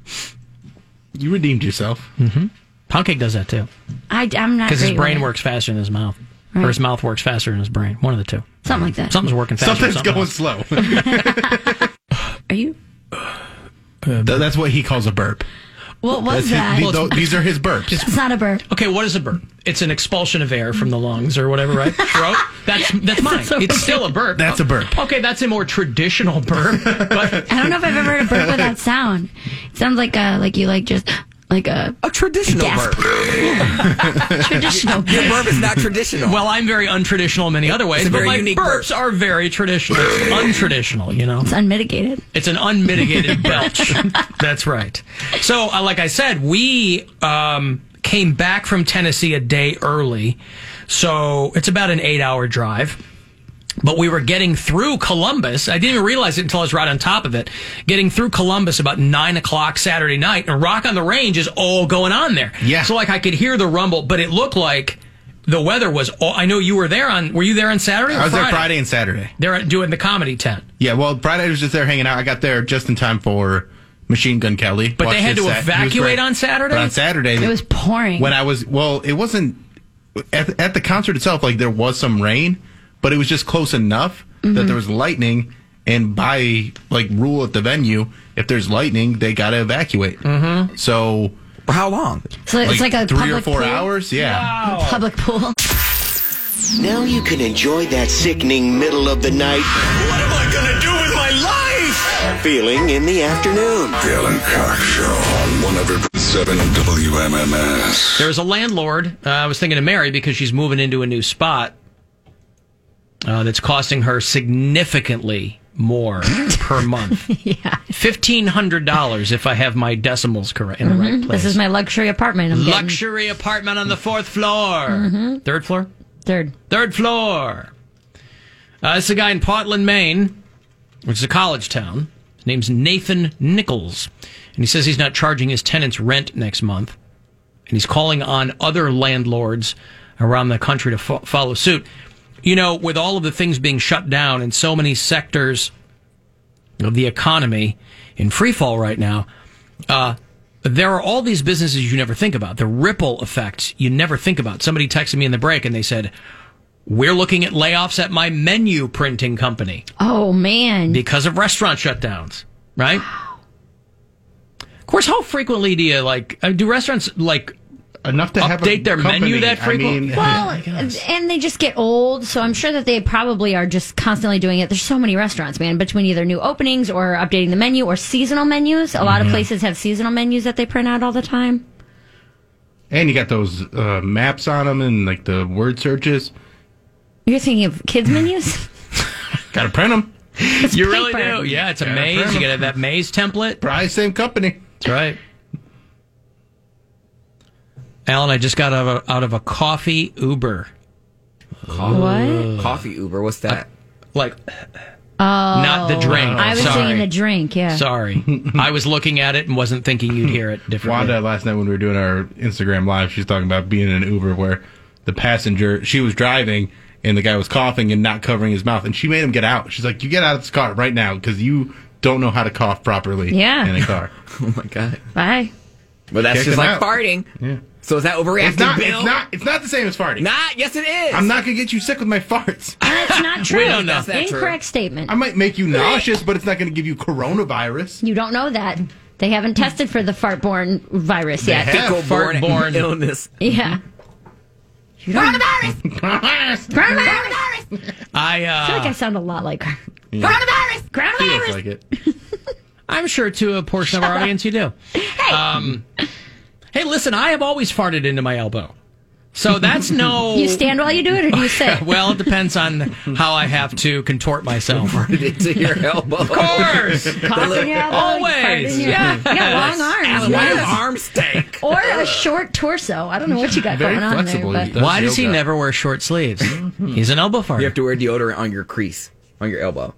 You redeemed yourself. Mm-hmm. Pound Cake does that too. I, I'm not Because his great brain with it. works faster than his mouth. Right. Or his mouth works faster than his brain. One of the two. Something like that. Something's working faster. Something's than going something slow. Are you? Th- That's what he calls a burp. What was That's that? his, th- these are his burps. It's not a burp. Okay, what is a burp? It's an expulsion of air from the lungs or whatever, right? Throat? That's that's mine. so It's still a burp. That's a burp. Okay, that's a more traditional burp. But I don't know if I've ever heard a burp with that sound. It sounds like uh like you like just like a A traditional gasp. burp. traditional Your burp. burp is not traditional. well, I'm very untraditional in many other ways, It's a but very my unique burps burp. are very traditional. It's untraditional, you know. It's unmitigated. It's an unmitigated belch. That's right. So, uh, like I said, we um, came back from Tennessee a day early. So it's about an eight-hour drive. But we were getting through Columbus. I didn't even realize it until I was right on top of it. Getting through Columbus about nine o'clock Saturday night, and Rock on the Range is all going on there. Yeah. So, like, I could hear the rumble, but it looked like the weather was all... I know you were there on... Were you there on Saturday or I was Friday? there Friday and Saturday. They're doing the comedy tent. Yeah, well, Friday I was just there hanging out. I got there just in time for Machine Gun Kelly. But they Watched had his to set. He was evacuate great. on Saturday? But on Saturday... It was pouring. When I was... Well, it wasn't... At, at the concert itself, like, there was some rain, but it was just close enough Mm-hmm. that there was lightning, and by, like, rule at the venue, if there's lightning, they got to evacuate. Mm-hmm. So... For how long? So it's like a three or public four pool? hours? Yeah. A public pool. Now you can enjoy that sickening middle of the night. What am I going to do with my life? Feeling in the afternoon. The Alan Cox Show on one hundred point seven W M M S. There's a landlord, uh, I was thinking of Mary because she's moving into a new spot uh, that's costing her significantly more per month. Yeah. fifteen hundred dollars if I have my decimals correct in the right Mhm. place. This is my luxury apartment. I'm getting. Luxury apartment on the fourth floor. Mhm. Third floor? Third. Third floor. Uh, it's a guy in Portland, Maine, which is a college town. His name's Nathan Nichols. And he says he's not charging his tenants rent next month. And he's calling on other landlords around the country to fo- follow suit. You know, with all of the things being shut down in so many sectors of the economy in free fall right now, uh, there are all these businesses you never think about. The ripple effects you never think about. Somebody texted me in the break and they said, we're looking at layoffs at my menu printing company Oh, man. because of restaurant shutdowns, right? Of course, how frequently do you, like, uh, do restaurants, like, enough to update have a their company. menu that I frequently? mean- Well, and they just get old, so I'm sure that they probably are just constantly doing it. There's so many restaurants, man, between either new openings or updating the menu or seasonal menus. A lot of Mhm. places have seasonal menus that they print out all the time. And you got those uh, maps on them and, like, the word searches. You're thinking of kids' menus? Got to print them. You really paper. do. Yeah, it's a Gotta maze. print You 'em. got to have that maze template. Probably same company. That's right. Alan, I just got out of a, out of a coffee Uber. What? Coffee Uber. What's that? Like, Oh. not the drink. I was Sorry. thinking the drink, yeah. Sorry. I was looking at it and wasn't thinking you'd hear it differently. Wanda, last night when we were doing our Instagram Live, she's talking about being in an Uber where the passenger, she was driving, and the guy was coughing and not covering his mouth, and she made him get out. She's like, you get out of this car right now, because you don't know how to cough properly Yeah. in a car. Oh my god. Bye. Well, that's Kick just him like out. farting. Yeah. So is that overreacting, It's not, Bill? it's not. It's not the same as farting. Not. Yes, it is. I'm not gonna get you sick with my farts. That's not true. We don't know if that's true. Incorrect statement. I might make you nauseous, but it's not gonna give you coronavirus. You don't know that. They haven't tested for the fart-borne virus They yet. have. Fecal-borne Fart-borne. illness. Yeah. Coronavirus! Coronavirus! I, uh, I feel like I sound a lot like her. Yeah. Coronavirus! Coronavirus! Feels like it. I'm sure to a portion of our audience you do. Hey. Um, hey, listen, I have always farted into my elbow. So that's no... You stand while you do it, or do you sit? Well, it depends on how I have to contort myself. Farted into your elbow. Of course. Cough in your elbow, Always. you fart in your- Yeah. You got long arms. Alan, why man. your arms stink? Or a short torso. I don't know what you got Very going on flexible. there. He But does Why does he yoga. never wear short sleeves? He's an elbow farter. You have to wear deodorant on your crease, on your elbow.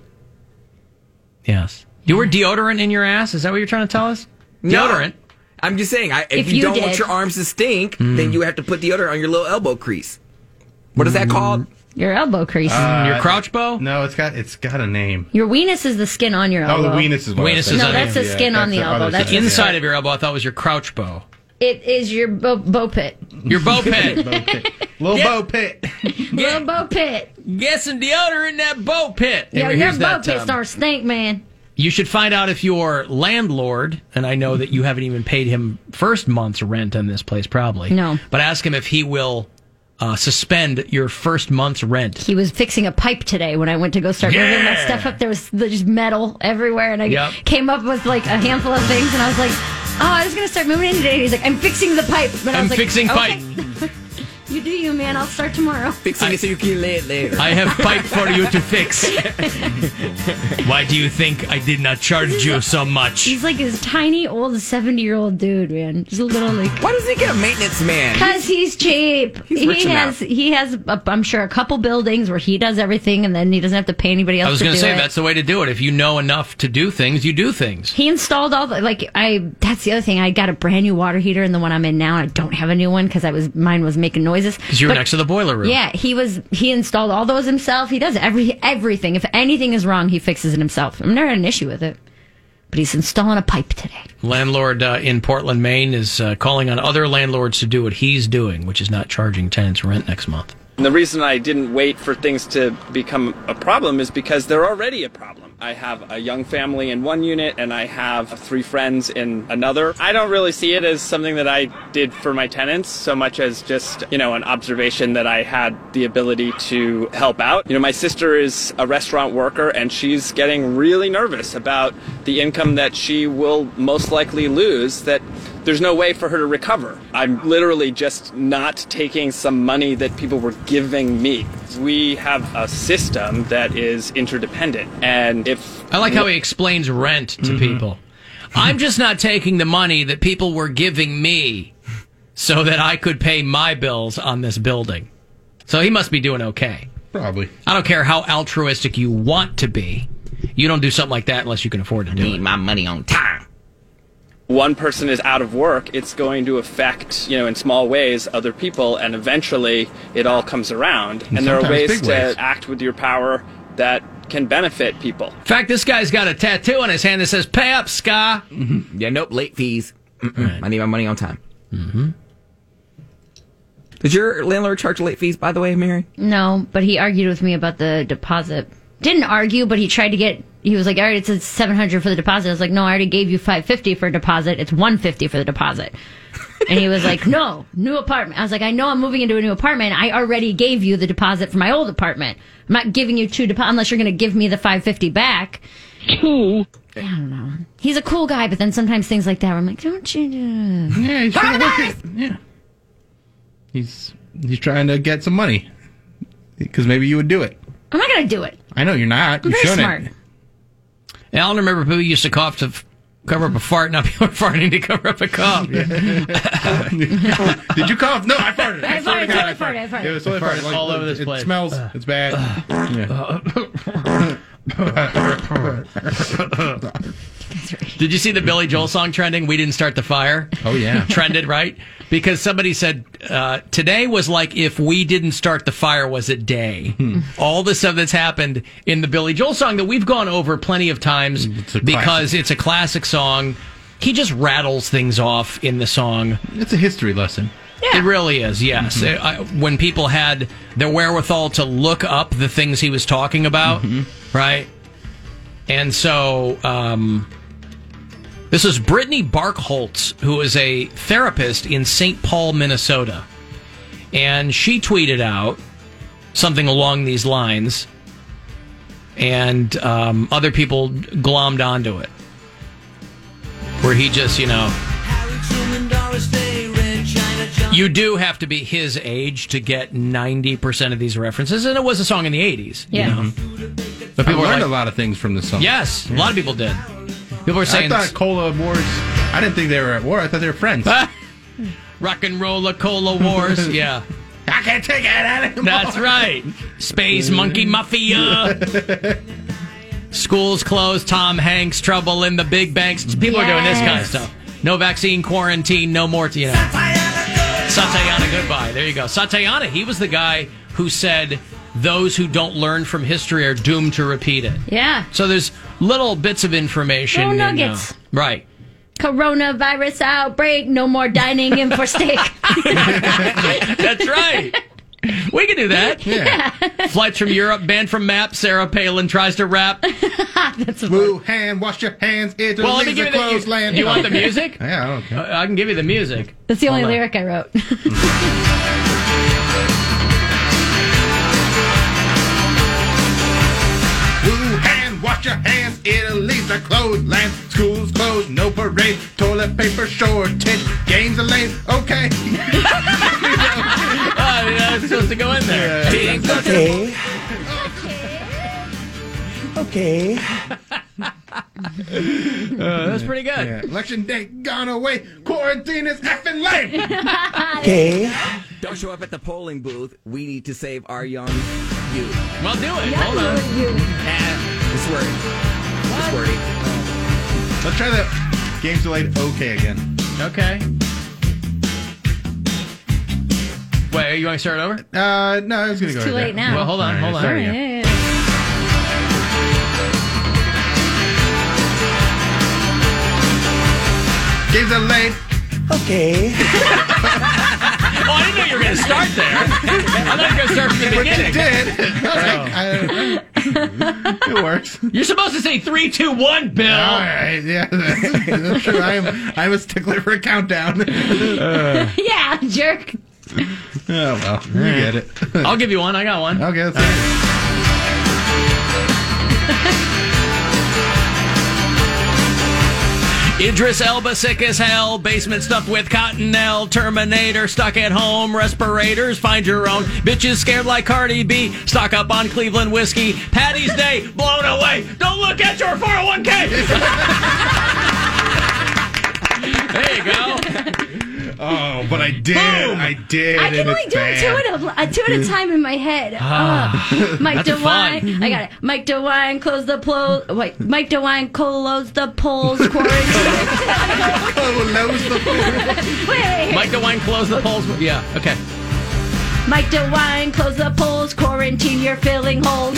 Yes. Do you wear deodorant in your ass? Is that what you're trying to tell us? No. Deodorant. I'm just saying, I, if, If you, you don't want did. your arms to stink, Mm. then you have to put deodorant on your little elbow crease. What is that called? your elbow crease. Uh, Your crouch bow? No, it's got it's got a name. your weenus is the skin on your Oh, elbow. the weenus is what I Weenus was is saying. No, that's the Yeah, skin on the that's elbow. other That's side. Inside of your elbow, I thought was your crouch bow. It is your bo, bo pit. Your bow pit. Bow pit. Little Yeah. bow pit. Little bo pit. Get some deodorant in that bow pit. Yeah, Here's your bow that, pit um, starts stink, man. You should find out if your landlord, and I know that you haven't even paid him first month's rent on this place, probably. No. But ask him if he will uh, suspend your first month's rent. He was fixing a pipe today when I went to go start moving Yeah. that stuff up. There was just metal everywhere, and I Yep. came up with like a handful of things, and I was like, "Oh, I was going to start moving in today." And he's like, "I'm fixing the pipe." But I I'm was like, fixing okay. pipe. You do you, man. I'll start tomorrow. Fixing it so you can lay it later. I have pipe for you to fix. Why do you think I did not charge you so much? He's like this tiny, old, seventy-year-old dude, man. Just a little like. Why doesn't he get a maintenance man? Because he's cheap. He's he rich has, enough. he has, a, I'm sure, a couple buildings where he does everything, and then he doesn't have to pay anybody else. I was going to say that's the way to do it. If you know enough to do things, you do things. He installed all the like. I. That's the other thing. I got a brand new water heater in the one I'm in now. I don't have a new one because I was mine was making noises. Because you were But- next to the boiler room. Yeah, he was. He installed all those himself. He does every everything. If anything is wrong, he fixes it himself. I've never had an issue with it. But he's installing a pipe today. Landlord uh, in Portland, Maine, is uh, calling on other landlords to do what he's doing, which is not charging tenants rent next month. And the reason I didn't wait for things to become a problem is because they're already a problem. I have a young family in one unit and I have three friends in another. I don't really see it as something that I did for my tenants so much as just, you know, an observation that I had the ability to help out. You know, my sister is a restaurant worker and she's getting really nervous about the income that she will most likely lose, that there's no way for her to recover. I'm literally just not taking some money that people were giving me. We have a system that is interdependent, and if I like how he explains rent to Mhm. people. I'm just not taking the money that people were giving me so that I could pay my bills on this building. So he must be doing okay. Probably. I don't care how altruistic you want to be. You don't do something like that unless you can afford to do it. I need my money on time. one person is out of work, it's going to affect, you know, in small ways, other people, and eventually it all comes around. And And there are sometimes ways big to ways. act with your power that can benefit people. In fact, this guy's got a tattoo on his hand that says, "Pay up, Ska." Mm-hmm. Yeah, nope, late fees. Mm-mm. I need my money on time. Mm-hmm. Did your landlord charge late fees, by the way, Mary? No, but he argued with me about the deposit. Didn't argue, but he tried to get. He was like, "All right, it's seven hundred for the deposit." I was like, "No, I already gave you five fifty for a deposit. It's one fifty for the deposit." And he was like, "No, new apartment." I was like, "I know I'm moving into a new apartment. I already gave you the deposit for my old apartment. I'm not giving you two deposits unless you're going to give me the five fifty back." Two. I don't know. He's a cool guy, but then sometimes things like that, where I'm like, "Don't you do?" Yeah, he's trying to work it. Yeah. He's he's trying to get some money because maybe you would do it. I'm not going to do it. I know you're not. I'm you very shouldn't. smart. And I don't remember people used to cough to f- cover up a fart. Now people are farting to cover up a cough. Did you cough? No, I farted. I swear to farted, God, I farted, I farted. It was totally Farted farted. Like, all look, over this it place. smells. Uh. It's bad. Did you see the Billy Joel song trending? We didn't start the fire. Oh, yeah. Trended, right? Because somebody said uh, today was like if we didn't start the fire was a day. Hmm. All the stuff that's happened in the Billy Joel song that we've gone over plenty of times because it's a classic song. He just rattles things off in the song. It's a history lesson. It really is, yes. Mm-hmm. I, when people had the wherewithal to look up the things he was talking about, Mm-hmm. right? And so, um, this is Brittany Barkholtz, who is a therapist in Saint Paul, Minnesota. And she tweeted out something along these lines, and um, other people glommed onto it. Where he just, you know... You do have to be his age to get ninety percent of these references, and it was a song in the eighties. Yeah. You know? But people I were learned like- a lot of things from this song. Yes, a lot of people did. People were saying... I thought Cola Wars. I didn't think they were at war. I thought they were friends. Rock and roller cola wars, yeah. I can't take it anymore. That's right. Space Monkey Mafia. Schools closed, Tom Hanks, trouble in the big banks. People are doing this kind of stuff. No vaccine, quarantine, no more, you know. Satayana, goodbye. There you go. Satayana, he was the guy who said those who don't learn from history are doomed to repeat it. Yeah. So there's little bits of information. Little in, uh, nuggets. right. Coronavirus outbreak. No more dining in for steak. That's right. We can do that. Yeah. Flights from Europe banned from map. Sarah Palin tries to rap. That's Wuhan, wash your hands. Italy's Well, let me give a you the. closed You, land. you want the music? Yeah, I don't care. Uh, I can give you the music. That's the only Hold on. lyric I wrote. Wuhan, wash your hands. Italy's a closed land. Schools closed, no parade. Toilet paper shortage. Games are late. Okay. Uh, to go in there. Okay. Okay. Uh, that's pretty good. Yeah. Election day gone away. Quarantine is effing lame. Okay. Don't show up at the polling booth. We need to save our young youth. Well, do it. Yeah, Hold on. you- you- Ah, it's wordy. It's wordy. Let's try the game's delayed okay again. Okay. Wait, are you going to start over? Uh, no, I was going to go Too right late there. now. Well, hold on, All right, hold on. sorry, Yeah, yeah. yeah, yeah. Game's delayed. Okay. Oh, I didn't know you were going to start there. I thought you were going to start from the But beginning. you did. I was like, I- it works. You're supposed to say three, two, one, Bill. All right, yeah, that's, that's true. I am. I'm a stickler for a countdown. Uh, Yeah, jerk. oh well, you get it. I'll give you one. I got one. Okay, that's right. Idris Elba sick as hell, basement stuffed with cottonelle, Terminator stuck at home, respirators, find your own, bitches scared like Cardi B, stock up on Cleveland whiskey, Patty's Day blown away, don't look at your four oh one k. There you go. Oh, but I did. Boom. I did. I can and only it's do bad. two at a uh, two at a time in my head. Ah, Uh, Mike that's DeWine, fun. I got it. Mike DeWine, close the polo. Wait, Mike DeWine, close the polls. Quarantine. Close the wait, wait, wait. Mike DeWine, close the polls. Yeah, okay. Mike DeWine, close the polls. Quarantine your filling holes.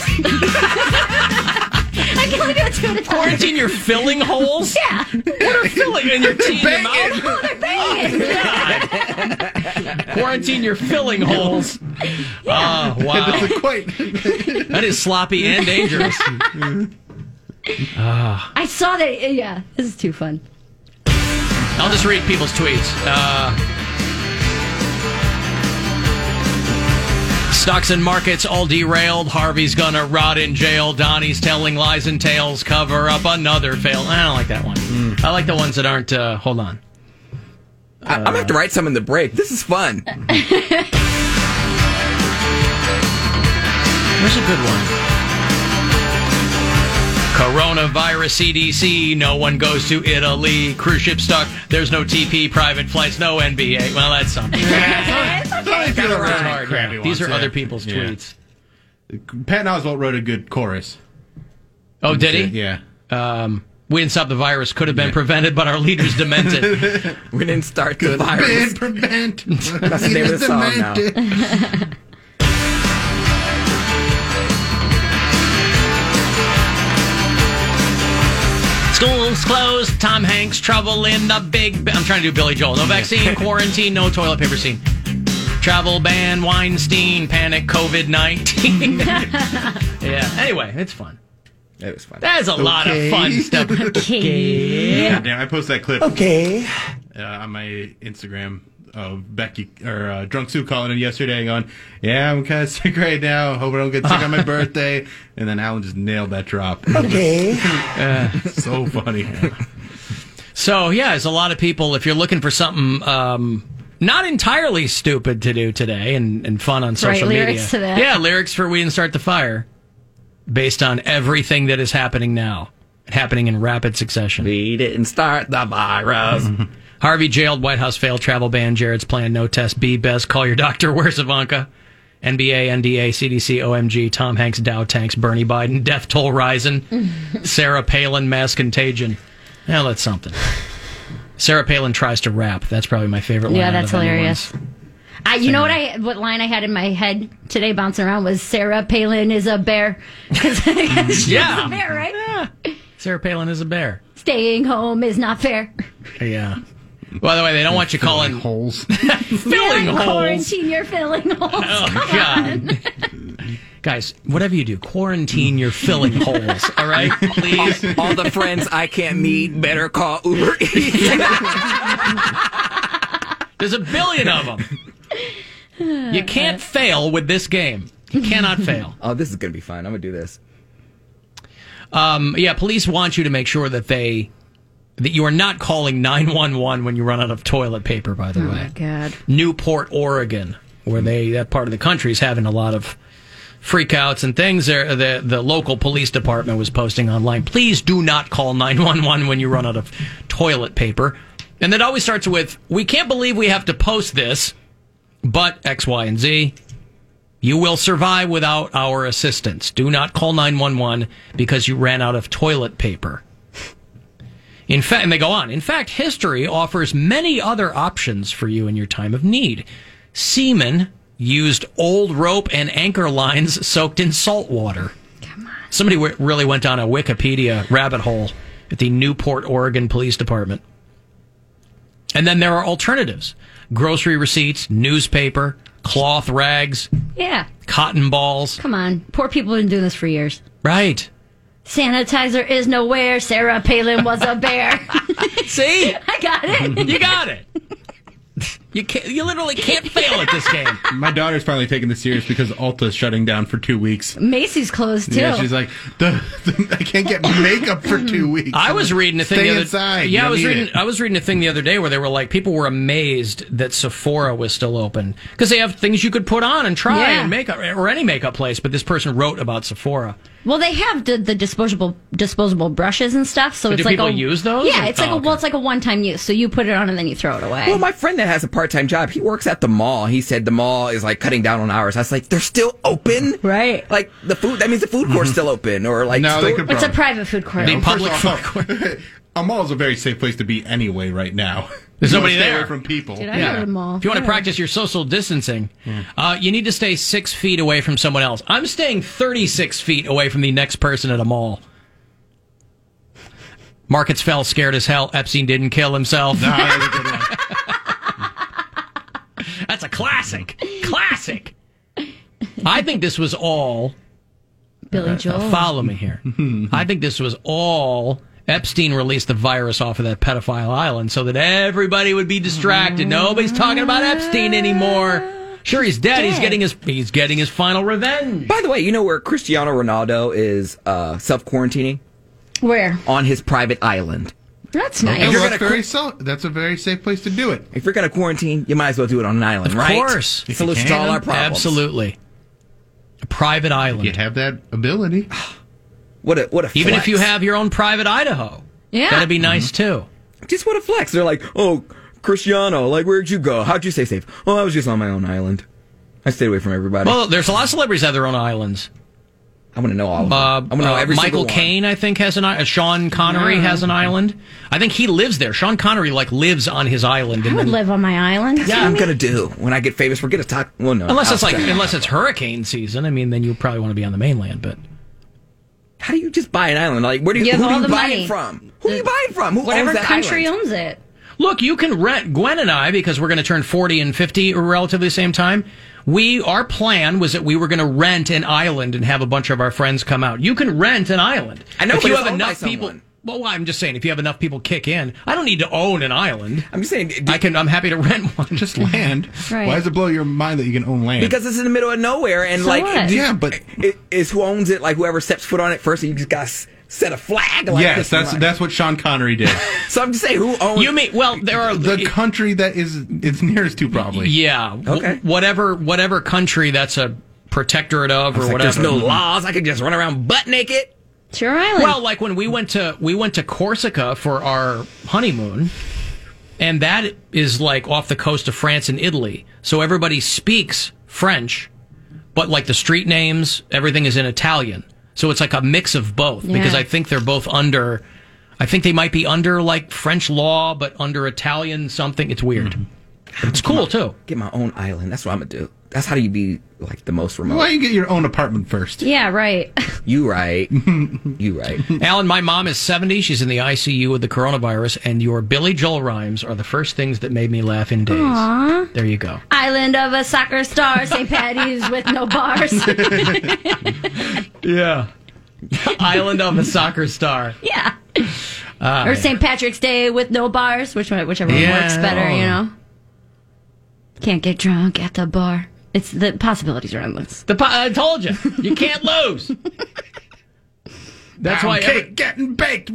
I can only do it two at a time. Quarantine your filling holes? Yeah. What are filling? And you're teeing them out? Oh, they're banging. Quarantine your filling holes. Oh, wow. That's quite. That is sloppy and dangerous. Ah. I saw that. Yeah, this is too fun. I'll just read people's tweets. Uh, stocks and markets all derailed. Harvey's gonna rot in jail. Donnie's telling lies and tales. Cover up another fail. I don't like that one. Mm. I like the ones that aren't. Uh, hold on. I, I'm gonna have to write some in the break. This is fun. Where's a good one? Coronavirus C D C. No one goes to Italy. Cruise ship stuck. There's no T P. Private flights. No N B A. Well, that's something. That's hard. crappy Yeah. ones, These are yeah. other people's Yeah. tweets. Pat Oswalt wrote a good chorus. Oh, did he? Yeah. Um, we didn't stop the virus. Could have been prevented, but our leaders demented. We didn't start the virus. Been prevent. That's the name of the song now. Schools closed. Tom Hanks trouble in the big. Ba- I'm trying to do Billy Joel. No vaccine, quarantine, no toilet paper scene. Travel ban, Weinstein, panic, COVID nineteen. Yeah. Anyway, it's fun. It was fun. That's a lot of Okay. fun stuff. Okay. God damn, I posted that clip. Okay. Uh, on my Instagram of Becky or uh, Drunk Sue calling in yesterday, going, "Yeah, I'm kind of sick right now. Hope I don't get sick on my birthday." And then Alan just nailed that drop. Okay. Uh, So funny. so yeah, there's a lot of people. If you're looking for something um, not entirely stupid to do today and, and fun on Right, social media, lyrics to that. yeah, lyrics for "We Didn't Start the Fire," based on everything that is happening now, happening in rapid succession. We didn't start the virus. Harvey jailed, White House failed, travel ban, Jared's plan, no test, B best, call your doctor, where's Ivanka? N B A, N D A, C D C, O M G, Tom Hanks, Dow tanks, Bernie Biden, death toll rising, Sarah Palin, mass contagion. Now that's something. Sarah Palin tries to rap. That's probably my favorite line. Yeah, out that's of hilarious. anyone's. I, you know what I what line I had in my head today bouncing around was Sarah Palin is a bear. Because she's Yeah. a bear, right? Yeah. Sarah Palin is a bear. Staying home is not fair. Yeah. By the way, they don't want you calling holes. filling Yeah, holes. Quarantine your filling holes. Oh, Come God. on. Guys, whatever you do, quarantine your filling holes, all right? Please. All the friends I can't meet better call Uber Eats. There's a billion of them. You can't fail with this game. You cannot fail. Oh, this is going to be fun. I'm going to do this. Um, yeah, police want you to make sure that they that you are not calling nine one one when you run out of toilet paper, by the Oh, way. my God. Newport, Oregon. where they that part of the country is having a lot of freakouts and things. There, the the local police department was posting online, please do not call nine one one when you run out of toilet paper. And that always starts with, we can't believe we have to post this, but X, Y, and Z. You will survive without our assistance. Do not call nine one one because you ran out of toilet paper. In fact, and they go on, in fact, history offers many other options for you in your time of need. Seamen used old rope and anchor lines soaked in salt water. Come on. Somebody w- really went down a Wikipedia rabbit hole at the Newport, Oregon Police Department. And then there are alternatives. Grocery receipts, newspaper, cloth rags. Yeah. Cotton balls. Come on. Poor people have been doing this for years. Right. Sanitizer is nowhere. Sarah Palin was a bear. See? I got it. You got it. You can't, you literally can't fail at this game. My daughter's finally taking this serious because Ulta's shutting down for two weeks. Macy's closed, too. Yeah, she's like, the, the, I can't get makeup for two weeks. I was reading a thing Stay the other inside. Yeah, You I was need reading it. I was reading a thing the other day where they were like, people were amazed that Sephora was still open because they have things you could put on and try Yeah. and makeup or any makeup place, but this person wrote about Sephora. Well, they have the, the disposable disposable brushes and stuff, so But it's do like people a, use those? Yeah, Or- it's like oh, a well, it's like a one time use. So you put it on and then you throw it away. Well, my friend that has a part-time job, he works at the mall. He said the mall is like cutting down on hours. I was like, they're still open? Right. Like the food, that means the food court's still open or like No, they store- could It's a private food court. The public food A mall is a very safe place to be anyway right now. There's You nobody wanna stay there. away from people. Dude, I go to the mall. If you want to Yeah. practice your social distancing, uh, you need to stay six feet away from someone else. I'm staying thirty-six feet away from the next person at a mall. Markets fell scared as hell. Epstein didn't kill himself. No, that was a good one. That's a classic. Classic. I think this was all. Billy uh, Joel. follow me here. I think this was all. Epstein released the virus off of that pedophile island so that everybody would be distracted. Nobody's talking about Epstein anymore. Sure, he's dead. He's getting his he's getting his final revenge. By the way, you know where Cristiano Ronaldo is uh, self-quarantining? Where? On his private island. That's Okay, nice. well, that's, very so, that's a very safe place to do it. If you're going to quarantine, you might as well do it on an island, Of right? course. If you Solution to can. all our problems. Absolutely. A private island. You have that ability. What a what a Even flex. if you have your own private Idaho. Yeah. That'd be nice too. Just what a flex. They're like, oh, Cristiano, like, where'd you go? How'd you stay safe? Oh, I was just on my own island. I stayed away from everybody. Well, there's a lot of celebrities that have their own islands. I want to know all of them. Uh, I want to know uh, every Michael single one. Caine, I think, has an island. Uh, Sean Connery has an island. I think he lives there. Sean Connery, like, lives on his island. I And would then, live on my island. That's what I'm going to do when I get famous. We're going to talk. Well, no. unless it's like, outside. unless it's hurricane season. I mean, then you probably want to be on the mainland. But How do you just buy an island? Like, where do you, You have who do all you the buy money. it from? Who are you buying from? Who Whatever owns that country island? owns it. look, you can rent. Gwen and I, because we're going to turn forty and fifty relatively the same time. We our plan was that we were going to rent an island and have a bunch of our friends come out. You can rent an island. I know, if but you it's have owned by enough people. someone. Well, I'm just saying, if you have enough people kick in, I don't need to own an island. I'm just saying. I can. I'm happy to rent one. Just land. Right. Why does it blow your mind that you can own land? Because it's in the middle of nowhere, and So like, what? Yeah, but- it, it's who owns it. Like, whoever steps foot on it first, and you just got to set a flag. Like, yes, this that's line. that's what Sean Connery did. So I'm just saying, who owns You mean? Well, there are the country that is it's nearest to probably. Yeah. Okay. W- whatever. Whatever country that's a protectorate of, I or was like, whatever. there's no laws. I could just run around butt naked. It's your island. Well, like when we went to we went to Corsica for our honeymoon, and that is like off the coast of France and Italy. So everybody speaks French, but like the street names, everything is in Italian. So it's like a mix of both Yeah. because I think they're both under. I think they might be under like French law, but under Italian something. It's weird. But it's cool too. Get my own island. That's what I'm gonna do. That's how do you be like the most remote. Why don't you get your own apartment first? yeah, right. You right. You right. Alan, my mom is seventy. She's in the I C U with the coronavirus, and your Billy Joel rhymes are the first things that made me laugh in days. Aw. There you go. Island of a soccer star, Saint Patty's with no bars. Yeah. Island of a soccer star. yeah. Uh, Or Saint Patrick's Day with no bars, which one- whichever one Yeah. works better, you know. Can't get drunk at the bar. It's the possibilities are endless. The po- I told you, you can't lose. That's Pound why. cake Every, getting baked.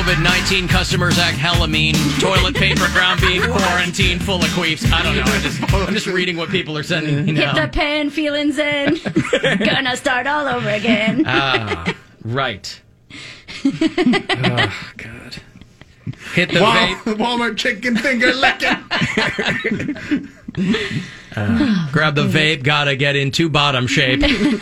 COVID nineteen customers act hella mean. Toilet paper, ground beef, quarantine, full of queefs. I don't know. I'm just, I'm just reading what people are sending me now. Hit the pen, feelings in. Gonna start all over again. Ah, right. Oh, God. Hit the Wal- vape. Walmart chicken finger licking. Uh, grab the vape, gotta get into bottom shape.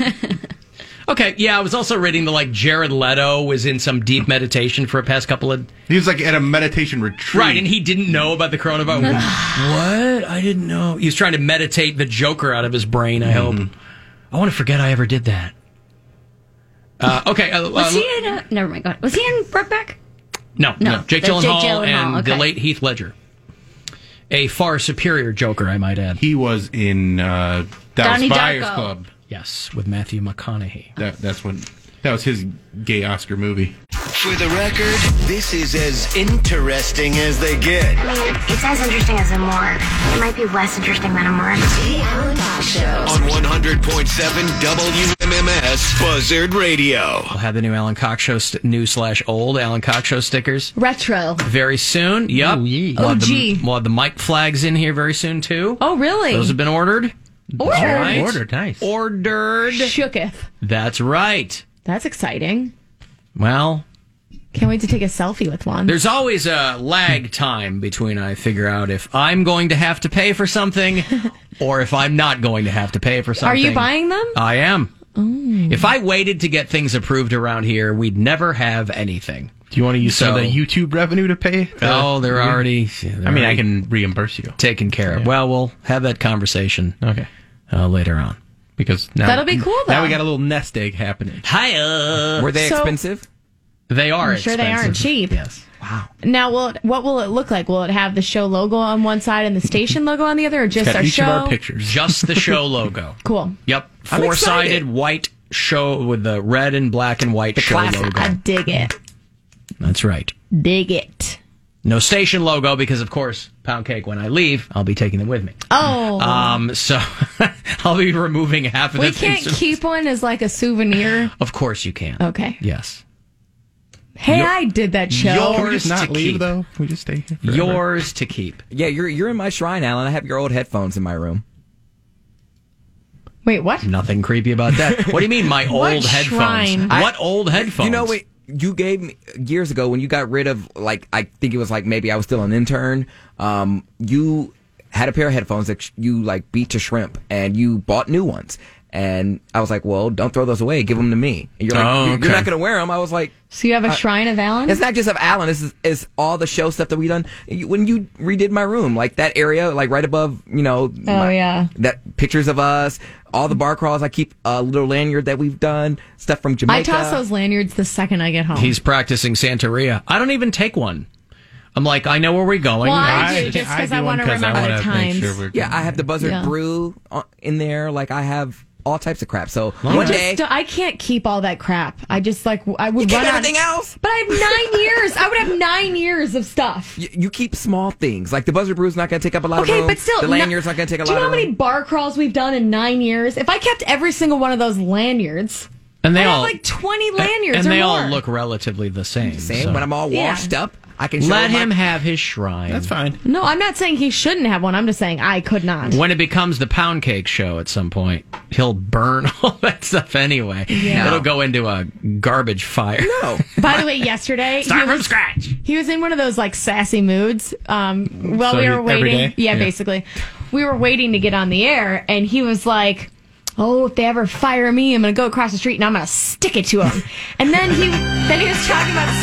Okay, yeah, I was also reading that, like, Jared Leto was in some deep meditation for a past couple of... He was, like, at a meditation retreat. Right, and he didn't know about the coronavirus. What? I didn't know. He was trying to meditate the Joker out of his brain, I hope. I want to forget I ever did that. Uh, okay. Uh, Was uh, he in a... Never mind, go ahead. Was he in Brokeback? No, No, no. Jake that's Jake Gyllenhaal Gyllenhaal, and okay. the late Heath Ledger. A far superior Joker, I might add. He was in uh, Dallas Donnie Buyers Darko. Club. Yes, with Matthew McConaughey. That, that's when... That was his gay Oscar movie. For the record, this is as interesting as they get. I mean, it's as interesting as a morgue. It might be less interesting than a morgue. The Alan Cox Show. On one hundred point seven W M M S Buzzard Radio. We'll have the new Alan Cox Show, st- new slash old Alan Cox Show stickers. Retro. Very soon. Yep. Ooh, yeah. We'll have O G. the, we'll have the mic flags in here very soon, too. Oh, really? Those have been ordered. Ordered. All right. Ordered, nice. Ordered. Shooketh. That's right. That's exciting. Well, Can't wait to take a selfie with one. there's always a lag time between I figure out if I'm going to have to pay for something or if I'm not going to have to pay for something. Are you buying them? I am. If I waited to get things approved around here, we'd never have anything. Do you want to use some of the YouTube revenue to pay? Oh, they're already. yeah, they're I mean, I already can reimburse you. taken care of. Yeah. Well, we'll have that conversation. Okay. Uh, later on. Because now, That'll be cool, though. Now we got a little nest egg happening. Hiya. Were they So- expensive? They are. I'm sure they expensive. aren't cheap. Yes. Wow. Now, will it, what will it look like? Will it have the show logo on one side and the station logo on the other, or just Got our each show? of our pictures. Just the show logo. Cool. Yep. I'm Four sided excited. white show with the red and black and white show Classic. logo. I dig it. That's right. Dig it. No station logo because, of course, Pound Cake, when I leave, I'll be taking it with me. Oh. Um, so I'll be removing half of we the things. can't keep one as like a souvenir. Of course you can. Okay. Yes. Hey, Your- I did that show. yours Can we just not to leave, keep. though? Can we just stay here forever? Yours to keep. Yeah, you're you're in my shrine, Alan. I have your old headphones in my room. Wait, what? Nothing creepy about that. What do you mean, my What old headphones? shrine? What old headphones? You know what? You gave me years ago when you got rid of, like, I think it was like maybe I was still an intern. Um, you had a pair of headphones that you like beat to shrimp, and you bought new ones. And I was like, well, don't throw those away. Give them to me. And you're like, Oh, you're, okay. you're not going to wear them. I was like, So you have a Uh, shrine of Alan? it's not just of Alan. This is, is all the show stuff that we done. You- When you redid my room, like that area, like right above, you know, Oh, my- yeah. that pictures of us, all the bar crawls. I keep a little lanyard that we've done, stuff from Jamaica. I toss those lanyards the second I get home. He's practicing Santeria. I don't even take one. I'm like, I know where we're going. Well, I do, just 'cause I do wanna one 'cause I remember the wanna make times. sure we're Yeah, I have the Buzzard Yeah. Brew on- in there. Like I have all types of crap. So I one just day, don't- I can't keep all that crap. I just like I would keep run out- everything else? But I have nine years. I would have nine years of stuff. you, you keep small things. Like the Buzzard Brew's not going to take up a lot Okay, of room. but still, the no- lanyard's not going to take a Do lot you know of how room. many bar crawls we've done in nine years? If I kept every single one of those lanyards, And they I all have like twenty lanyards and or they more. all look relatively the same. Same. so. When I'm all Yeah. washed up, I can show Let my- him have his shrine. That's fine. No, I'm not saying he shouldn't have one. I'm just saying I could not. When it becomes the Pound Cake show at some point, he'll burn all that stuff anyway. Yeah. It'll go into a garbage fire. No. By the way, yesterday Start he from was, scratch. he was in one of those like sassy moods. Um, while So we he- were every waiting, day? yeah, Yeah. basically, we were waiting to get on the air, and he was like, "Oh, if they ever fire me, I'm gonna go across the street and I'm gonna stick it to him." And then he, then he was talking about,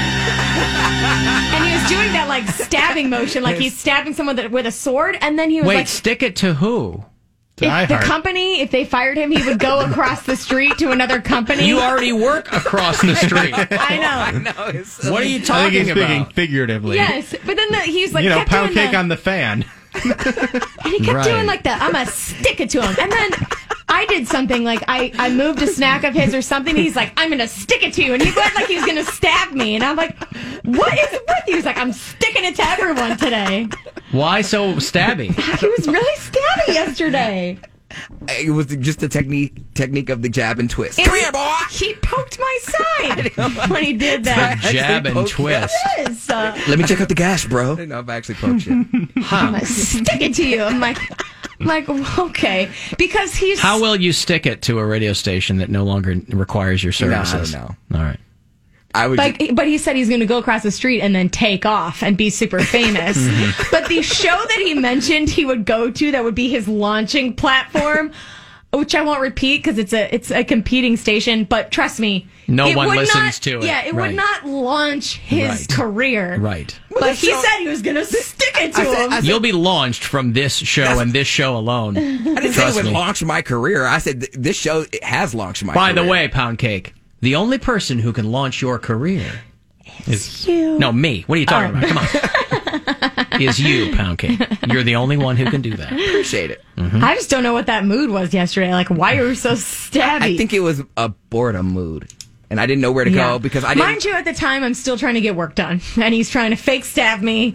and he was doing that like stabbing motion, like he's stabbing someone with a- with a sword. And then he was Wait, like, stick it to who? if the company, if they fired him, he would go across the street to another company. You already work across the street. I know. I know. It's, What are you I think talking he's speaking about? figuratively. Yes, but then the, he's like, you know, kept pound doing cake the, on the fan. and he kept Right. doing like that. I'm gonna stick it to him, and then I did something like I, I moved a snack of his or something. He's like, I'm gonna stick it to you, and he went like he was gonna stab me, and I'm like, what is with you? He's like, I'm sticking it to everyone today. Why so stabby? He was really stabby yesterday. It was just the technique technique of the jab and twist. And Come he- here, boy. He poked my side when he did that. The jab and twist. Yes. Uh, Let me check out the gash, bro. I didn't know if I actually poked you. I'm gonna stick it to you. I'm like, I'm like, okay, because he's How will you stick it to a radio station that no longer requires your No, I services? don't All right. I would. Like, but he said he's going to go across the street and then take off and be super famous. But the show that he mentioned he would go to that would be his launching platform, which I won't repeat because it's a it's a competing station. But trust me, No it one would listens not- to it. Yeah, it Right. would not launch his Right. career. Right. But he said he was going to stick it to him. You'll be launched from this show and this show alone. I didn't say Trust it would me. launch my career. I said th- this show it has launched my By career. the way, Pound Cake, the only person who can launch your career is you. No, me. What are you talking Oh. about? Come on. Is you, Pound Cake. You're the only one who can do that. Appreciate it. I just don't know what that mood was yesterday. Like, why you were so stabby? I think it was a boredom mood, and I didn't know where to Yeah. go because I didn't. Mind you, at the time, I'm still trying to get work done, and he's trying to fake stab me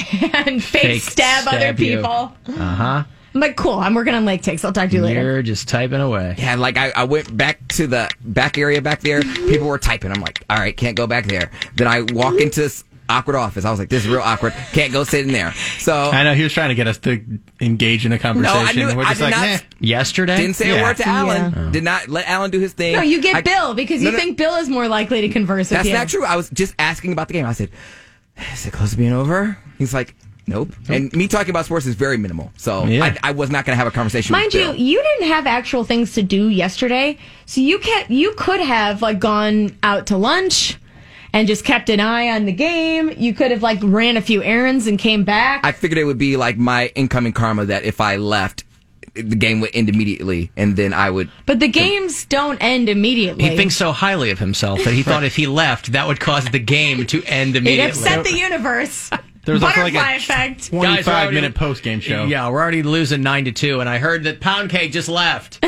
and fake, Fake stab, other stab you. people. Uh-huh. I'm like, cool. I'm working on lake takes. I'll talk to you later. You're just typing away. Yeah, like I, I went back to the back area back there. People were typing. I'm like, all right, can't go back there. Then I walk into this awkward office. I was like, this is real awkward. Can't go sit in there. So I know he was trying to get us to engage in a conversation. knew- and we're I just did like, not- nah. Yesterday? didn't say Yeah. a word to Alan. Yeah. Did not let Alan do his thing. No, you get I- Bill because No, you no. think Bill is more likely to converse with That's you. not true. I was just asking about the game. I said, is it close to being over? He's like, nope. And me talking about sports is very minimal. So Yeah. I, I was not going to have a conversation Mind with you, Bill. you didn't have actual things to do yesterday, so you can't. You could have like gone out to lunch and just kept an eye on the game. You could have like ran a few errands and came back. I figured it would be like my incoming karma that if I left, the game would end immediately, and then I would. But the games don't end immediately. He thinks so highly of himself that he thought if he left, that would cause the game to end It immediately. upset the universe. There was also like Butterfly a effect. Guys, we're twenty-five already- minute post game show. Yeah, we're already losing nine to two, and I heard that Pound Cake just left.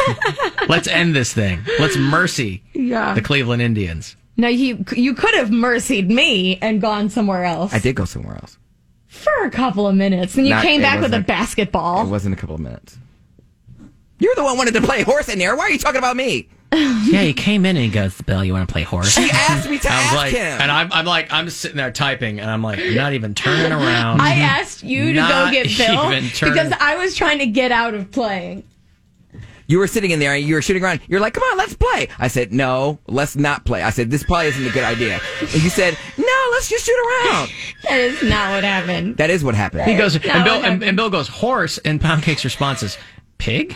Let's end this thing. Let's mercy Yeah. the Cleveland Indians. No, you you could have mercied me and gone somewhere else I did go somewhere else. for a couple of minutes, and you Not- came it back with a wasn't- basketball. It wasn't a couple of minutes. You're the one who wanted to play horse in there. Why are you talking about me? Yeah, he came in and he goes, Bill, you want to play horse? She asked me to I was ask like, him. and I'm, I'm like, I'm sitting there typing, and I'm like, I'm not even turning around. I asked you to go Not get Bill even turn- because I was trying to get out of playing. You were sitting in there and you were shooting around. You're like, come on, let's play. I said, no, let's not play. I said, this probably isn't a good idea. And you said, no, let's just shoot around. That is not what happened. That is what happened. He goes, No, and Bill, it and, and Bill goes, horse, and Pound Cake's response is, pig?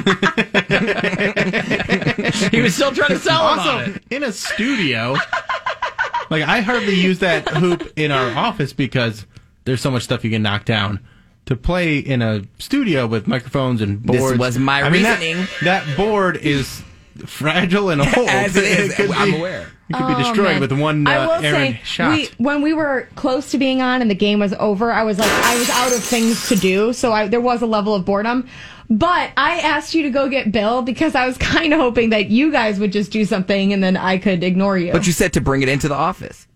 He was still trying to sell him on Also, it. in a studio, like I hardly use that hoop in our office because there's so much stuff you can knock down. To play in a studio with microphones and This boards. was my I mean, that- reasoning. That, board is fragile and old. As it is, could I'm be- aware. It could be Oh, destroyed man. with one I uh, will errant say, shot. we, when we were close to being on and the game was over, I was like, I was out of things to do, so I, there was a level of boredom. But I asked you to go get Bill because I was kind of hoping that you guys would just do something and then I could ignore you. But you said to bring it into the office.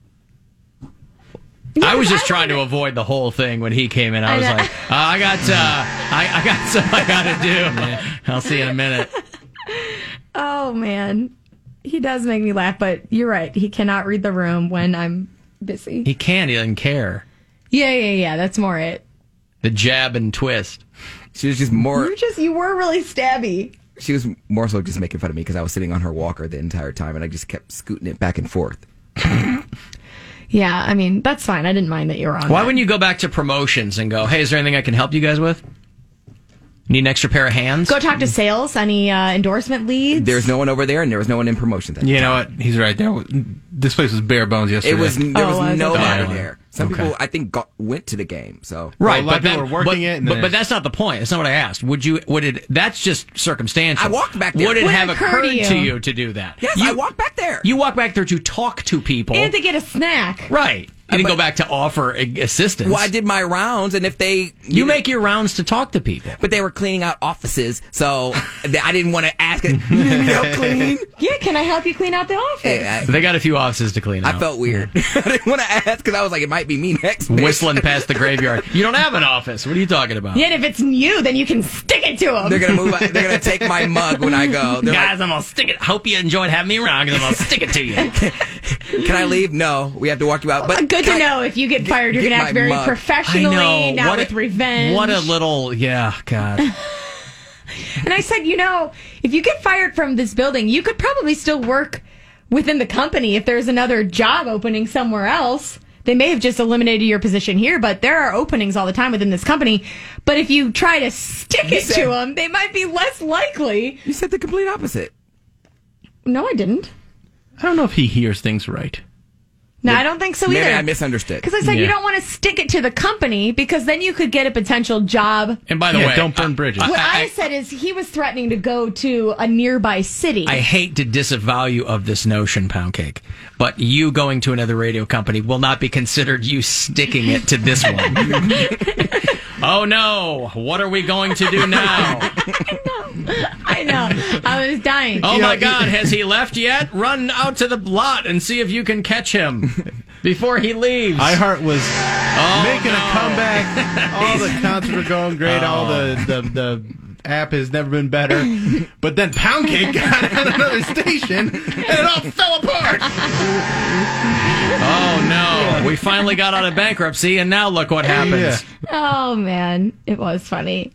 I was just trying to avoid the whole thing when he came in. I I was know. like, uh, I got, uh, I, I got something I got to do. I'll see you in a minute. Oh man, he does make me laugh. But you're right; he cannot read the room when I'm busy. He can. He doesn't care. Yeah, yeah, yeah. That's more it. The jab and twist. She was just more. You just you were really stabby. She was more so just making fun of me because I was sitting on her walker the entire time and I just kept scooting it back and forth. Yeah, I mean that's fine. I didn't mind that you were on. Why that. wouldn't you go back to promotions and go, hey, is there anything I can help you guys with? Need an extra pair of hands? Go talk to sales. Any uh, endorsement leads? There's no one over there and there was no one in promotions. At the You know time. what? He's right. There, was- this place was bare bones yesterday. It was there Oh, was was it? nobody Okay. there. Some Okay. people I think got, went to the game. So Right, Well, a lot but of people that- were working but, it and but, then but it's- that's not the point. That's not what I asked. Would you? Would it? That's just circumstantial. I walked back there. Would it Would it have occur occurred to you? to you to do that? yes, you, I walked back there. You walk back there to talk to people. and to get a snack. Right. You didn't go back to offer a- assistance. Well, I did my rounds, and if they... You make your rounds to talk to people. But they were cleaning out offices, so I didn't want to ask it. You need me to help clean? Yeah, can I help you clean out the office? Yeah, I, They got a few offices to clean out. I felt weird. I didn't want to ask because I was like, it might be me next. bitch. Whistling past the graveyard. You don't have an office. What are you talking about? Yet if it's you, then you can stick it to them. They're gonna move. They're gonna take my mug when I go. They're Guys, like, I'm gonna stick it. Hope you enjoyed having me around because I'm gonna stick it to you. can I leave? No, we have to walk you out. But Good to know. If you get fired, you're get going to act my very mug. professionally, I know. not What a- with revenge. What a little, yeah, God. And I said, you know, if you get fired from this building, you could probably still work within the company if there's another job opening somewhere else. They may have just eliminated your position here, but there are openings all the time within this company. But if you try to stick You it said- to them, they might be less likely. You said the complete opposite. No, I didn't. I don't know if he hears things right. No, I don't think so Maybe either. I misunderstood. Because I said Yeah. you don't want to stick it to the company because then you could get a potential job. And by the Yeah, way, don't burn bridges. What I, I- said is he was threatening to go to a nearby city. I hate to disavow you of this notion, Pound Cake, but you going to another radio company will not be considered you sticking it to this one. Oh no! What are we going to do now? I know. I was dying. Oh You my know, God! you- Has he left yet? Run out to the lot and see if you can catch him before he leaves. iHeart was Oh, making no. a comeback. All the concerts are going great. All the, the the app has never been better. But then Pound Cake got on another station, and it all fell apart. Oh no! We finally got out of bankruptcy, and now look what happens. Yeah. Oh, man. It was funny.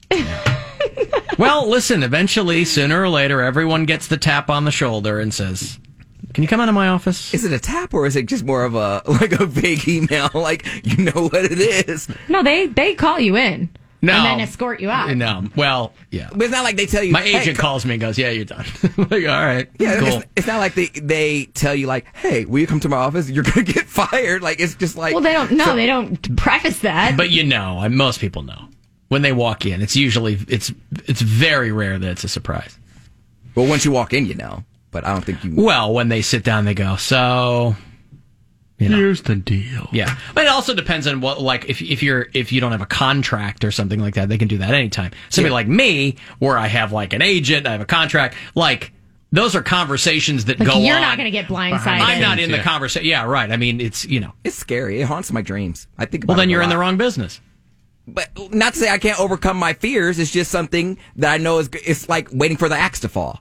Well, listen, eventually, sooner or later, everyone gets the tap on the shoulder and says, "Can you come into my office?" Is it a tap or is it just more of a like a vague email? Like you know what it is. No, they, they call you in. No. And then escort you out. No. Well, yeah. But it's not like they tell you. My hey, agent co- calls me and goes, "Yeah, you're done." Like, all right, Yeah, cool. it's, it's not like they they tell you like, hey, will you come to my office? You're gonna get fired. Like it's just like. Well, they don't. No, so- they don't preface that. But you know, and most people know when they walk in. It's usually it's it's very rare that it's a surprise. Well, once you walk in, you know. But I don't think you. Well, when they sit down, they go, "So." You know. Here's the deal. Yeah, but it also depends on what, like, if if you're if you don't have a contract or something like that, they can do that anytime. Somebody Yeah. like me, where I have like an agent, I have a contract, like those are conversations that Like, go on. you're not going to get blindsided. I'm not in the Yeah. conversation. Yeah, right. I mean, it's you know. It's scary. It haunts my dreams. I think. About Well, then it a you're in lot. the wrong business. But not to say I can't overcome my fears. It's just something that I know is. It's like waiting for the axe to fall.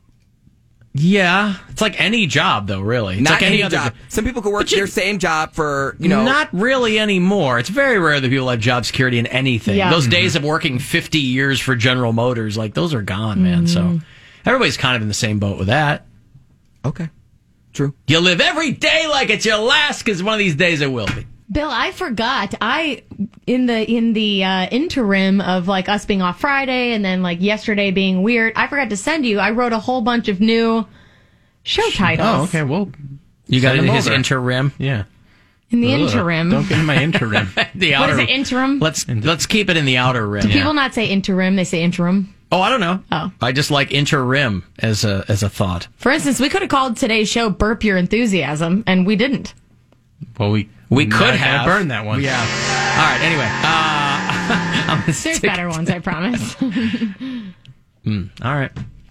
Yeah, it's like any job, though. Really, it's Not like any, any other job. jo- Some people could work But you- their same job for you know. Not really anymore. It's very rare that people have job security in anything. Yeah. Those days of working fifty years for General Motors, like those are gone, man. So everybody's kind of in the same boat with that. Okay, true. You live every day like it's your last, because one of these days it will be. Bill, I forgot. I in the in the uh, interim of like us being off Friday and then like yesterday being weird, I forgot to send you. I wrote a whole bunch of new show titles. Oh, okay. Well, You got send into them his over. interim. Yeah. In the Ugh. interim. Don't get in my interim. The What outer. is it, interim? Let's let's keep it in the outer rim. Do people not say interim? They say interim. Oh, I don't know. Oh. I just like interim as a as a thought. For instance, we could have called today's show "Burp Your Enthusiasm," and we didn't. Well, we We not could gonna have burn that one. Yeah. All right. Anyway, uh, I'm gonna There's stick- better ones, I promise. Mm, all right.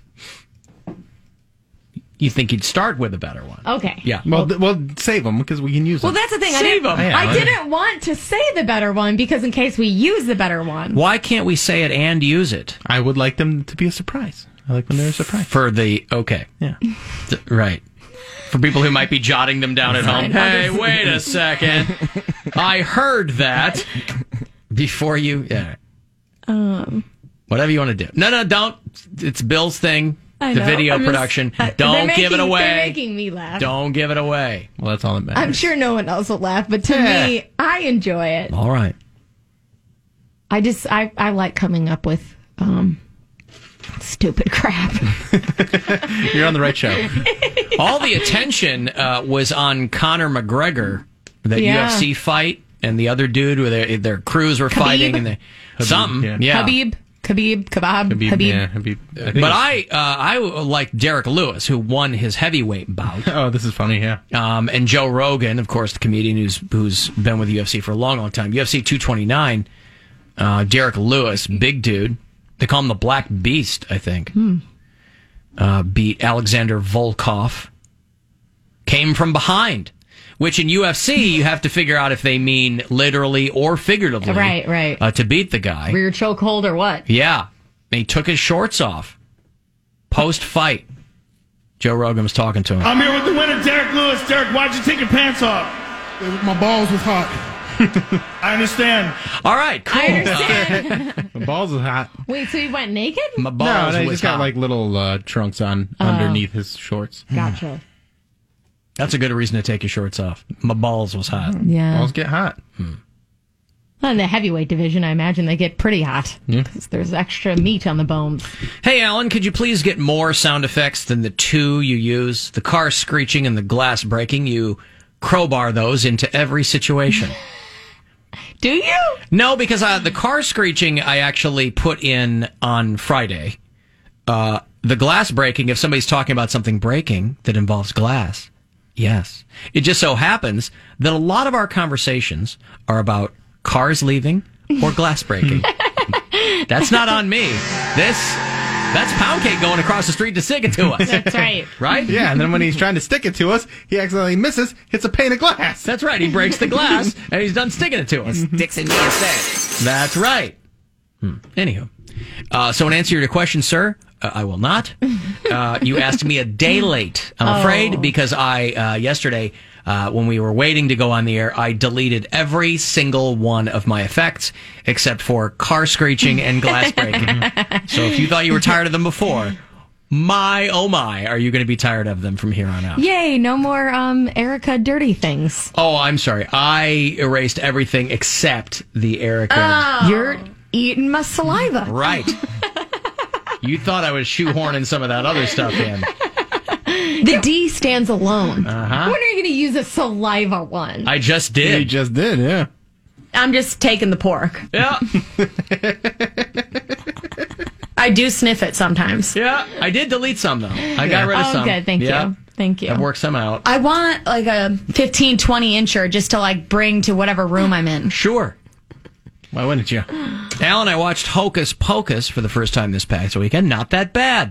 You think you'd start with a better one? Okay. Yeah. Well, th- well, save them because we can use them. Well, that's the thing. I Save didn't, 'em. Yeah, I well, didn't want to say the better one because in case we use the better one. Why can't we say it and use it I would like them to be a surprise. I like when they're a surprise. for the okay? Yeah. Th- right. For people who might be jotting them down at home. Fine, I'll Hey, just- wait a second. I heard that before you. Yeah. Um, Whatever you want to do. No, no, don't. It's Bill's thing. I the know. video I'm just- production. uh, they're don't give it making- away. They're making me laugh. Don't give it away. Well, that's all that matters. I'm sure no one else will laugh, but to Yeah. me, I enjoy it. All right. I just, I, I like coming up with um, stupid crap. You're on the right show. All the attention uh, was on Conor McGregor, that Yeah. U F C fight, and the other dude where their, their crews were Khabib? fighting, and they something. yeah. Yeah. Habib. Khabib, Kebab, Habib, Habib. yeah, Habib. I think But it's- I, uh, I like Derek Lewis, who won his heavyweight bout. Oh, this is funny, yeah. Um, and Joe Rogan, of course, the comedian who's who's been with the U F C for a long, long time. U F C two twenty-nine, uh, Derek Lewis, big dude. They call him the Black Beast, I think. Hmm. Uh, beat Alexander Volkov. Came from behind, which in U F C you have to figure out if they mean literally or figuratively. Right, right. Uh, to beat the guy. Rear chokehold or what? Yeah. And he took his shorts off. Post-fight. Joe Rogan was talking to him. I'm here with the winner, Derek Lewis. Derek, why'd you take your pants off? My balls was hot. I understand. All right, cool. I understand. My balls is hot. Wait, so he went naked? My No, balls no, he was just got hot. like little uh, trunks on Oh. underneath his shorts. Gotcha. That's a good reason to take your shorts off. My balls was hot. Yeah. Balls get hot. Well, in the heavyweight division, I imagine they get pretty hot. Yeah. 'Cause there's extra meat on the bones. Hey, Alan, could you please get more sound effects than the two you use? The car screeching and the glass breaking. You crowbar those into every situation. Do you? No, because uh, the car screeching I actually put in on Friday. Uh, the glass breaking, if somebody's talking about something breaking that involves glass, yes. It just so happens that a lot of our conversations are about cars leaving or glass breaking. That's not on me. This, that's Pound Cake going across the street to stick it to us. That's right. Right? Yeah, and then when he's trying to stick it to us, he accidentally misses, hits a pane of glass. That's right. He breaks the glass and he's done sticking it to us. Sticks in me instead. That's right. Hmm. Anywho, uh, so in answer to your question, sir, uh, I will not. Uh, you asked me a day late, I'm afraid, Oh. because I, uh, yesterday, uh, when we were waiting to go on the air, I deleted every single one of my effects except for car screeching and glass breaking. So if you thought you were tired of them before, my, oh my, are you going to be tired of them from here on out? Yay, no more um, Erica dirty things. Oh, I'm sorry. I erased everything except the Erica. You're eating my saliva. Right. You thought I was shoehorning some of that other stuff in. The D stands alone. Uh-huh. When are you going to use a saliva one? I just did. He just did, yeah. I'm just taking the pork. Yeah. I do sniff it sometimes. Yeah. I did delete some, though. I got rid of Oh, some. good. Thank Yeah. you. Thank you. I've worked some out. I want like a fifteen, twenty incher just to like bring to whatever room I'm in. Sure. Why wouldn't you? Alan, I watched Hocus Pocus for the first time this past weekend. Not that bad.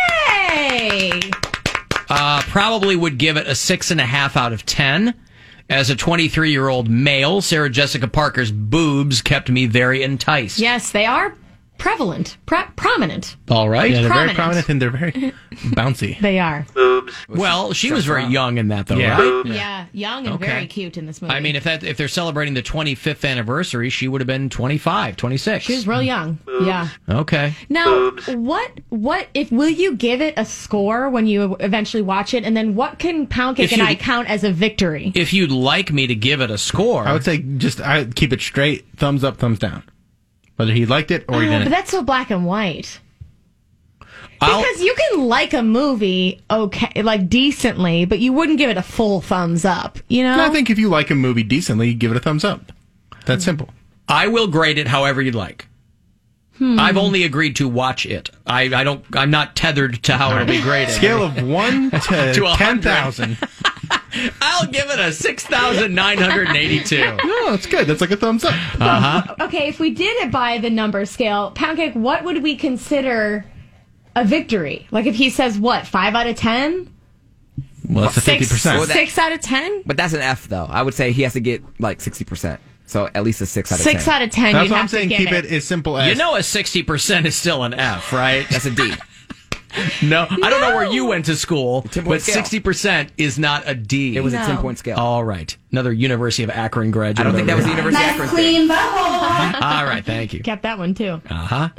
Hey! Uh, probably would give it a six and a half out of ten. As a twenty-three-year-old male, Sarah Jessica Parker's boobs kept me very enticed. Yes, they are prevalent, pro- prominent. All right. Yeah, they're very Prominent. prominent and they're very bouncy. They are. Well, she was very young in that, though, Yeah. right? Yeah, young and Okay. very cute in this movie. I mean, if that if they're celebrating the twenty-fifth anniversary, she would have been twenty-five, twenty-six. she was real young. Yeah. Okay. Now, what what if will you give it a score when you eventually watch it, and then what can Pound Cake If and you- I count as a victory? If you'd like me to give it a score, I would say just I keep it straight, thumbs up, thumbs down. Whether he liked it or he Oh, didn't. but that's so black and white. I'll- Because you can like a movie okay, like decently, but you wouldn't give it a full thumbs up. You know? And I think if you like a movie decently, give it a thumbs up. That's simple. I will grade it however you'd like. Hmm. I've only agreed to watch it. I, I don't. I'm not tethered to how it'll be graded. Scale of one to, To a ten hundred. thousand. I'll give it a six thousand nine hundred eighty-two. No, it's good. That's like a thumbs up. Uh huh. Okay, if we did it by the number scale, Pound Cake, what would we consider a victory? Like if he says what, five out of ten? Well, that's a fifty Six, percent. six out of ten? But that's an F, though. I would say he has to get like sixty percent. So at least a six out of Six ten. out of ten. That's you'd what have I'm saying. To Keep give it as simple as You know, a sixty percent is still an F, right? That's a D. No, I don't know where you went to school, ten-point but scale. sixty percent is not a D. It was a No. ten-point scale. All right. Another University of Akron graduate. I don't think that was the over University of Akron thing. butthole. All right, thank you. Kept that one too. Uh huh.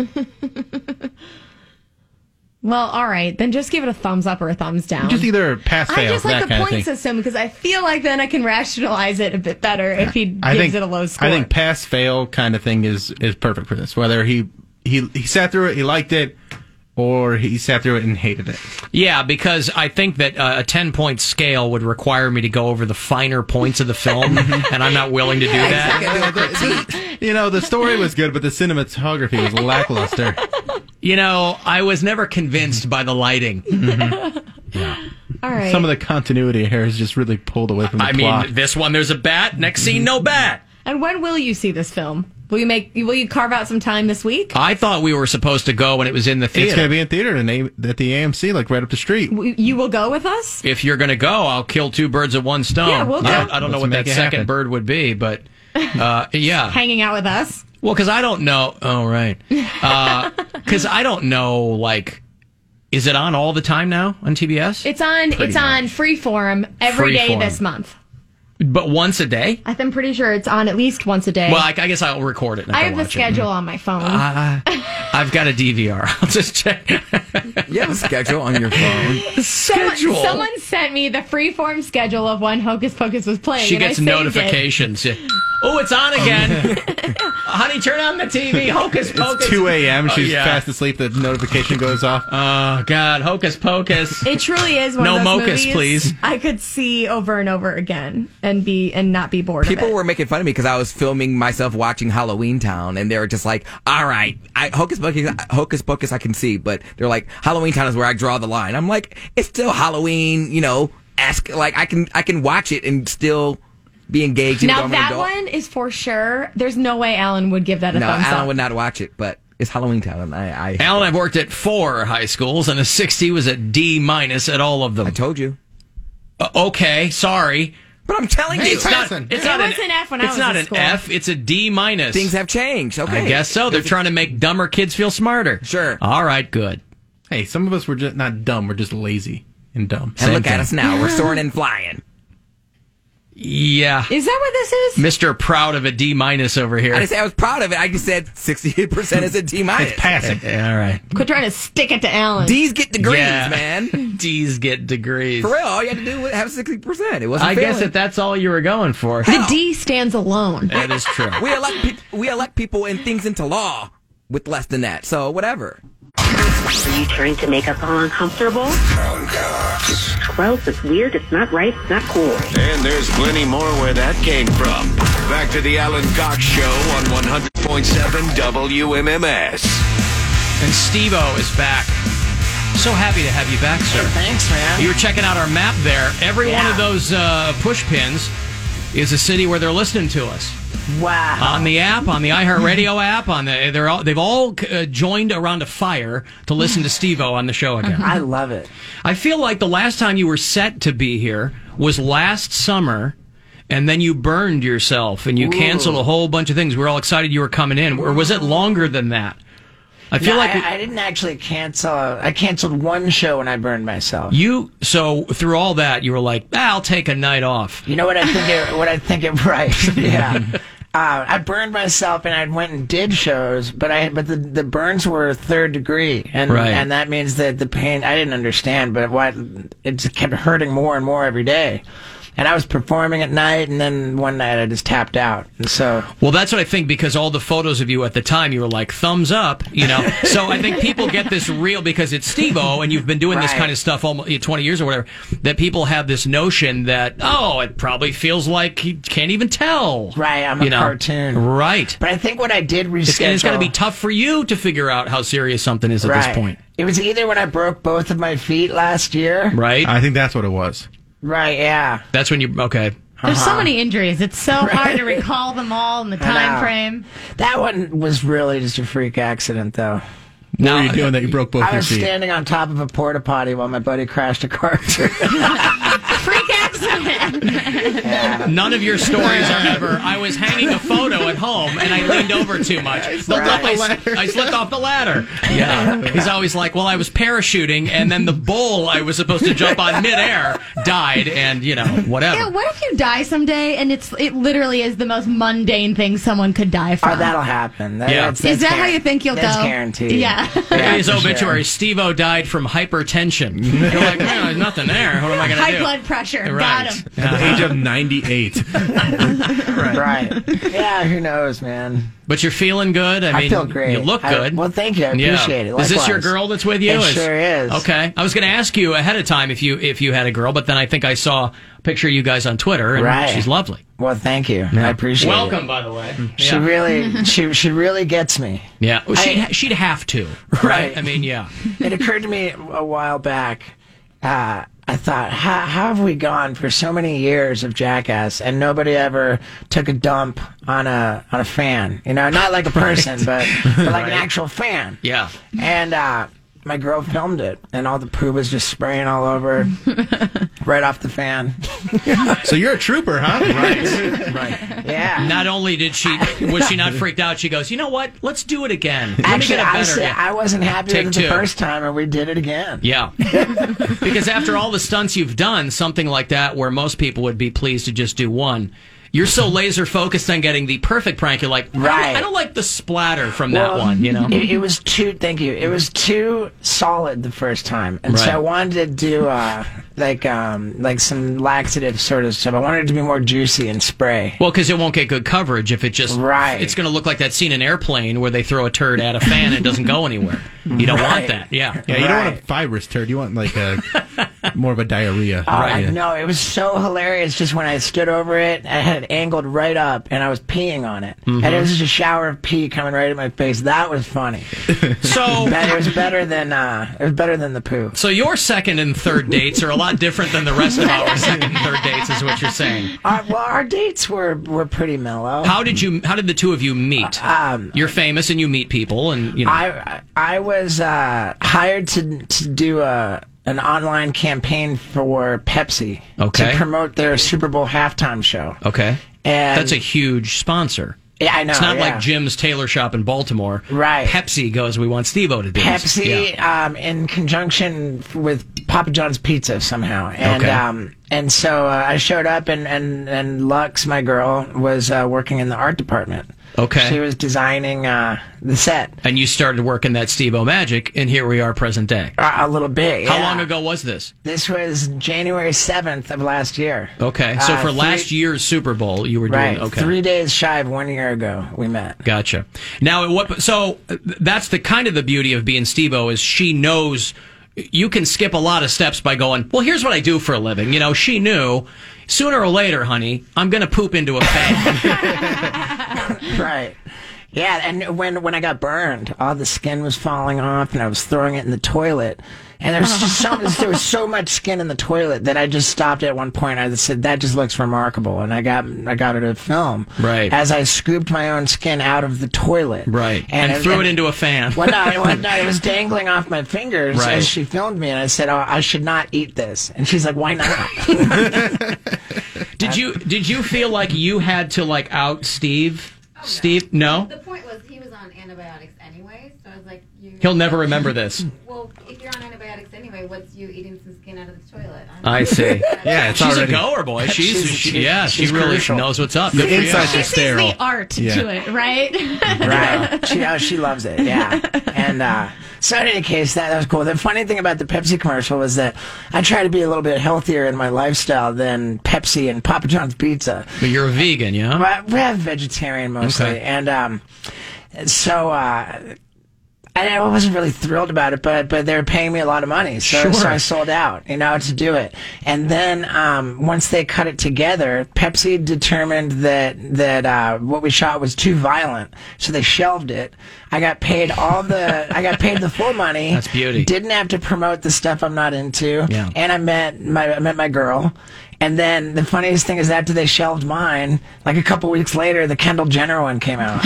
Well, all right, then just give it a thumbs up or a thumbs down. just either pass, I fail, just like that the kind of point thing. system because I feel like then I can rationalize it a bit better if he gives I think it a low score. I think pass fail kind of thing is is perfect for this. Whether he he he sat through it, he liked it, or he sat through it and hated it? Yeah, because I think that uh, a ten-point scale would require me to go over the finer points of the film, and I'm not willing to do that. You know, the story was good, but the cinematography was lackluster. You know, I was never convinced by the lighting. All right. Some of the continuity here is just really pulled away from the I plot. mean, this one, there's a bat. Next scene, no bat. And when will you see this film? Will you make? Will you carve out some time this week? I thought we were supposed to go when it was in the theater. It's going to be in theater in A- at the A M C, like right up the street. W- You will go with us? If you're going to go, I'll kill two birds with one stone. Yeah, we'll I go. don't, I don't know Let's what make that it second happen. bird would be, but uh, yeah. Hanging out with us? Well, because I don't know. Oh, right. Because I don't know, like, is it on all the time now on T B S? It's on. Pretty it's on Freeform every day Freeform. this month. But once a day? I'm pretty sure it's on at least once a day. Well, I, I guess I'll record it. And I go have the watch it. schedule on my phone. Uh, I've got a D V R. I'll just check. You have a schedule on your phone. Someone, schedule. someone sent me the Freeform schedule of when Hocus Pocus was playing. She and I gets saved it. notifications. Oh, it's on again. Honey, turn on the T V. Hocus Pocus. It's two a.m. She's Oh, yeah. fast asleep. The notification goes off. Oh, God. Hocus Pocus. It truly is one No of those Mocus, movies please. I could see over and over again and be and not be bored People of it. were making fun of me because I was filming myself watching Halloween Town, and they were just like, "All right, I, Hocus Pocus, Hocus Pocus, I can see," but they're like, "Halloween Town is where I draw the line." I'm like, "It's still Halloween, you know." Ask like I can, I can watch it and still be engaged. even though Now I'm an that adult. one is for sure. There's no way Alan would give that a No, thumbs Alan up. would not watch it, but it's Halloween Town, and I, I Alan, I've worked at four high schools, and a sixty was a D minus at all of them. I told you. Uh, okay, sorry. But I'm telling Hey, you, it's not. Passing. It's It not was an, an F when I It's was not in an school. F. It's a D minus. Things have changed. Okay, I guess so. They're trying to make dumber kids feel smarter. Sure. All right. Good. Hey, some of us were just not dumb. We're just lazy and dumb. And look at us now. We're soaring and flying. Yeah. Is that what this is? Mister Proud of a D minus over here. I didn't say I was proud of it. I just said sixty-eight percent is a D minus. It's passing. All right. Quit trying to stick it to Alan. D's get degrees, Yeah. man. D's get degrees. For real, all you had to do was have sixty percent. It wasn't I guess failing. that that's all you were going for. The D stands alone. That is true. we elect pe- we elect people and things into law with less than that. So whatever. Are you trying to make us all uncomfortable? It's gross, it's weird, it's not right, it's not cool. And there's plenty more where that came from. Back to the Alan Cox Show on one hundred point seven W M M S. And Steve-O is back. So happy to have you back, sir. Thanks, man. You were checking out our map there. Every one Yeah. of those uh, push pins is a city where they're listening to us. Wow. On the app, on the iHeartRadio app, on the they're all they've all uh, joined around a fire to listen to Steve-O on the show again. I love it. I feel like the last time you were set to be here was last summer, and then you burned yourself and you Ooh. canceled a whole bunch of things. We were all excited you were coming in, or was it longer than that? I feel No, like I, I didn't actually cancel. I canceled one show when I burned myself. you. So through all that, you were like, ah, "I'll take a night off." You know what I think? It, what I think it right? Yeah. Uh, I burned myself, and I went and did shows, but I but the, the burns were third degree, and Right. and that means that the pain I didn't understand, but what it just kept hurting more and more every day. And I was performing at night, and then one night I just tapped out. And so, Well, that's what I think, because all the photos of you at the time, you were like, thumbs up, you know. So I think people get this real, because it's Steve-O, and you've been doing this Right. kind of stuff almost twenty years or whatever, that people have this notion that, oh, it probably feels like you can't even tell. right, I'm a you know? cartoon. Right. But I think what I did reschedule. It's, and it's got to be tough for you to figure out how serious something is at right. this point. It was either when I broke both of my feet last year. Right? I think that's what it was. Right, yeah. That's when you, okay. There's Uh-huh. so many injuries. It's so hard to recall them all in the I time know. frame. That one was really just a freak accident, though. What were you doing that you broke both I your was feet? standing on top of a porta potty while my buddy crashed a car through. Freak accident. None of your stories are ever, I was hanging a photo at home and I leaned over too much. I slipped, Right. off, I, I slipped off the ladder. Yeah. He's always like, well, I was parachuting, and then the bull I was supposed to jump on midair died, and, you know, whatever. Yeah, what if you die someday and it's it literally is the most mundane thing someone could die from? Oh, that'll happen. That, Yeah. that's, Is that's that how guar- you think you'll that's go? guaranteed. Yeah. Look at his for obituary. sure. Steve-O died from hypertension. You're like, man, there's nothing there. What am I going to High do? blood pressure. Right. Got him. At the age of ninety-eight. right. Yeah, who knows, man. But you're feeling good. I I mean, feel great. You look I- good. well, thank you. I Yeah. appreciate it. Is this your Likewise. girl that's with you? It Is- sure is. Okay. I was going to ask you ahead of time if you if you had a girl, but then I think I saw a picture of you guys on Twitter, and Right. she's lovely. Well, thank you. I appreciate it. Welcome, by the way. She Yeah. really, she she really gets me. Yeah, well, she'd, I- she'd have to, right? Right. I mean, yeah. It occurred to me a while back. Uh, I thought, how, how have we gone for so many years of Jackass and nobody ever took a dump on a on a fan? You know, not like a person, but, but like an Right. actual fan. Yeah. And uh, my girl filmed it, and all the poo was just spraying all over, right off the fan. So you're a trooper, huh? Right. Right. Yeah. Not only did she was she not freaked out, she goes, you know what? Let's do it again. Let me Actually, get a I, better. said, yeah. I wasn't happy Take with it the two. first time, and we did it again. Yeah. Because after all the stunts you've done, something like that where most people would be pleased to just do one, you're so laser focused on getting the perfect prank, you're like, I don't- Right. I don't like the splatter from that Well, one, you know? It, it was too, thank you. It was too solid the first time. And so Right. I wanted to do, uh, like, um, like some laxative sort of stuff. I wanted it to be more juicy and spray. Well, because it won't get good coverage if it just, Right. it's going to look like that scene in Airplane where they throw a turd at a fan and it doesn't go anywhere. You don't want Right. that. Yeah. Yeah, you don't want a fibrous turd. You want like a more of a diarrhea. Oh, I know. It was so hilarious just when I stood over it. I had it angled right up and I was peeing on it. Mhm. And it was just a shower of pee coming right at my face. That was funny. So But it was better than, uh, it was better than the poo. So your second and third dates are a lot different than the rest of our second and third dates, is what you're saying. Our, well, our dates were, were pretty mellow. How did you? How did the two of you meet? Um, You're famous and you meet people, and you know. I I was uh, hired to to do a an online campaign for Pepsi Okay. to promote their Super Bowl halftime show. okay, And that's a huge sponsor. Yeah, I know. It's not yeah. like Jim's Tailor Shop in Baltimore. Right. Pepsi goes, we want Steve-O to do this." Pepsi Yeah. um, in conjunction with Papa John's Pizza somehow, and Okay. um, and so uh, I showed up, and and and Lux, my girl, was uh, working in the art department. Okay. She was designing uh, the set. And you started working that Steve-O magic, and here we are, present day. Uh, a little bit. How yeah. long ago was this? This was January seventh of last year. Okay, so Uh, for three- last year's Super Bowl, you were doing Right, okay. three days shy of one year ago, we met. Gotcha. Now, at what? So uh, that's the kind of the beauty of being Steve-O is she knows you can skip a lot of steps by going, well, here's what I do for a living. You know, she knew sooner or later, honey, I'm going to poop into a fan. Right. Yeah, and when when I got burned, all the skin was falling off, and I was throwing it in the toilet. And there was just so there was so much skin in the toilet that I just stopped at one point. I just said that just looks remarkable, and I got I got it to film. Right. As I scooped my own skin out of the toilet. Right. And, threw it into a fan. Well, no, it, was, no, it was dangling off my fingers Right. as she filmed me, and I said, "Oh, I should not eat this." And she's like, "Why not?" Did you did you feel like you had to like out Steve? Steve? No? The point was he was on antibiotics anyway, so I was like, you. He'll never remember this. Well, if you're on antibiotics anyway, what's you eating some skin out of the toilet? I see. Yeah, it's she's already- a goer, boy. She's, She's- she, she's- yeah, she's she really crucial. knows what's up. The Good for you. insides She are sees sterile. the art Yeah. to it, right? Right. She, oh, she loves it. Yeah. And uh, so in any case, that, that was cool. The funny thing about the Pepsi commercial was that I try to be a little bit healthier in my lifestyle than Pepsi and Papa John's Pizza. But you're a vegan, yeah? Well, we're vegetarian mostly. Okay. And um, so uh, I, I wasn't really thrilled about it, but but they were paying me a lot of money, so, Sure. so I sold out, you know, to do it. And then um, once they cut it together, Pepsi determined that that uh, what we shot was too violent, so they shelved it. I got paid all the I got paid the full money. That's beauty. Didn't have to promote the stuff I'm not into. Yeah. And I met my I met my girl. And then the funniest thing is after they shelved mine, like a couple weeks later, the Kendall Jenner one came out.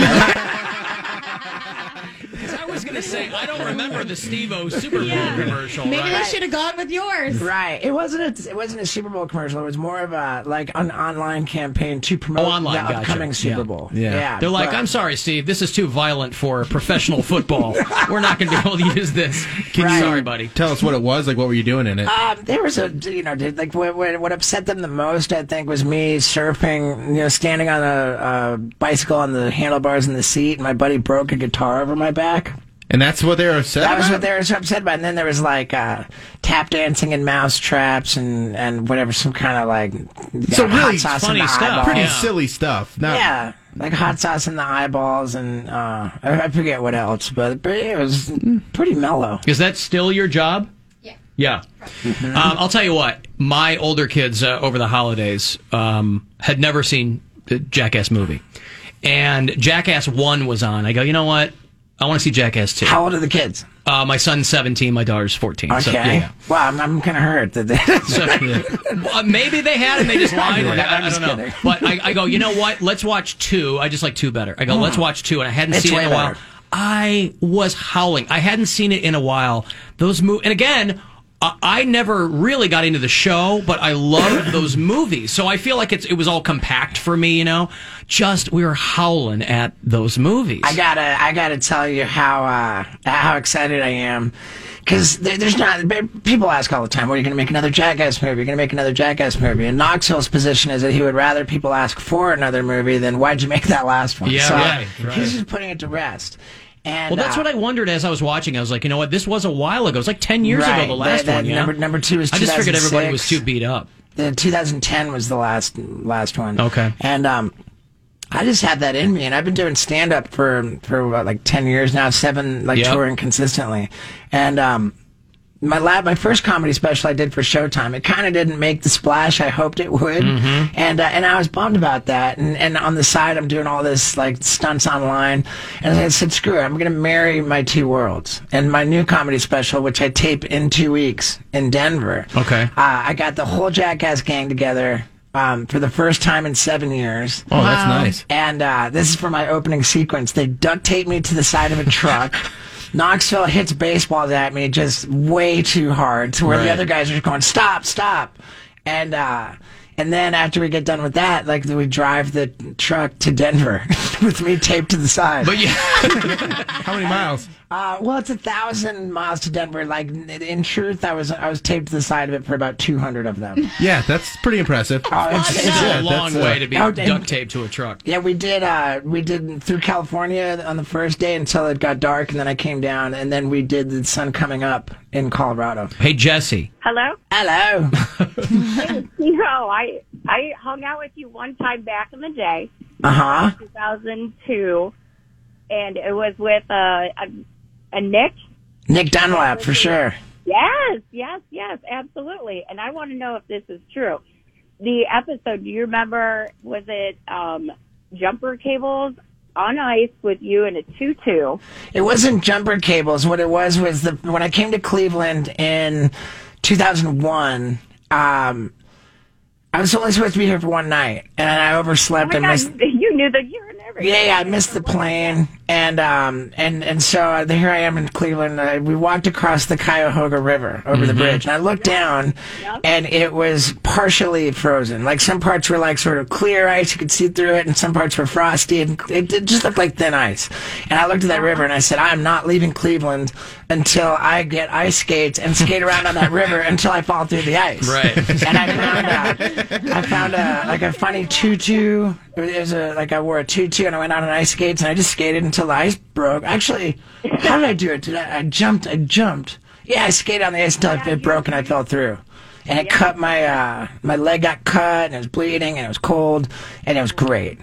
I was going to say, I don't remember the Steve-O Super Bowl commercial. Maybe right? they should have gone with yours. Right. It wasn't a it wasn't a Super Bowl commercial. It was more of a like an online campaign to promote Oh, online, the gotcha. upcoming Super Yeah. Bowl. Yeah. They're like, but- I'm sorry, Steve, this is too violent for professional football. We're not going to be able to use this. Right. Sorry, buddy. Tell us what it was. Like, what were you doing in it? Um, there was a, you know, dude, like what, what, what upset them the most, I think, was me surfing, you know, standing on a, a bicycle on the handlebars in the seat, and my buddy broke a guitar over my back. And that's what they were upset That was about? what they were so upset about. And then there was like uh, tap dancing and mouse traps and, and whatever, some kind of like So yeah, really hot sauce funny in the stuff. eyeballs. Pretty silly stuff. Not, Yeah, like hot sauce in the eyeballs and uh, I, I forget what else, but, but it was pretty mellow. Is that still your job? Yeah. Yeah. Um, I'll tell you what. My older kids uh, over the holidays um, had never seen the Jackass movie, and Jackass One was on. I go, you know what? I want to see Jackass Two. How old are the kids? Uh, my son's seventeen. My daughter's fourteen. Okay. So, yeah, yeah. Wow, I'm, I'm kind of hurt that they. So, yeah. Well, maybe they had and they just lied. I'm I, I just don't know. kidding. But I, I go, you know what? Let's watch two. I just like two better. I go, let's watch two, and I hadn't It's seen it way in a while. better. I was howling. I hadn't seen it in a while. Those mo- and again, I, I never really got into the show, but I loved those movies. So I feel like it's it was all compact for me. You know, just we were howling at those movies. I gotta, I gotta tell you how uh, how excited I am, because there, there's not. People ask all the time, "What are you gonna make another Jackass movie? You're gonna make another Jackass movie?" And Knoxville's position is that he would rather people ask for another movie than why'd you make that last one? Yeah, so right, right. he's just putting it to rest. And, well, that's uh, what I wondered as I was watching. I was like, you know what? This was a while ago. It was like ten years Right. ago, the last That- that one. Yeah? number- number two is I just figured everybody was two thousand six. too beat up. The two thousand ten was the last last one. Okay. And um, I just had that in me, and I've been doing stand up for for what, like ten years now, seven like Yep. touring consistently, and um. My lab, my first comedy special I did for Showtime, it kind of didn't make the splash I hoped it would, Mm-hmm. and uh, and I was bummed about that. And, and on the side, I'm doing all this like stunts online, and I said, "Screw it, I'm going to marry my two worlds." And my new comedy special, which I tape in two weeks in Denver, Okay. uh, I got the whole Jackass gang together. Um, for the first time in seven years. Oh, that's Wow. nice. And uh, this is for my opening sequence. They duct tape me to the side of a truck. Knoxville hits baseballs at me just way too hard to where Right. the other guys are going, stop, stop. And uh, and then after we get done with that, like we drive the truck to Denver with me taped to the side. But yeah. How many miles? Uh, well, it's a thousand miles to Denver. Like in truth, I was I was taped to the side of it for about two hundred of them. Yeah, that's pretty impressive. Oh, it's, It's it's a uh, long that's, uh, way to be Oh, and- duct taped to a truck. Yeah, we did. Uh, we did through California on the first day until it got dark, and then I came down, and then we did the sun coming up in Colorado. Hey, Jesse. Hello? Hello. You know, I I hung out with you one time back in the day. Uh huh. two thousand two, and it was with uh, a, a Nick. Nick Dunlap for sure. Yes, yes, yes, absolutely. And I want to know if this is true. The episode, do you remember, was it um, jumper cables on ice with you in a tutu? It wasn't jumper cables. What it was was the when I came to Cleveland in two thousand one. Um, I was only supposed to be here for one night, and I overslept Oh and my missed. God, you knew the year and everything. Yeah, yeah, I missed the plane, and um, and and so uh, here I am in Cleveland. Uh, we walked across the Cuyahoga River over the Mhm. bridge, and I looked down, and it was partially frozen. Like some parts were like sort of clear ice, you could see through it, and some parts were frosty, and it, it just looked like thin ice. And I looked at that river, and I said, "I am not leaving Cleveland until I get ice skates and skate around on that river until I fall through the ice." Right. And I found uh, I found a like a funny tutu. It was a like I wore a tutu and I went out on ice skates and I just skated until the ice broke. Actually, how did I do it? Did I, I jumped? I jumped. Yeah, I skated on the ice until it broke and I fell through. And it cut my uh, my leg got cut and it was bleeding and it was cold and it was great.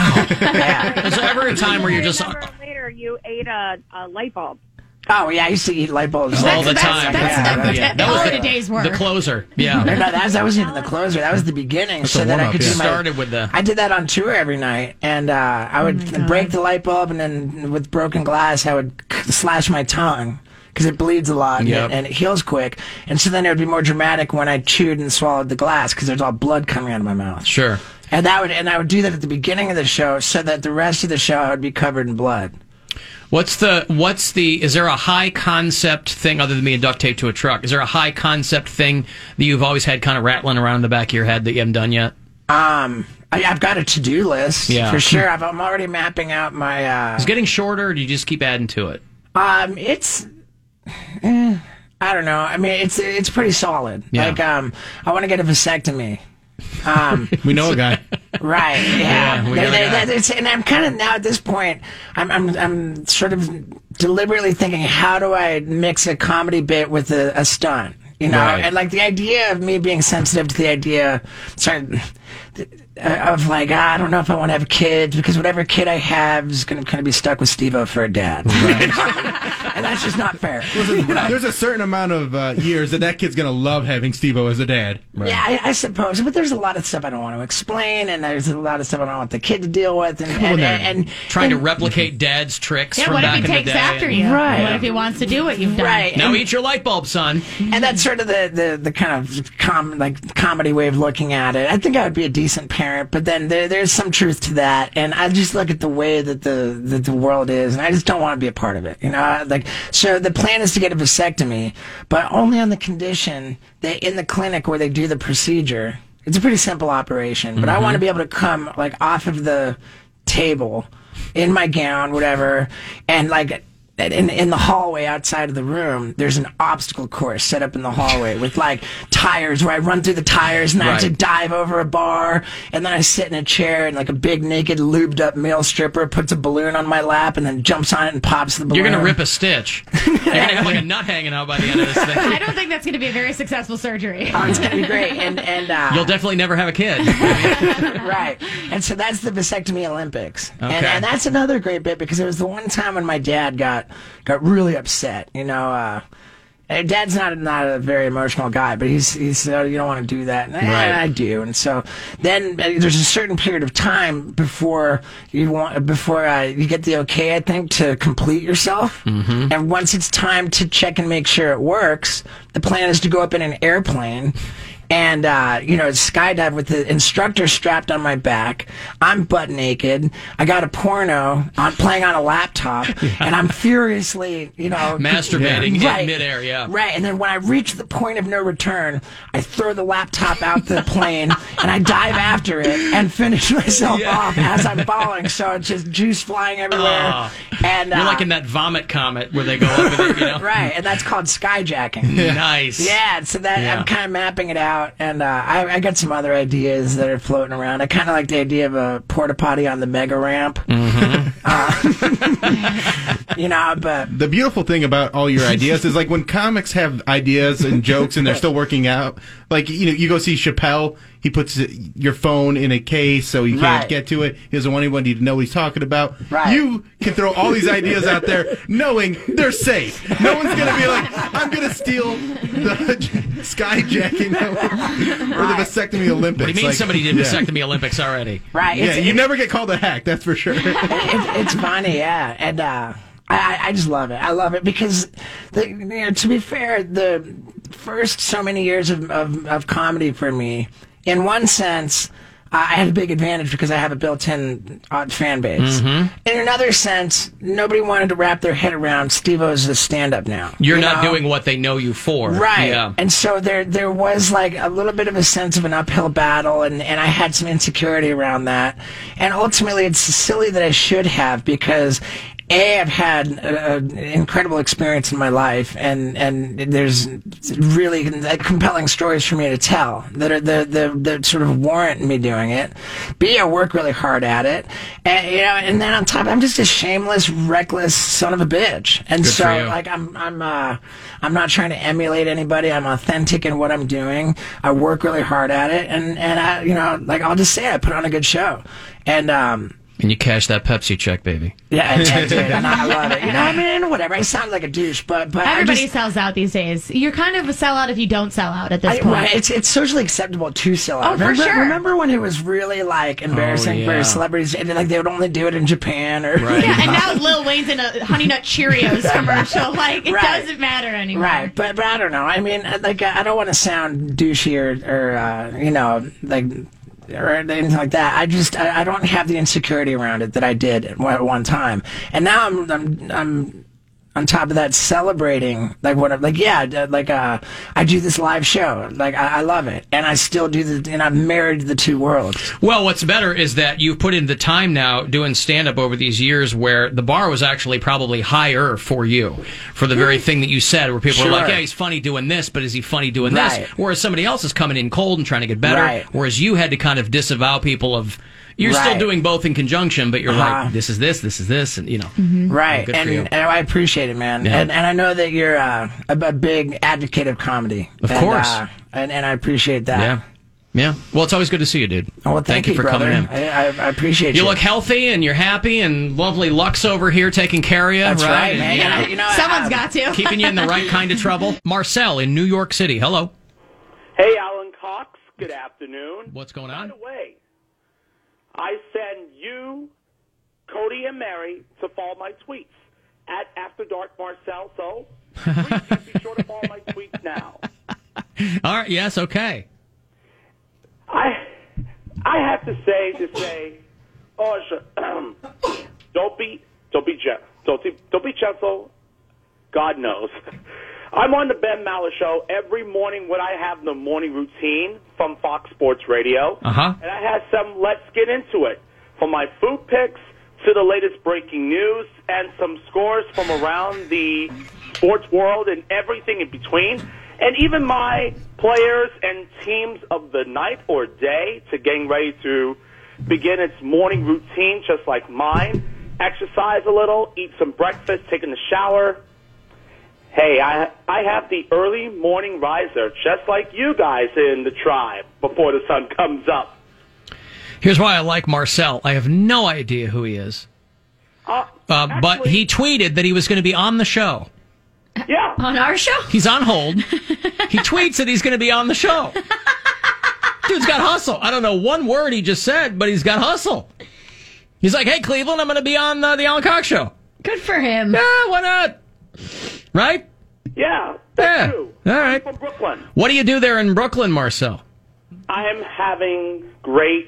Yeah. Is there ever a time where you're just Remember later you ate a, a light bulb. Oh yeah, I used to eat light bulbs all the time? Yeah, Yeah, that was the, the closer. Yeah. No, no, that, was, that wasn't even the closer. That was the beginning. That's so a that I warm-up, could yeah. do my, Started with the- I did that on tour every night, and uh, I would break the light bulb, and then with broken glass, I would slash my tongue because it bleeds a lot and, Yep. it, and it heals quick. And so then it would be more dramatic when I chewed and swallowed the glass because there's all blood coming out of my mouth. Sure. And that would and I would do that at the beginning of the show so that the rest of the show I would be covered in blood. What's the what's the is there a high concept thing other than being duct taped to a truck? Is there a high concept thing that you've always had kind of rattling around in the back of your head that you haven't done yet? Um, I, I've got a to-do list Yeah. for sure. I've, I'm already mapping out my. Uh, Is it getting shorter, or do you just keep adding to it? Um, it's. Eh, I don't know. I mean, it's it's pretty solid. Yeah. Like, um, I want to get a vasectomy. Um, We know a guy. right? Yeah. Yeah, we They- got a they- guy. that- it's- and I'm kind of now at this point. I'm I'm I'm sort of deliberately thinking, how do I mix a comedy bit with a, a stunt? You know, Right. and like the idea of me being sensitive to the idea, sorry, of like, ah, I don't know if I want to have kids because whatever kid I have is going to kind of be stuck with Steve-O for a dad. And that's just not fair. There's a, there's a certain amount of uh, years that that kid's gonna love having Steve-O as a dad. Yeah, I, I suppose, but there's a lot of stuff I don't want to explain, and there's a lot of stuff I don't want the kid to deal with, and and, and, and Trying to and- replicate dad's tricks Yeah, from what if back he in the takes day. after and- you? Right. What if he wants to do what you've done? Right. Now And- eat your light bulb, son. And that's sort of the, the, the kind of com, like comedy way of looking at it. I think I would be a decent parent, but then there, there's some truth to that. And I just look at the way that the that the world is, and I just don't want to be a part of it. You know, like so the plan is to get a vasectomy, but only on the condition that in the clinic where they do the procedure, it's a pretty simple operation. But I Mhm. want to be able to come like off of the table in my gown, whatever, and like. In, in the hallway outside of the room, there's an obstacle course set up in the hallway with like tires where I run through the tires and I have to Right. dive over a bar, and then I sit in a chair and like a big naked lubed up male stripper puts a balloon on my lap and then jumps on it and pops the balloon. You're gonna rip a stitch. You're gonna have like a nut hanging out by the end of this thing. I don't think that's going to be a very successful surgery. Oh, it's gonna be great, and and uh, You'll definitely never have a kid. right. And so that's the vasectomy Olympics. And, Okay. and that's another great bit because it was the one time when my dad got got really upset. You know, uh, and Dad's not not a very emotional guy, but he's he said, oh, you don't want to do that. And I, Right. I do. And so then uh, there's a certain period of time before you want before uh, you get the okay, I think, to complete yourself. Mm-hmm. And once it's time to check and make sure it works, the plan is to go up in an airplane and, uh, you know, skydive with the instructor strapped on my back. I'm butt naked. I got a porno on playing on a laptop, and I'm furiously, you know, Masturbating in right, midair, yeah. Right. And then when I reach the point of no return, I throw the laptop out the plane and I dive after it and finish myself Yeah. off as I'm falling. So it's just juice flying everywhere. Oh. and You're uh, like in that vomit comet where they go up with it, you know? right, and that's called skyjacking. Nice. Yeah, so that Yeah. I'm kind of mapping it out, and uh, I, I got some other ideas that are floating around. I kind of like the idea of a porta potty on the mega ramp. Uh, you know, but The beautiful thing about all your ideas is like when comics have ideas and jokes and they're still working out. Like, you know, you go see Chappelle, he puts your phone in a case so you can't Right. get to it. He doesn't want anybody to know what he's talking about. Right. You can throw all these ideas out there knowing they're safe. No one's going to be like, I'm going to steal the skyjacking or the vasectomy Olympics. What do you mean Like, somebody did yeah. vasectomy Olympics already? Right. Yeah, it's- you never get called a hack, that's for sure. it, it's funny, yeah, and uh, I, I just love it. I love it because, the, you know, to be fair, the first so many years of, of, of comedy for me, in one sense, I had a big advantage because I have a built-in uh, fan base. Mhm. In another sense, nobody wanted to wrap their head around Steve-O's a stand-up now. You're you not know? doing what they know you for. Right. Yeah. And so there there was like a little bit of a sense of an uphill battle, and, and I had some insecurity around that. And ultimately, it's silly that I should have because A, I've had an incredible experience in my life, and, and there's really compelling stories for me to tell that are the, the, that sort of warrant me doing it. B, I work really hard at it, and you know, and then on top, I'm just a shameless, reckless son of a bitch. And Good so, for you. like, I'm I'm uh, I'm not trying to emulate anybody. I'm authentic in what I'm doing. I work really hard at it, and and I, you know, like I'll just say I put on a good show, and um. And you cash that Pepsi check, baby. Yeah, and, and, and I love it. You know, I mean, whatever. I sound like a douche, but but I Everybody just, sells out these days. You're kind of a sellout if you don't sell out at this I, point. well, it's it's socially acceptable to sell out. Oh, for remember, sure. remember when it was really like embarrassing Oh, yeah. for celebrities, and like they would only do it in Japan or Yeah, and now Lil Wayne's in a Honey Nut Cheerios commercial. Like, it Right. doesn't matter anymore. Right, but but I don't know. I mean, like I don't want to sound douchey or, or uh, you know, like or anything like that. I just I, I don't have the insecurity around it that I did at one, at one time, and now I'm I'm I'm on top of that celebrating like what I'm like yeah d- like uh I do this live show, like I, I love it, and I still do the and I've married the two worlds. Well, what's better is that you've put in the time now doing stand-up over these years where the bar was actually probably higher for you for the very thing that you said, where people were like, Sure. yeah, he's funny doing this, but is he funny doing Right. this? Whereas somebody else is coming in cold and trying to get better, Right. whereas you had to kind of disavow people of, You're still Right. doing both in conjunction, but you're Uh-huh. like, this is this, this is this, and you know. Right, Good for and, you. and I appreciate it, man. Yeah. And, and I know that you're uh, a, a big advocate of comedy. Of And, course. uh, and, and I appreciate that. Yeah. Yeah. Well, it's always good to see you, dude. Oh, well, thank, you for brother. coming in. I, I, I appreciate you. You look healthy and you're happy, and lovely Luck's over here taking care of you. That's right, right man. Yeah. You know, Someone's I- got to. Keeping you in the right kind of trouble. Marcel in New York City. Hello. Hey, Alan Cox. Good afternoon. What's going on? By the way, I send you, Cody, and Mary to follow my tweets at After Dark Marcel. So please be sure to follow my tweets now. All right. Yes. Okay. I I have to say to say, oh, sure, don't be don't be gen- don't be, don't be gentle. God knows. I'm on the Ben Maller Show every morning when I have the morning routine from Fox Sports Radio. Uh-huh. And I had some Let's Get Into It, from my food picks to the latest breaking news and some scores from around the sports world and everything in between. And even my players and teams of the night or day to getting ready to begin its morning routine just like mine. Exercise a little, eat some breakfast, take a shower. Hey, I I have the early morning riser, just like you guys in the tribe, before the sun comes up. Here's why I like Marcel. I have no idea who he is. Uh, Uh, but he tweeted that he was going to be on the show. Yeah. On our show? He's on hold. He tweets that he's going to be on the show. Dude's got hustle. I don't know one word he just said, but he's got hustle. He's like, hey, Cleveland, I'm going to be on uh, the Alan Cox Show. Good for him. Yeah, why not? Right? Yeah, that's Yeah. true. All right. I'm from Brooklyn. What do you do there in Brooklyn, Marcel? I am having great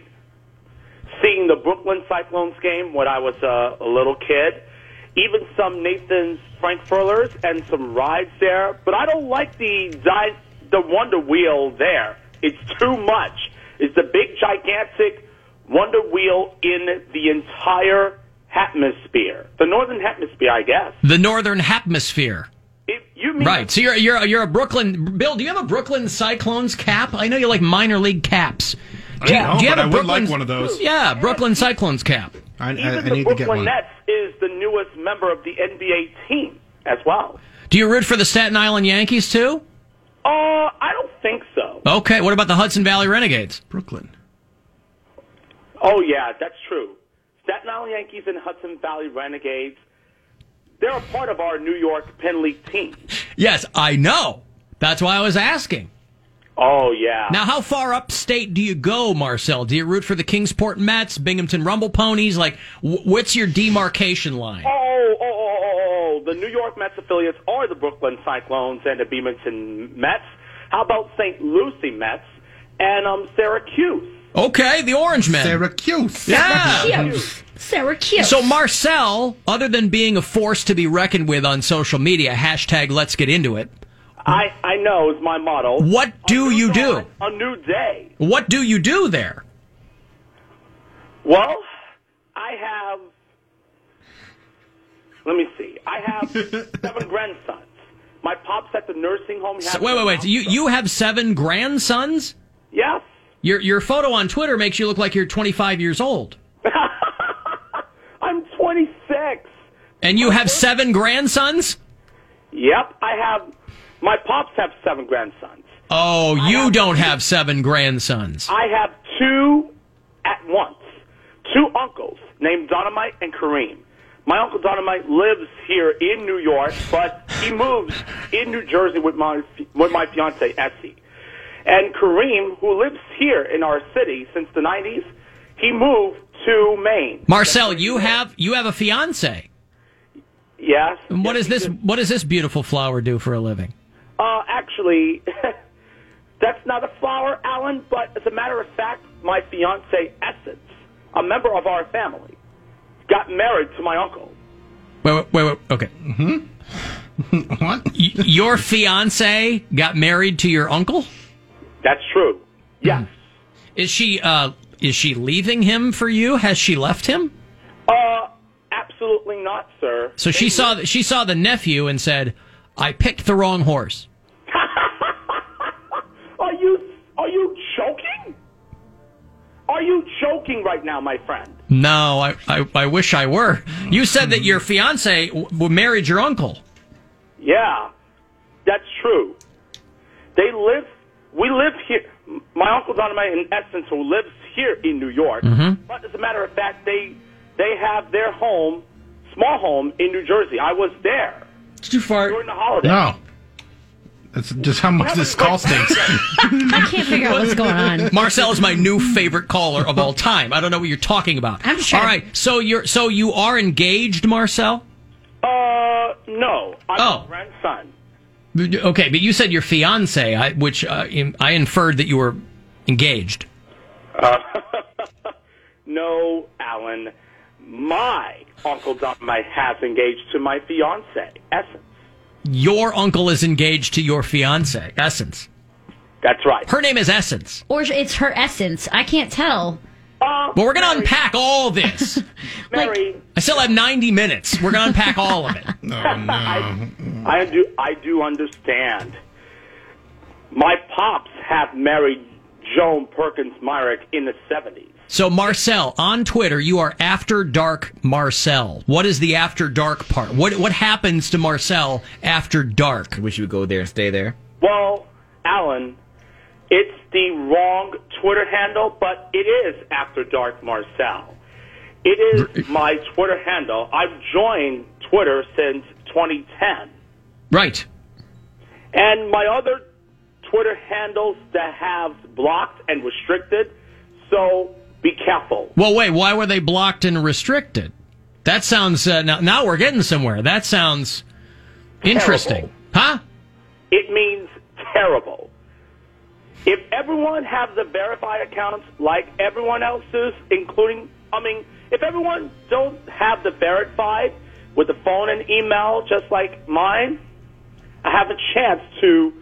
seeing the Brooklyn Cyclones game when I was uh, a little kid. Even some Nathan's Frankfurters and some rides there. But I don't like the di- the Wonder Wheel there. It's too much. It's the big, gigantic Wonder Wheel in the entire hemisphere. The Northern Hemisphere, I guess. The Northern Hemisphere. If you mean Right. So you're you're you're a Brooklyn Bill. Do you have a Brooklyn Cyclones cap? I know you like minor league caps. I don't know, but I would like one of those. Yeah, Brooklyn Cyclones cap. I, I, Even I the need to get Brooklyn one. Nets is the newest member of the N B A team as well. Do you root for the Staten Island Yankees too? Uh, I don't think so. Okay. What about the Hudson Valley Renegades? Brooklyn. Oh, yeah, that's true. Staten Island Yankees and Hudson Valley Renegades, they're a part of our New York Penn League team. Yes, I know. That's why I was asking. Oh, yeah. Now, how far upstate do you go, Marcel? Do you root for the Kingsport Mets, Binghamton Rumble Ponies? Like, wh- what's your demarcation line? Oh, oh, oh, oh, oh, oh. The New York Mets affiliates are the Brooklyn Cyclones and the Binghamton Mets. How about Saint Lucie Mets and um, Syracuse? Okay, the Orange Men. Syracuse. Yeah. Syracuse. Syracuse. So, Marcel, other than being a force to be reckoned with on social media, hashtag let's get into it, I, I know is my motto. what do you do? A new day. What do you do there? Well, I have, let me see, I have seven grandsons. My pop's at the nursing home. He So, has wait, wait, a wait. You you have seven grandsons? Yes. Your your photo on Twitter makes you look like you're twenty-five years old. I'm twenty-six. And you have seven grandsons? Yep, I have, my pops have seven grandsons. Oh, you don't have seven grandsons. I have two at once. Two uncles named Dynamite and Kareem. My uncle Dynamite lives here in New York, but he moves in New Jersey with my with my fiance Essie. And Kareem, who lives here in our city since the nineties, he moved to Maine. Marcel, you have you have a fiance. Yes. And what is this what does this beautiful flower do for a living? Uh, actually, that's not a flower, Alan, but as a matter of fact, my fiance Essence, a member of our family, got married to my uncle. Wait, wait, wait, wait. Okay. Mm-hmm. What? Y- your fiance got married to your uncle? That's true. Yes. Is she uh is she leaving him for you? Has she left him? Uh, absolutely not, sir. So she saw she saw the nephew and said, "I picked the wrong horse." Are you are you joking? Are you joking? joking right now, my friend. No, I, I, I wish I were. You said that your fiance w- w- married your uncle. Yeah, that's true. They live, we live here. My Uncle Dynamite, in essence, who lives here in New York. Mhm. But as a matter of fact, they they have their home, small home, in New Jersey. I was there. Did you fart? During the holiday. No. That's just how much this call stinks. I can't figure out what's going on. Marcel is my new favorite caller of all time. I don't know what you're talking about. I'm sure. All right, so you're so you are engaged, Marcel? Uh, no. I'm Oh. a grandson. Okay, but you said your fiance, I, which uh, in, I inferred that you were engaged. Uh, no, Alan. My Uncle Dynamite has engaged to my fiance, Essence. Your uncle is engaged to your fiance, Essence. That's right. Her name is Essence. Or it's her essence. I can't tell. Uh, Well, we're going to unpack all this. Mary, I still have ninety minutes. We're going to unpack all of it. I, I do. I do understand. My pops have married Joan Perkins Myrick in the seventies. So, Marcel, on Twitter, you are After Dark Marcel. What is the After Dark part? What what happens to Marcel after dark? I wish you would go there and stay there. Well, Alan, it's the wrong Twitter handle, but it is After Dark Marcel. It is my Twitter handle. I've joined Twitter since twenty ten. Right. And my other Twitter handles that have blocked and restricted, so be careful. Well, wait, why were they blocked and restricted? That sounds, uh, now, now we're getting somewhere. That sounds interesting. Huh? It means terrible. If everyone has the verified accounts like everyone else's, including, I mean, if everyone don't have the verified with the phone and email just like mine, I have a chance to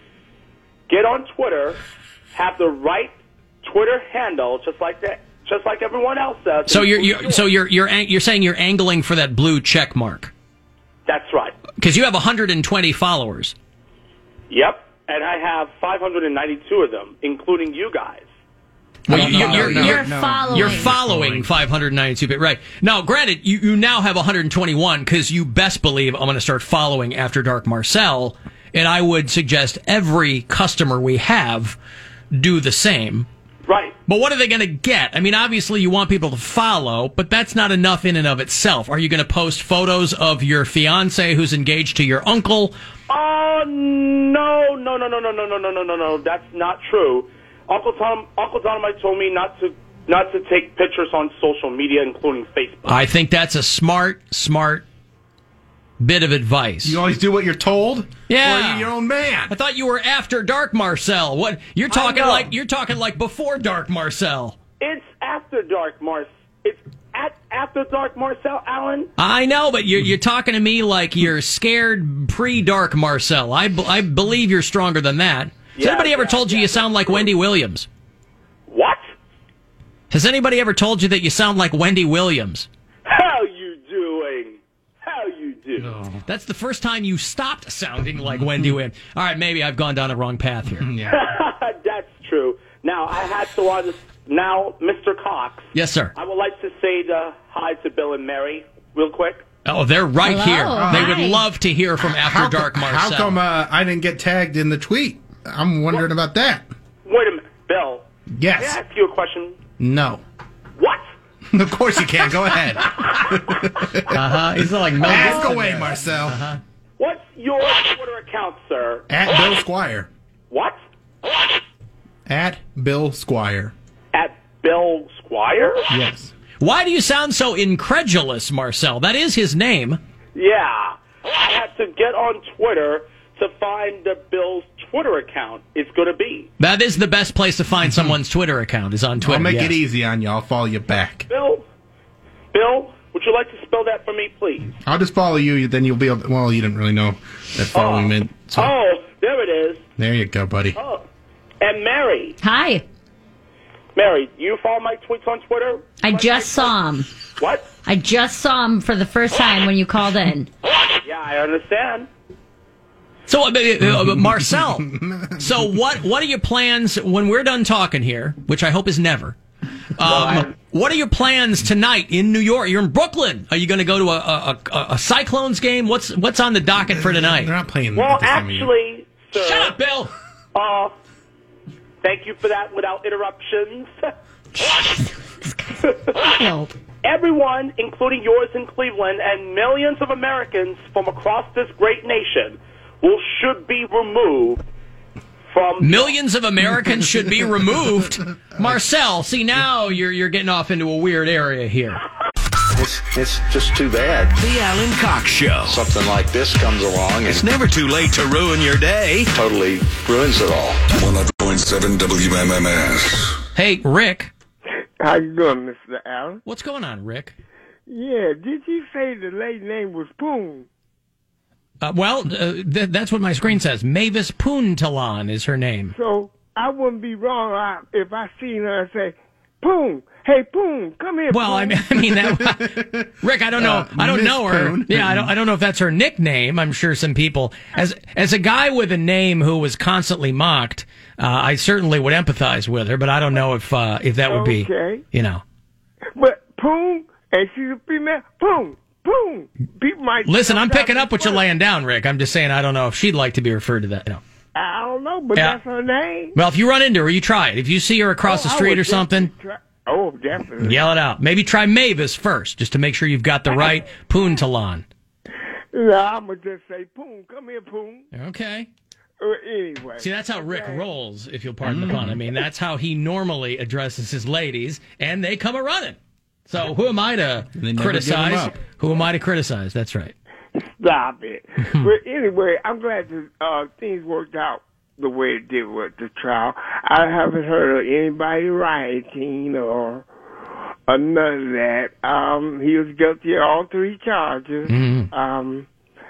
get on Twitter, have the right Twitter handle just like that, just like everyone else does. So you're, you're so you're you're ang- you're saying you're angling for that blue check mark That's right. because you have one hundred twenty followers. Yep. And I have five hundred ninety-two of them, including you guys. Well, you, no, you're, no, you're, no. following. You're following five hundred ninety-two bit, right? Now, granted, you, you now have one hundred twenty-one because you best believe I'm going to start following After Dark Marcel, and I would suggest every customer we have do the same. Right. But what are they going to get? I mean, obviously you want people to follow, but that's not enough in and of itself. Are you going to post photos of your fiance who's engaged to your uncle? Oh, no, no, no, no, no, no, no, no, no, no, no. That's not true. Uncle Tom, Uncle Dynamite told me not to, not to take pictures on social media, including Facebook. I think that's a smart, smart bit of advice. You always do what you're told? Yeah. Or are you your own man? I thought you were After Dark Marcel. What you're talking know. like? You're talking like Before Dark Marcel. It's After Dark, Marcel. It's at After Dark, Marcel Allen. I know, but you're you're talking to me like you're scared pre-Dark Marcel. I, b- I believe you're stronger than that. Has Yeah, anybody ever yeah, told you yeah, you sound like Wendy Williams? What? Has anybody ever told you that you sound like Wendy Williams? How you doing? How you do? That's the first time you stopped sounding like Wendy Williams. All right, maybe I've gone down a wrong path here. That's true. Now I had to uh, now, Mister Cox. Yes, sir. I would like to say the hi to Bill and Mary real quick. Oh, they're right Hello. here. They Hi. would love to hear from After How, Dark co- Marcel. how come uh, I didn't get tagged in the tweet? I'm wondering about that. Wait a minute, Bill. Yes. May I ask you a question? No. What? Of course you can. Go ahead. Uh-huh. He's like Mel Ask Gibson away, there. Marcel. Uh-huh. What's your Twitter account, sir? At Bill Squire. What? At Bill Squire. At Bill Squire? Yes. Why do you sound so incredulous, Marcel? That is his name. Yeah. I had to get on Twitter to find the Bill's Twitter account. It's going to be. That is the best place to find someone's Twitter account, is on Twitter. I'll make yes. it easy on you. I'll follow you back. Bill? Bill, would you like to spell that for me, please? I'll just follow you. Then you'll be able to, well, you didn't really know that following Oh. meant. So Oh, there it is. there you go, buddy. Oh. And Mary. Hi. Mary, you follow my tweets on Twitter? I just saw him. What? I just saw him for the first time when you called in. Yeah, I understand. So, uh, uh, uh, Marcel, so what, what are your plans when we're done talking here, which I hope is never? Um, what are your plans tonight in New York? You're in Brooklyn. Are you going to go to a, a, a, a Cyclones game? What's what's on the docket for tonight? They're not playing. Well, actually, sir, shut up, Bill. Uh, thank you for that. Without interruptions. Everyone, including yours in Cleveland, and millions of Americans from across this great nation, will should be removed from. Millions of Americans should be removed. Marcel, see now you're you're getting off into a weird area here. It's, it's just too bad. The Alan Cox Show. Something like this comes along, and it's never too late to ruin your day. Totally ruins it all. one hundred point seven W M M S. Hey, Rick. How you doing, Mister Allen? What's going on, Rick? Yeah, did you say the lady name was Poon? Uh, well, uh, th- that's what my screen says. Mavis Poontalon is her name. So I wouldn't be wrong I- if I seen her and say, Poon, hey Poon, come here. Well, Poon. I mean, I mean that. Rick, I don't know. Uh, I don't Miss know her. Poon. Yeah, I don't. I don't know if that's her nickname. I'm sure some people, as as a guy with a name who was constantly mocked, uh, I certainly would empathize with her. But I don't know if uh, if that would be, Okay. you know. But Poon, and she's a female. Poon, Poon. People might Listen, I'm jump picking out up what you're laying down, Rick. I'm just saying I don't know if she'd like to be referred to that. You know. I don't know, but Yeah. that's her name. Well, if you run into her, you try it. If you see her across Oh, the I street would or something, definitely try- Oh, definitely. yell it out. Maybe try Mavis first, just to make sure you've got the right Poontalon. No, I'm going to just say, Poon, come here, Poon. Okay. Uh, anyway. See, that's how Rick rolls, if you'll pardon the pun. I mean, that's how he normally addresses his ladies, and they come a running. So who am I to They never give 'em criticize? up. Who am I to criticize? That's right. Stop it. But anyway, I'm glad that uh, things worked out the way it did with the trial. I haven't heard of anybody rioting or, or none of that. Um, he was guilty of all three charges. Mhm. Um,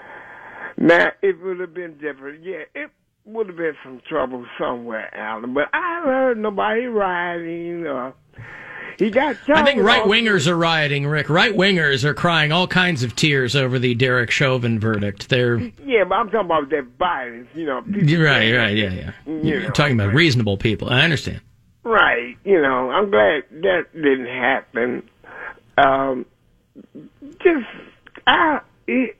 now, it would have been different. Yeah, it would have been some trouble somewhere, Alan. But I haven't heard nobody rioting or... He got I think charged right all- wingers are rioting, Rick. Right wingers are crying all kinds of tears over the Derek Chauvin verdict. They're Yeah, but I'm talking about that violence, you know. people you're right, saying- you're right, yeah, yeah. You You're know, talking about reasonable people. I understand. Right, you know, I'm glad that didn't happen. Um, just, I, it,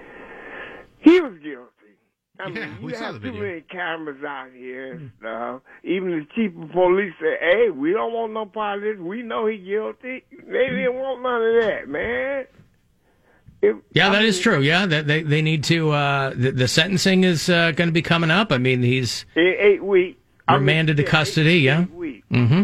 he was guilty. I Yeah, mean, we you saw have the too video. many cameras out here and stuff. Even the chief of police said, hey, we don't want no part of this. We know he guilty. They didn't want none of that, man. It, Yeah, I that is mean, true. Yeah, that they they need to. Uh, the, the sentencing is uh, going to be coming up. I mean, he's In eight weeks. I mean, remanded to yeah, custody. Yeah. eight weeks. Mm-hmm.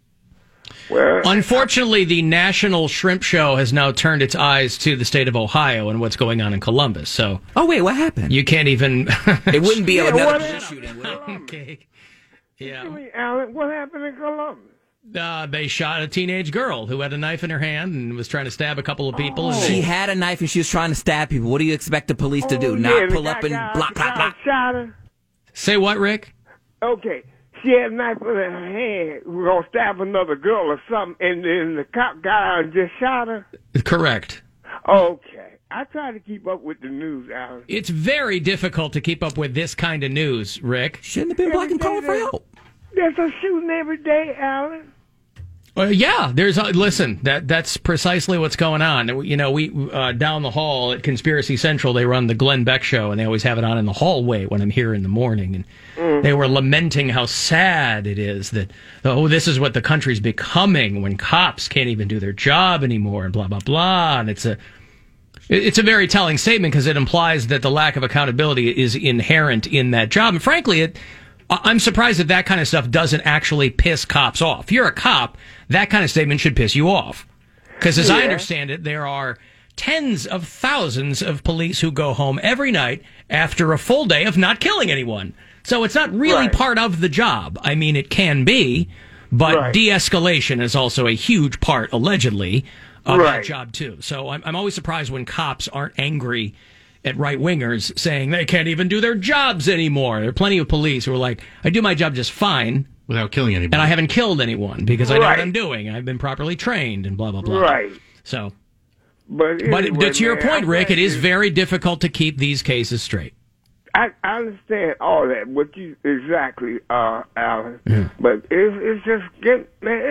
Well, Unfortunately, the National Shrimp Show has now turned its eyes to the state of Ohio and what's going on in Columbus. So, oh wait, what happened? You can't even. It wouldn't be Yeah, another what police happened? shooting. would it? Okay. Yeah. Tell me, Alan, what happened in Columbus? Uh, they shot a teenage girl who had a knife in her hand and was trying to stab a couple of people. and She they- had a knife and she was trying to stab people. What do you expect the police to do? Oh, Not yeah, the pull guy up and got- block, the block, guy block. shot her. Say what, Rick? Okay. She had a knife in her hand. We were going to stab another girl or something, and then the cop got out and just shot her. Correct. Okay. I try to keep up with the news, Alan. It's very difficult to keep up with this kind of news, Rick. Shouldn't have been black and calling for help. There's a shooting every day, Alan. Uh, yeah, there's. Uh, listen, that that's precisely what's going on. You know, we uh, down the hall at Conspiracy Central, they run the Glenn Beck show, and they always have it on in the hallway when I'm here in the morning. And Mm. they were lamenting how sad it is that oh, this is what the country's becoming when cops can't even do their job anymore, and blah blah blah. And it's a it's a very telling statement because it implies that the lack of accountability is inherent in that job. And frankly, it. I'm surprised that that kind of stuff doesn't actually piss cops off. If you're a cop, that kind of statement should piss you off. Because as I Yeah. understand it, there are tens of thousands of police who go home every night after a full day of not killing anyone. So it's not really Right. part of the job. I mean, it can be, but Right. de-escalation is also a huge part, allegedly, of that Right. job, too. So I'm, I'm always surprised when cops aren't angry at right-wingers saying they can't even do their jobs anymore. There are plenty of police who are like, I do my job just fine. Without killing anybody. And I haven't killed anyone because I know what Right. I'm doing. I've been properly trained and blah, blah, blah. Right. So, But, but anyway, to your man, point, I'm Rick, glad it is you- very difficult to keep these cases straight. I, I understand all that, what you exactly, uh, Alan. But it's, it's just getting, man, it's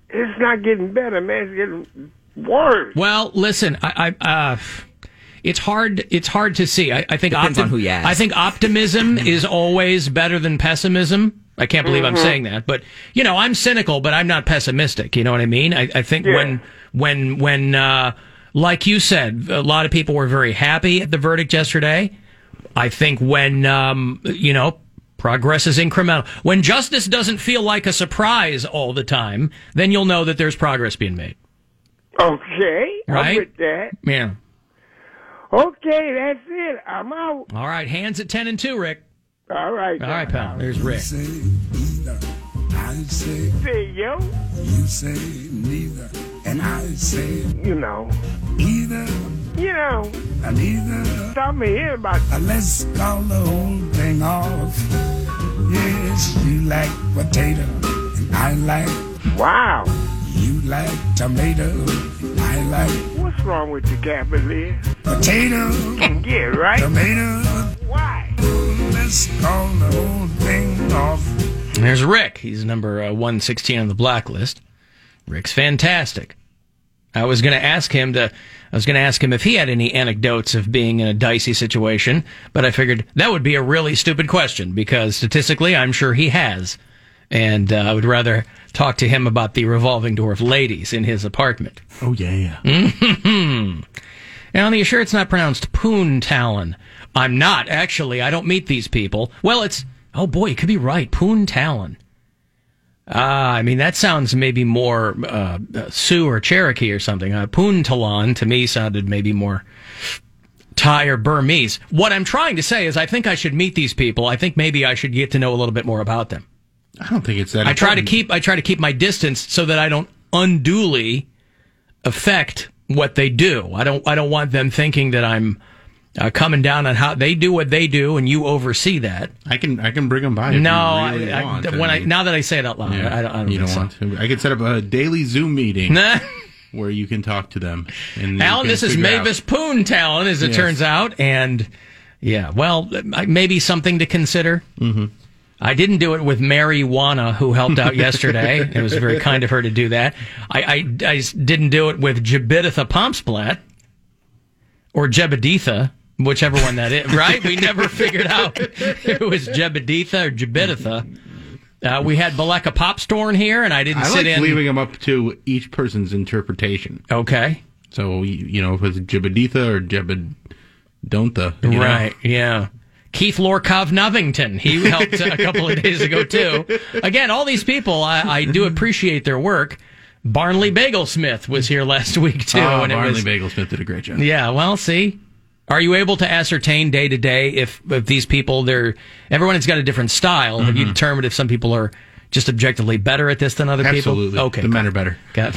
it's not getting better, man. It's getting worse. Well, listen, I, I uh, it's hard. It's hard to see. I, I think Depends on who you ask. I think optimism is always better than pessimism. I can't believe I'm Mhm. saying that, but you know, I'm cynical, but I'm not pessimistic. You know what I mean? I, I think Yeah. when when when uh, like you said, a lot of people were very happy at the verdict yesterday. I think when um, you know. Progress is incremental. When justice doesn't feel like a surprise all the time, then you'll know that there's progress being made. Okay, I'm Right? with that. Yeah. Okay, that's it. I'm out. All right. Hands at ten and two, Rick. All right. All right, pal. There's Rick. I say, Say yo. you say neither, and I say, You know. either, You know. and either. Tell me here about. Uh, let's call the whole thing off. Yes, you like potato, and I like. Wow. You like tomato, and I like What's wrong with the Cavalier? potato. Yeah, right. Tomato. Why? Let's call the whole thing off. There's Rick. He's number uh, one sixteen on the blacklist. Rick's fantastic. I was going to ask him to. I was going to ask him if he had any anecdotes of being in a dicey situation, but I figured that would be a really stupid question because statistically, I'm sure he has, and uh, I would rather talk to him about the revolving door of ladies in his apartment. Oh yeah. Mm-hmm. Now, are you sure it's not pronounced Poon Talon? I'm not, actually. I don't meet these people. Well, it's... Oh, boy, you could be right. Poon Talon. Ah, I mean, that sounds maybe more uh, uh, Sioux or Cherokee or something. Uh, Poon Talon, to me, sounded maybe more Thai or Burmese. What I'm trying to say is I think I should meet these people. I think maybe I should get to know a little bit more about them. I don't think it's that I try to important. keep I try to keep my distance so that I don't unduly affect what they do. I don't I don't want them thinking that I'm uh, coming down on how they do what they do and you oversee that. I can I can bring them by. If No, you really I, I, want. when I mean, now that I say it out loud, yeah, I don't. I don't you don't think so. want to. I could set up a daily Zoom meeting where you can talk to them. And you Alan, can this is figure out- Mavis Poon Talon, as it Yes. turns out, and yeah, well, maybe something to consider. Mm-hmm. I didn't do it with Mary Wana, who helped out yesterday. It was very kind of her to do that. I, I, I didn't do it with Jebeditha Pompsplat or Jebeditha, whichever one that is, right? We never figured out if it was Jebeditha or Jebeditha. Uh, we had Baleka Popstorn here, and I didn't I sit like in. leaving them up to each person's interpretation. Okay. So, you you know, if it's Jebeditha or Jebedonta. you know. Right, yeah. Keith Lorkov Novington, he helped a couple of days ago, too. Again, all these people, I, I do appreciate their work. Barnley Bagelsmith was here last week, too. Oh, and it Barnley was, Bagelsmith did a great job. Yeah, well, see. Are you able to ascertain day to day if, if these people, they're, everyone has got a different style. Have you determined if some people are just objectively better at this than other Absolutely. people? Okay. The men are better. Got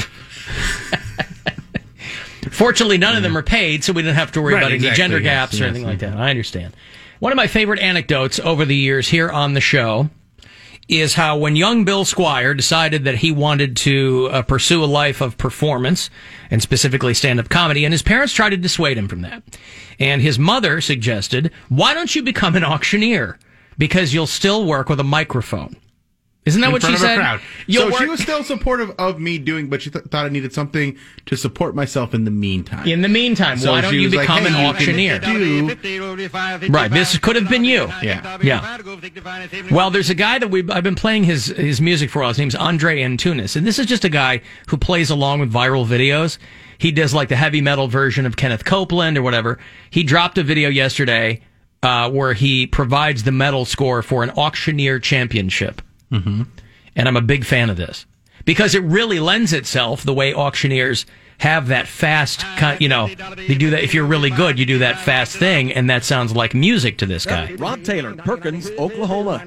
Fortunately, none of them are paid, so we don't have to worry Right, about any exactly, gender yes, gaps or yes, anything like yes. that. I understand. One of my favorite anecdotes over the years here on the show is how when young Bill Squire decided that he wanted to uh, pursue a life of performance, and specifically stand-up comedy, and his parents tried to dissuade him from that. And his mother suggested, why don't you become an auctioneer? Because you'll still work with a microphone. Isn't that in what front she of a said? crowd. You'll So she work- was still supportive of me doing, but she th- thought I needed something to support myself in the meantime. In the meantime, So why don't she you was like, become "Hey, an you can auctioneer? do- Right, this could have been you. Yeah. Yeah. Well, there's a guy that we I've been playing his his music for a while. His name's Andre Antunes, and this is just a guy who plays along with viral videos. He does like the heavy metal version of Kenneth Copeland or whatever. He dropped a video yesterday uh, where he provides the metal score for an auctioneer championship. Mm-hmm. And I'm a big fan of this because it really lends itself the way auctioneers have that fast, kind, you know, they do that. If you're really good, you do that fast thing, and that sounds like music to this guy. Rob Taylor, Perkins, Oklahoma.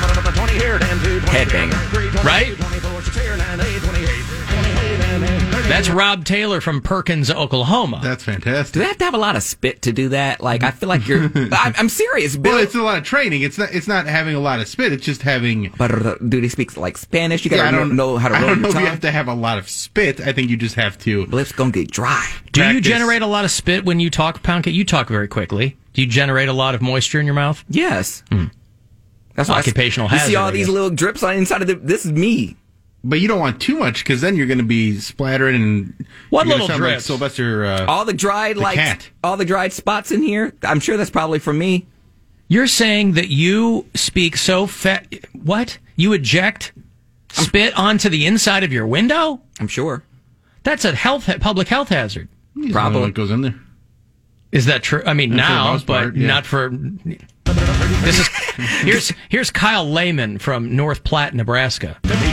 Headbanger. Right? That's Rob Taylor from Perkins, Oklahoma. That's fantastic. Do they have to have a lot of spit to do that? Like, I feel like you're. I'm, I'm serious. Bill. Well, it's a lot of training. It's not. It's not having a lot of spit. It's just having. But uh, do they speak like Spanish? You gotta Yeah, I don't know how to roll I don't your know if tongue. you have to have a lot of spit. I think you just have to. Lips gonna get dry. Do you Practice. generate a lot of spit when you talk, Pound Cake? You talk very quickly. Do you generate a lot of moisture in your mouth? Yes. Hmm. That's why I- occupational You hazard. see all I these guess. little drips on the inside of the. This is me. But you don't want too much because then you're going to be splattering and. What you're gonna little sound like drips? Sylvester. Uh, All the dried the like cat. all the dried spots in here. I'm sure that's probably from me. You're saying that you speak so fat. What? You eject spit onto the inside of your window? I'm sure. That's a health public health hazard. You don't know what goes in there. Is that true? I mean, For the now, most but part, yeah. not for. This is here's here's Kyle Lehman from North Platte, Nebraska.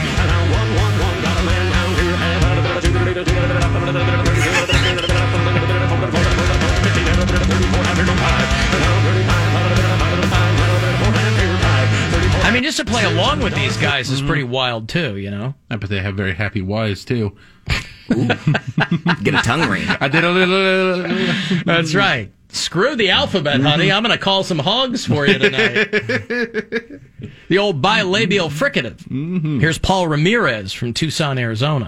I mean, just to play along with these guys is pretty wild too, you know. I bet they have very happy wives too. Get a tongue ring. I did a little. That's right. Screw the alphabet, honey. I'm going to call some hogs for you tonight. The old bilabial fricative. Mm-hmm. Here's Paul Ramirez from Tucson, Arizona.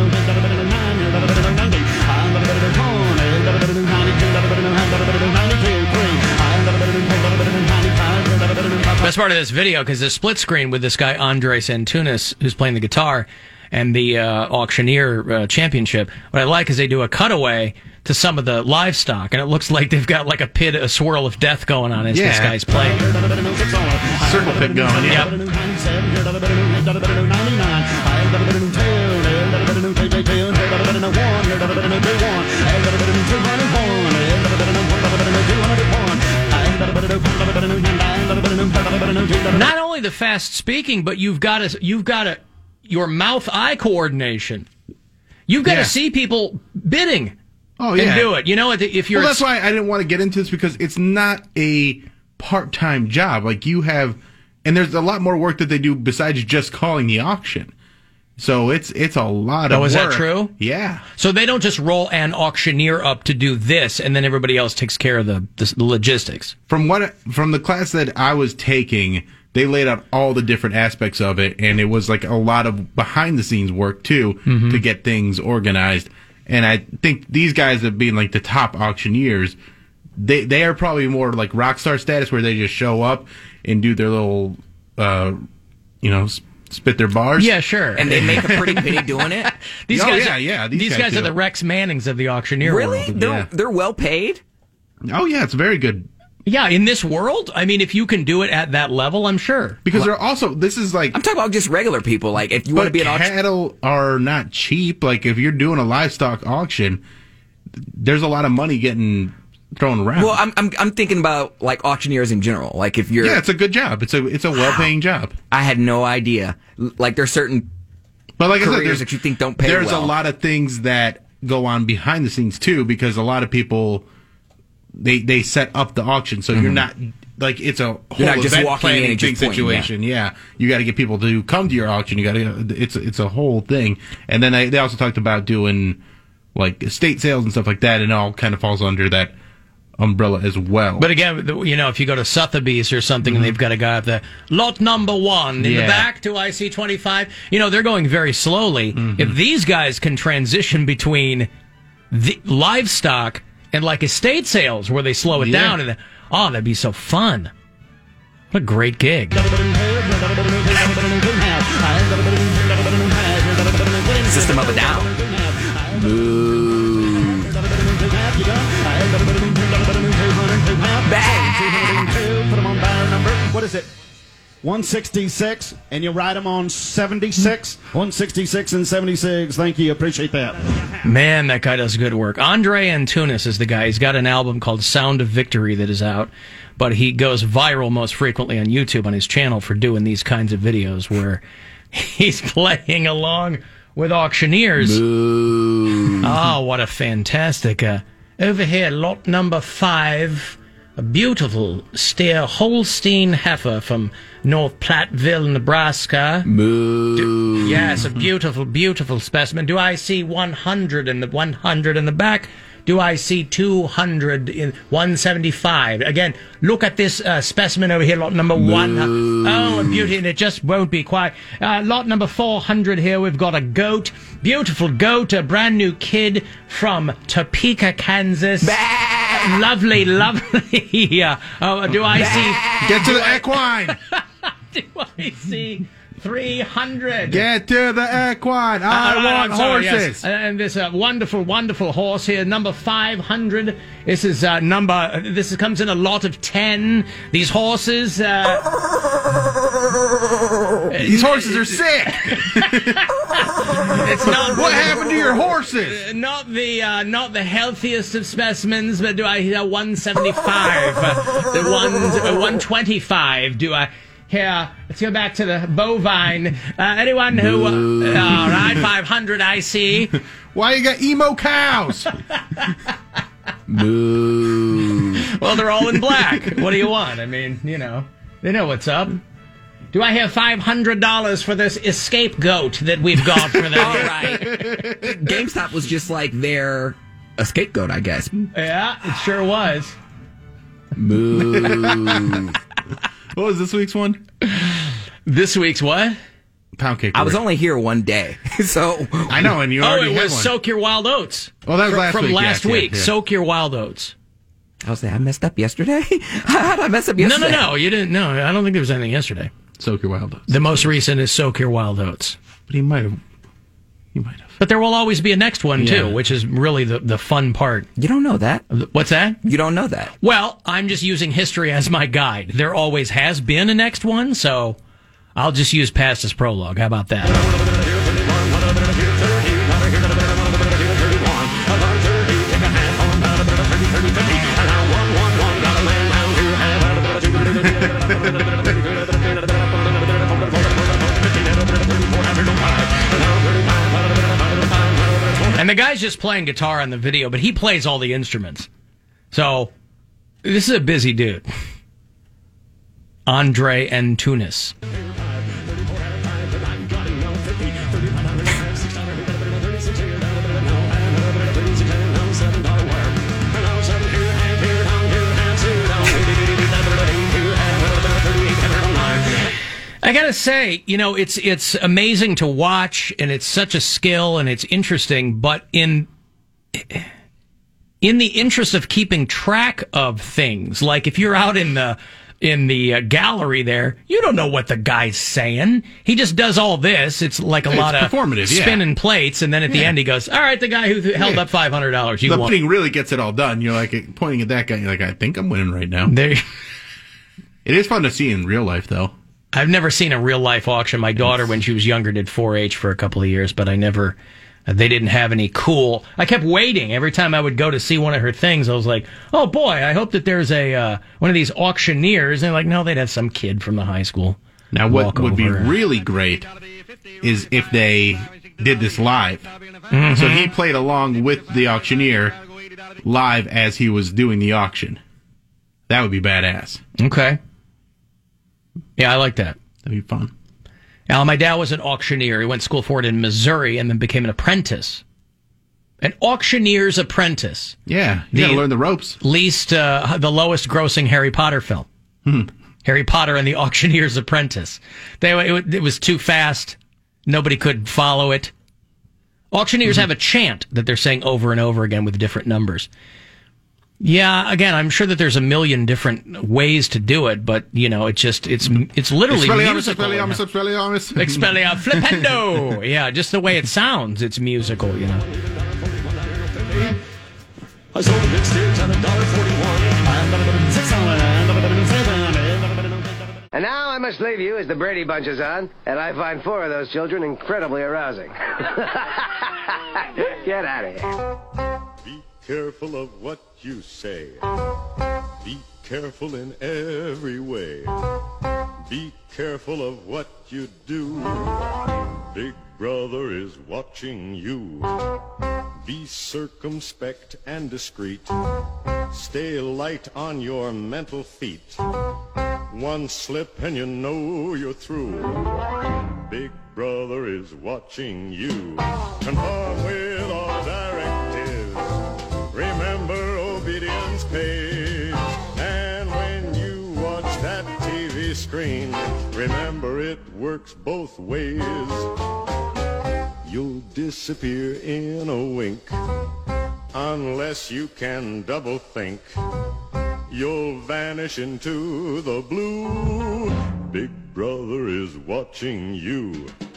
Best part of this video, because the split screen with this guy Andres Antunes, who's playing the guitar, and the uh, auctioneer uh, championship. What I like is they do a cutaway to some of the livestock, and it looks like they've got like a pit, a swirl of death going on as this Yeah. guy's playing. Circle pit going. Yeah. Not only the fast speaking, but you've got to you've got to your mouth eye coordination. You've got Yeah. to see people bidding. Oh yeah, and do it. You know, if you're well, that's why I didn't want to get into this because it's not a part-time job. Like you have, and there's a lot more work that they do besides just calling the auction. So it's it's a lot of Oh, is work. that true? Yeah. So they don't just roll an auctioneer up to do this, and then everybody else takes care of the, the, the logistics. From what from the class that I was taking, they laid out all the different aspects of it, and it was like a lot of behind-the-scenes work too Mhm. to get things organized. And I think these guys that being like the top auctioneers, they they are probably more like rock star status where they just show up and do their little, uh, you know, s- spit their bars. Yeah, sure. And they make a pretty penny doing it. These Oh, guys, yeah, are, yeah, These, these guys, guys are do. the Rex Mannings of the auctioneer Really? world. They're Yeah. they're well paid. Oh yeah, it's very good. Yeah, in this world, I mean, if you can do it at that level, I'm sure. Because they're also this is like I'm talking about just regular people. Like if you want to but be an auction. cattle are not cheap. Like if you're doing a livestock auction, there's a lot of money getting thrown around. Well, I'm I'm I'm thinking about like auctioneers in general. Like if you're yeah, it's a good job. It's a it's a well paying job. I had no idea. L- Like there's certain But like I said, careers there's, that you think don't pay there's well. a lot of things that go on behind the scenes too, because a lot of people they they set up the auction, so you're Mhm. not like it's a whole You're not just event walking in planning and thing just pointing, situation. Yeah. you got to get people to come to your auction. You got to it's it's a whole thing, and then they they also talked about doing like estate sales and stuff like that, and it all kind of falls under that umbrella as well. But again, the- you know, if you go to Sotheby's or something and they've got a guy up there, lot number one in Yeah. the back to I C twenty-five, you know, they're going very slowly. If these guys can transition between the livestock and like estate sales where they slow it Yeah. down, and then, oh, that'd be so fun. What a great gig. System of a Down. Boo. Put them on buyer number. What is it? one sixty-six, and you write them on seventy-six. one sixty-six and seventy-six. Thank you. Appreciate that. Man, that guy does good work. Andre Antunes is the guy. He's got an album called Sound of Victory that is out, but he goes viral most frequently on YouTube on his channel for doing these kinds of videos where he's playing along with auctioneers. Boo. Oh, what a fantastic. Uh, over here, lot number five. a beautiful steer Holstein heifer from North Platteville, Nebraska. Moo. Do, yes, a beautiful, beautiful specimen. Do I see one hundred in the one hundred in the back? Do I see two hundred in one seventy-five? Again, look at this uh, specimen over here, lot number Moo. one. Oh, a beauty, and it just won't be quiet. Uh, lot number four hundred here, we've got a goat. Beautiful goat, a brand new kid from Topeka, Kansas. Bah! Lovely, lovely. uh, oh, do I bah! see... Get to the equine! Do I see... three hundred. Get to the equine. I uh, want I'm sorry, horses. Yes. And this uh, wonderful, wonderful horse here, number five hundred. This is uh, number, this comes in a lot of ten. These horses... Uh, These horses are sick. It's not what happened to your horses? Uh, not the uh, not the healthiest of specimens, but do I hear one seventy-five? uh, the one, uh, one twenty-five. Do I... Here, let's go back to the bovine. Uh, anyone who... Uh, all right, five hundred I see. Why you got emo cows? Moo. Well, they're all in black. What do you want? I mean, you know, they know what's up. Do I have five hundred dollars for this escape goat that we've got for them? All right. GameStop was just like their a scapegoat, I guess. Yeah, it sure was. Moo. What was this week's one? This week's what? Pound cake. I was only here one day, so I know, and you oh, already it had was one. Soak Your Wild Oats. Oh, that was from, last from week. last yes, week. yeah, yeah. Soak Your Wild Oats. I was like, I messed up yesterday. How did I mess up yesterday? No, no, no. You didn't. No, I don't think there was anything yesterday. Soak Your Wild Oats. The most recent is Soak Your Wild Oats. But he might have. He might have. But there will always be a next one Yeah. too, which is really the the fun part. You don't know that. What's that? You don't know that. Well, I'm just using history as my guide. There always has been a next one, so I'll just use past as prologue. How about that? And the guy's just playing guitar on the video, but he plays all the instruments. So, this is a busy dude. Andre Antunes. I gotta say, you know, it's it's amazing to watch, and it's such a skill, and it's interesting. But in in the interest of keeping track of things, like if you're out in the in the uh, gallery there, you don't know what the guy's saying. He just does all this. It's like a It's lot of performative, yeah. spinning plates, and then at the Yeah. end he goes, "All right, the guy who held Yeah. up five hundred dollars, you the won." thing really gets it all done. You're like pointing at that guy. And you're like, I think I'm winning right now. There. It is fun to see in real life, though. I've never seen a real life auction. My daughter, when she was younger, did four H for a couple of years, but I never. uh, They didn't have any cool. I kept waiting every time I would go to see one of her things. I was like, "Oh boy, I hope that there's a uh, one of these auctioneers." And they're like, "No, they'd have some kid from the high school." Now, what walk would be over. really great is if they did this live. Mhm. So he played along with the auctioneer live as he was doing the auction. That would be badass. Okay. Yeah, I like that. That'd be fun. Now, my dad was an auctioneer. He went to school for it in Missouri and then became an apprentice. An auctioneer's apprentice. Yeah, you gotta learn the ropes. Least, uh, the lowest grossing Harry Potter film. Hmm. Harry Potter and the Auctioneer's Apprentice. They, it, it was too fast. Nobody could follow it. Auctioneers Mm-hmm. have a chant that they're saying over and over again with different numbers. Yeah, again, I'm sure that there's a million different ways to do it, but, you know, it's just, it's it's literally Expelliarmus, musical. Expelliarmus, Expelliarmus. Expelia flipendo. Yeah, just the way it sounds, it's musical, you know. I sold a big sticks at a dollar forty-one. And now I must leave you as the Brady Bunch is on, and I find four of those children incredibly arousing. Get out of here. Be careful of what you say. Be careful in every way. Be careful of what you do. Big Brother is watching you. Be circumspect and discreet. Stay light on your mental feet. One slip and you know you're through. Big Brother is watching you. Conform with all directives. Remember, obedience pays. And when you watch that T V screen, remember it works both ways. You'll disappear in a wink unless you can double think. You'll vanish into the blue. Big Brother is watching you.